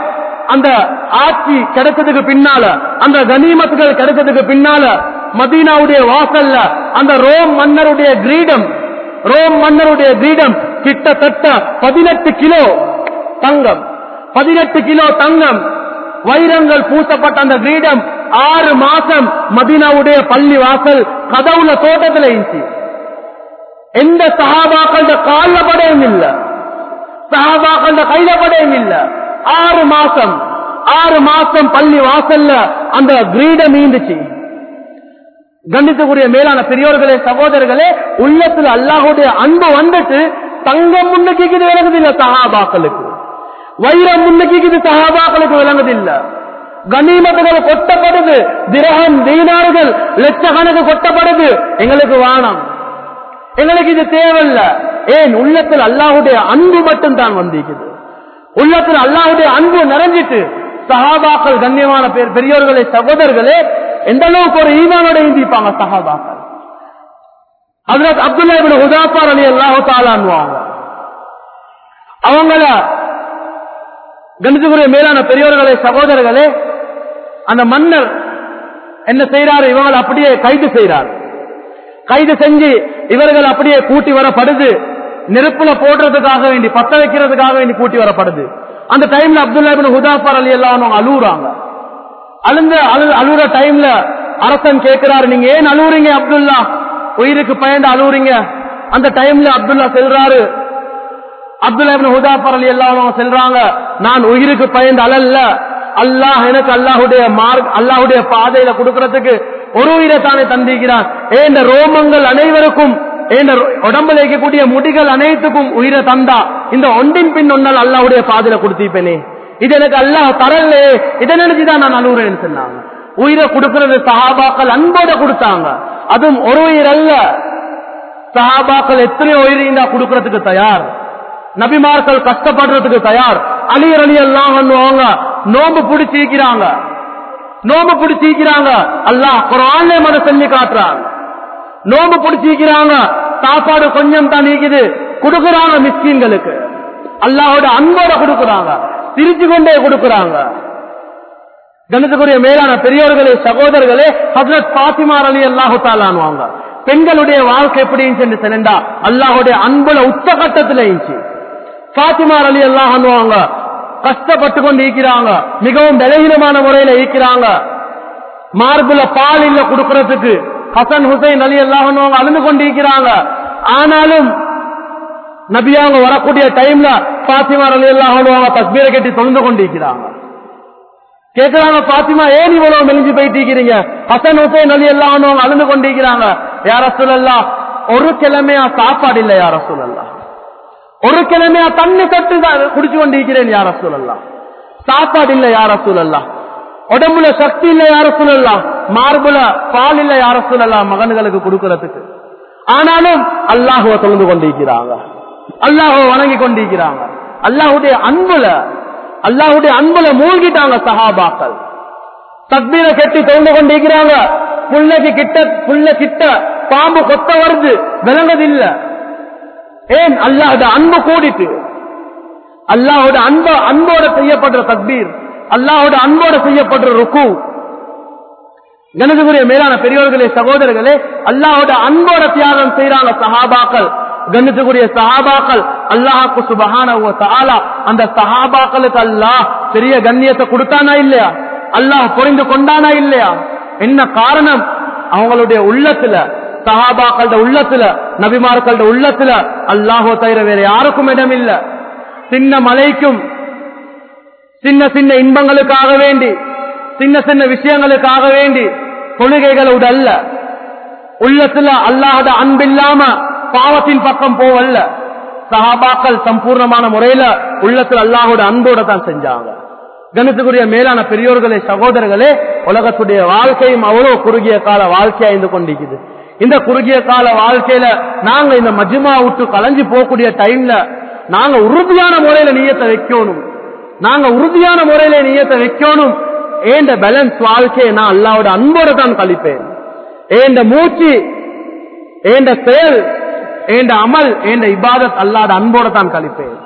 அந்த ஆட்சி கிடைச்சதுக்கு பின்னால, அந்த கனிமத்துகள் கிடைச்சதுக்கு பின்னால மதீனாவுடைய வாசல்ல அந்த ரோம் மன்னருடைய கிரீடம் ரோம் மன்னருடைய கிரீடம் கிட்டத்தட்ட பதினெட்டு கிலோ தங்கம், பதினெட்டு கிலோ தங்கம், வைரங்கள் பூசப்பட்ட அந்த கிரீடம் ஆறு மாசம் மதீனாவுடைய பள்ளி வாசல் கதவுல தோட்டத்தில் இருந்துச்சு. எந்த சஹாபாக்கள கால்ல படையும் இல்ல, சஹாபாக்கள கையில படையும் இல்ல. ஆறு மாசம் ஆறு மாசம் பள்ளி வாசல்ல அந்த கிரீடம் இருந்துச்சு. கண்டித்துக்குரிய மேலான பெரியோர்களே, சகோதரர்களே, உள்ளத்துல அல்லாஹ்வுடைய அன்பு வந்துட்டு தங்கம் முன்னுக்கு விளங்குதில்லை சஹாபாக்களுக்கு, வைரம் முன்னுக்கு சஹாபாக்களுக்கு விளங்குதில்லை. கனிமத்துகள் கொட்டப்படுது, திரகம் தீனார்கள் லட்சக்கணக்கு கொட்டப்படுது. எங்களுக்கு வானம், எங்களுக்கு இது தேவையில்ல. ஏன்? உள்ளத்தில் அல்லாஹ்வுடைய அன்பு மட்டும் தான் வந்திருக்குது. உள்ளத்தில் அல்லாஹ்வுடைய அன்பு நிறைஞ்சிட்டு சஹாபாக்கள், கண்ணியமான பெரியோர்களே, சகோதரர்களே, எந்த அளவுக்கு ஒரு ஈமானோட இருந்திருப்பாங்க சஹாபாக்கள். ஹஜ்ரத் அப்துல்லா இப்னு ஹுதாஃபா ரலியல்லாஹு தஆலா அன்ஹு அவங்கள கணிதக்குரிய மேலான பெரியோர்களே, சகோதரர்களே, அந்த மன்னர் என்ன செய்யறாரு? இவங்களை அப்படியே கைது செய்யறாரு. கைது செஞ்சு இவர்கள் அப்படியே கூட்டி வரப்படுது. நெருப்புல போடுறதுக்காக வேண்டி, பத்த வைக்கிறதுக்காக வேண்டி கூட்டி வரப்படுது. அந்த டைம்ல அப்துல்லா இப்னு ஹுதாஃபா ரலியல்லாஹு அன்ஹு அழுகுறாங்க. அழுந்த அழுகுற டைம்ல அரசன் கேட்கிறாரு, நீங்க ஏன் அழுகுறீங்க அப்துல்லா? உயிருக்கு பயந்து அழுகுறீங்க. அந்த டைம்ல அப்துல்லா செல்றாரு, அப்துல்லா இப்னு ஹுதாஃபா ரலியல்லாஹு அன்ஹு சொல்றாங்க, நான் உயிருக்கு பயந்து அழல்ல, அல்லாஹ் எனக்கு அல்லாஹ்வுடைய மார்க் அல்லாஹ்வுடைய பாதையில கொடுக்கிறதுக்கு ஒரு உயிரை தானே தந்திருக்கிறான். ஏன் ரோமங்கள் அனைவருக்கும், உடம்புல இருக்கக்கூடிய முடிகள் அனைத்துக்கும் உயிரை தந்தா இந்த ஒன்றின் பின் ஒன்னால் அல்லாஹ்வுடைய பாதையில கொடுத்திருப்பேனே, இது எனக்கு அல்லாஹ் தரலே, இதை நினைச்சுதான் நான் அழுகுறேன்னு சொன்னாங்க. உயிரை கொடுக்கிறது சஹாபாக்கள் அன்போட கொடுத்தாங்க. அதுவும் ஒரு உயிர் அல்ல, சஹாபாக்கள் எத்தனையோ உயிரிந்தா கொடுக்கறதுக்கு தயார். நபிமார்கள் கஷ்டப்படுறதுக்கு தயார். அலி ரலியல்லாஹு அன்ஹு அவங்க நோம்பு பிடிச்சிருக்கிறாங்க, நோம்பு பிடிச்சிருக்கிறாங்க. அல்லாஹ் குர்ஆன்ல மத சொல்லி காட்டுறாங்க. நோம்பு பிடிச்சிருக்கிறாங்க, சாப்பாடு கொஞ்சம் தான் நீக்குது, கொடுக்குறாங்க மிஸ்கீன்களுக்கு. அல்லாஹ்வோட அன்போட கொடுக்குறாங்க, சிரிச்சு கொண்டே கொடுக்குறாங்க. கணிதக்குரிய மேலான பெரியோர்களே, சகோதரர்களே, ஹஜ்ரத் ஃபாத்திமா ரலியல்லாஹு தஆலா அன்ஹு பெண்களுடைய வாழ்க்கை எப்படி இருந்துச்சு சொன்னா, அல்லாஹ்வுடைய அன்புல உச்சகட்டத்தில் இருந்துச்சு. ஃபாத்திமா ரலியல்லாஹு அன்ஹு கஷ்டப்பட்டு கொண்டு இருக்கிறாங்க, மிகவும் பலவீனமான முறையில இருக்கிறாங்க. மார்புல பால் இல்ல கொடுக்கறதுக்கு. ஹசன் ஹுசைன் ரலியல்லாஹு அன்ஹு அழுந்து கொண்டு இருக்கிறாங்க. ஆனாலும் நபியாங்க வரக்கூடிய டைம்ல ஃபாத்திமா ரலியல்லாஹு அன்ஹு தக்பீரை கட்டி தொழுந்து கொண்டு இருக்கிறாங்க. கேட்கிறாங்க, ஃபாத்திமா ஏன் இவ்வளவு மெலிஞ்சு போயிட்டு இருக்கிறீங்க? ஹசன் ஹுசைன் ரலியல்லாஹு அன்ஹு அழுந்து கொண்டு இருக்கிறாங்க. யா ரசூலல்லாஹ், ஒரு கிழமையா சாப்பாடு இல்ல யா ரசூலல்லாஹ், ஒரு கிழமையா தண்ணி தட்டு குடிச்சு கொண்டிருக்கிறேன் யா ரசூலல்லாஹ், சாப்பாடு இல்ல யா ரசூலல்லாஹ், உடம்புல சக்தி இல்ல யா ரசூலல்லாஹ், மார்புல பால் இல்ல யா ரசூலல்லாஹ் மகன்களுக்கு கொடுக்கறதுக்கு. ஆனாலும் அல்லாஹ்வை தொழுந்து கொண்டிருக்கிறாங்க, அல்லாஹ்வை வணங்கி கொண்டிருக்கிறாங்க. அல்லாஹ்வுடைய அன்புல அல்லாஹ்வுடைய அன்புல மூழ்கிட்டாங்க சஹாபாக்கள். தக்பீரை கட்டி தொழுந்து கொண்டிருக்கிறாங்க. புள்ளைக்கு கிட்ட புள்ள கிட்ட பாம்பு கொத்த வருது, விளங்குதில்லை. ஏன்? அல்லாஹ்வுடைய அன்பு கூடிட்டு, அல்லாஹ்வுடைய அன்ப அன்போட செய்யப்படுற தக்பீர், அல்லாஹ்வுடைய அன்போட செய்யப்படுற ருக்கு. கணிதக்குரிய மேலான பெரியோர்களே, சகோதரர்களே, அல்லாஹ்வுடைய அன்போட தியாகம் செய்யறாங்க சஹாபாக்கள். கண்ணியத்துக்குரிய சஹாபாக்கள் அல்லாஹ்வுக்கு சுப்ஹானஹு வ தஆலா அந்த சஹாபாக்களுக்கு அல்லாஹ் பெரிய கண்ணியத்தை கொடுத்தானா இல்லையா? அல்லாஹ் புரிந்து கொண்டானா இல்லையா? என்ன காரணம்? அவங்களுடைய உள்ளத்துல, சஹாபாக்களோட உள்ளத்துல, நபிமார்களோட உள்ளத்துல அல்லாஹ்வை தவிர வேற யாருக்கும் இடம் இல்ல. சின்ன மலைக்கும் சின்ன சின்ன இன்பங்களுக்காக வேண்டி, சின்ன சின்ன விஷயங்களுக்காக வேண்டி தொழுகைகளோட அல்ல, உள்ளத்துல அல்லாஹ்வுடைய அன்பில்லாம பாவத்தின் பக்கம் போவல்ல. சஹாபாக்கள் சம்பூர்ணமான முறையில உள்ளத்தில் அல்லாஹ்வோட அன்போட தான் செஞ்சாங்க. கணித்துக்குரிய மேலான பெரியோர்களே, சகோதரர்களே, உலகத்துடைய வாழ்க்கையும் அவ்வளவு குறுகிய கால வாழ்க்கையா இருந்து கொண்டிருக்குது. இந்த குறுகிய கால வாழ்க்கையில நாங்க இந்த மஜ்மா விட்டு கலைஞ்சு போகக்கூடிய டைம்ல நாங்க உறுதியான முறையில நியத்தை வைக்கணும், நாங்க உறுதியான முறையில நியத்தை வைக்கணும். ஏண்ட பேலன்ஸ் வாழ்க்கையை நான் அல்லாஹ்வோட அன்போட தான் கழிப்பேன். ஏண்ட மூச்சு, ஏண்ட செயல், ஏண்ட அமல், ஏண்ட இபாதத் அல்லாஹ்வோட அன்போட தான் கழிப்பேன்.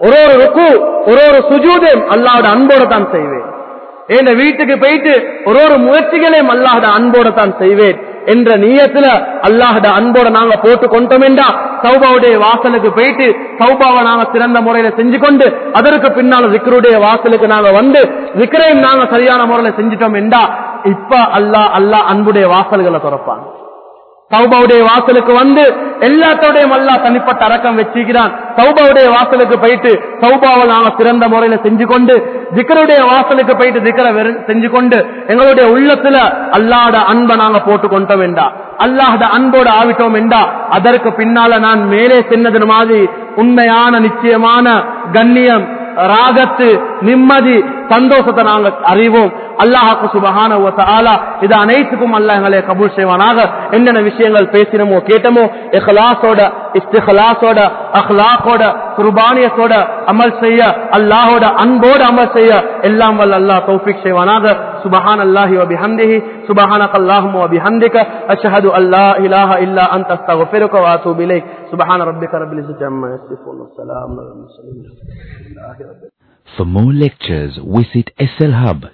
ஒரு ஒரு ருக்கு ஒரு ஒரு சுஜூதையும் அல்லாஹ்வுடைய அன்போட தான் செய்வேன். என் வீட்டுக்கு போயிட்டு ஒரு ஒரு முயற்சிகளையும் அல்லாஹ்வுடைய அன்போட தான் செய்வேன் என்ற நியத்துல அல்லாஹ்வுடைய அன்போட நாங்க போட்டு கொண்டோம்டா தௌபாவுடைய வாசலுக்கு போயிட்டு தௌபாவை நாங்க சிறந்த முறையில செஞ்சு கொண்டு அதற்கு பின்னால விக்ருடைய வாசலுக்கு நாங்க வந்து விக்ரையும் நாங்க சரியான முறையில செஞ்சிட்டோம் என்றா இப்ப அல்லாஹ் அல்லாஹ் அன்புடைய வாசல்களை திறப்பாங்க. தௌபாவுடைய வாசலுக்கு வந்து எல்லாத்தோடையும் அல்லாஹ் தனிப்பட்ட அரக்கம் வச்சுக்கிறான். தௌபாவுடைய வாசலுக்கு போயிட்டு தௌபாவை நாங்க சிறந்த முறையில செஞ்சு கொண்டு திக்ருடைய வாசலுக்கு போயிட்டு திக்ர செஞ்சு கொண்டு எங்களுடைய உள்ளத்துல அல்லாஹ்வுடைய அன்பை நாங்க போட்டு கொண்டோம் என்றா அல்லாஹ்வுடைய அன்போடு ஆவிட்டோம் என்றா அதற்கு பின்னால நான் மேலே சென்னது மாதிரி உண்மையான நிச்சயமான கண்ணியம் ராகத்து நிம்மதி சந்தோஷத்தை நாங்க அறிவோம். அல்லாஹ்வுக்கு சுப்ஹானஹு வ தஆலா இது அனைத்துக்கும் அல்லாஹ் எங்களை கபூல் செய்வானாக. என்னென்ன விஷயங்கள் பேசினமோ கேட்டமோ இஹ்லாஸோட இஸ்திக்லாஸோட அக்லாக்கோட குர்பானியத்தோட அமல் செய்ய அல்லாஹ்வோட அன்போடு அமல் செய்ய எல்லாம் வல்ல அல்லாஹ் தௌஃபீக் செய்வானாக. சுப்ஹானல்லாஹி வ பிஹம்திஹி சுப்ஹானக்கல்லாஹும்ம வ பிஹம்திக அஷ்ஹது அல்லா இலாஹா இல்லா அன்த அஸ்தக்ஃபிருக வ அத்தூபு இலைக். சுப்ஹான ரப்பிக ரப்பில் இஸ்ஸத்தி அம்மா யசிஃபூன் வ ஸலாமுன் அலல் முர்ஸலீன். For more lectures, visit S L Hub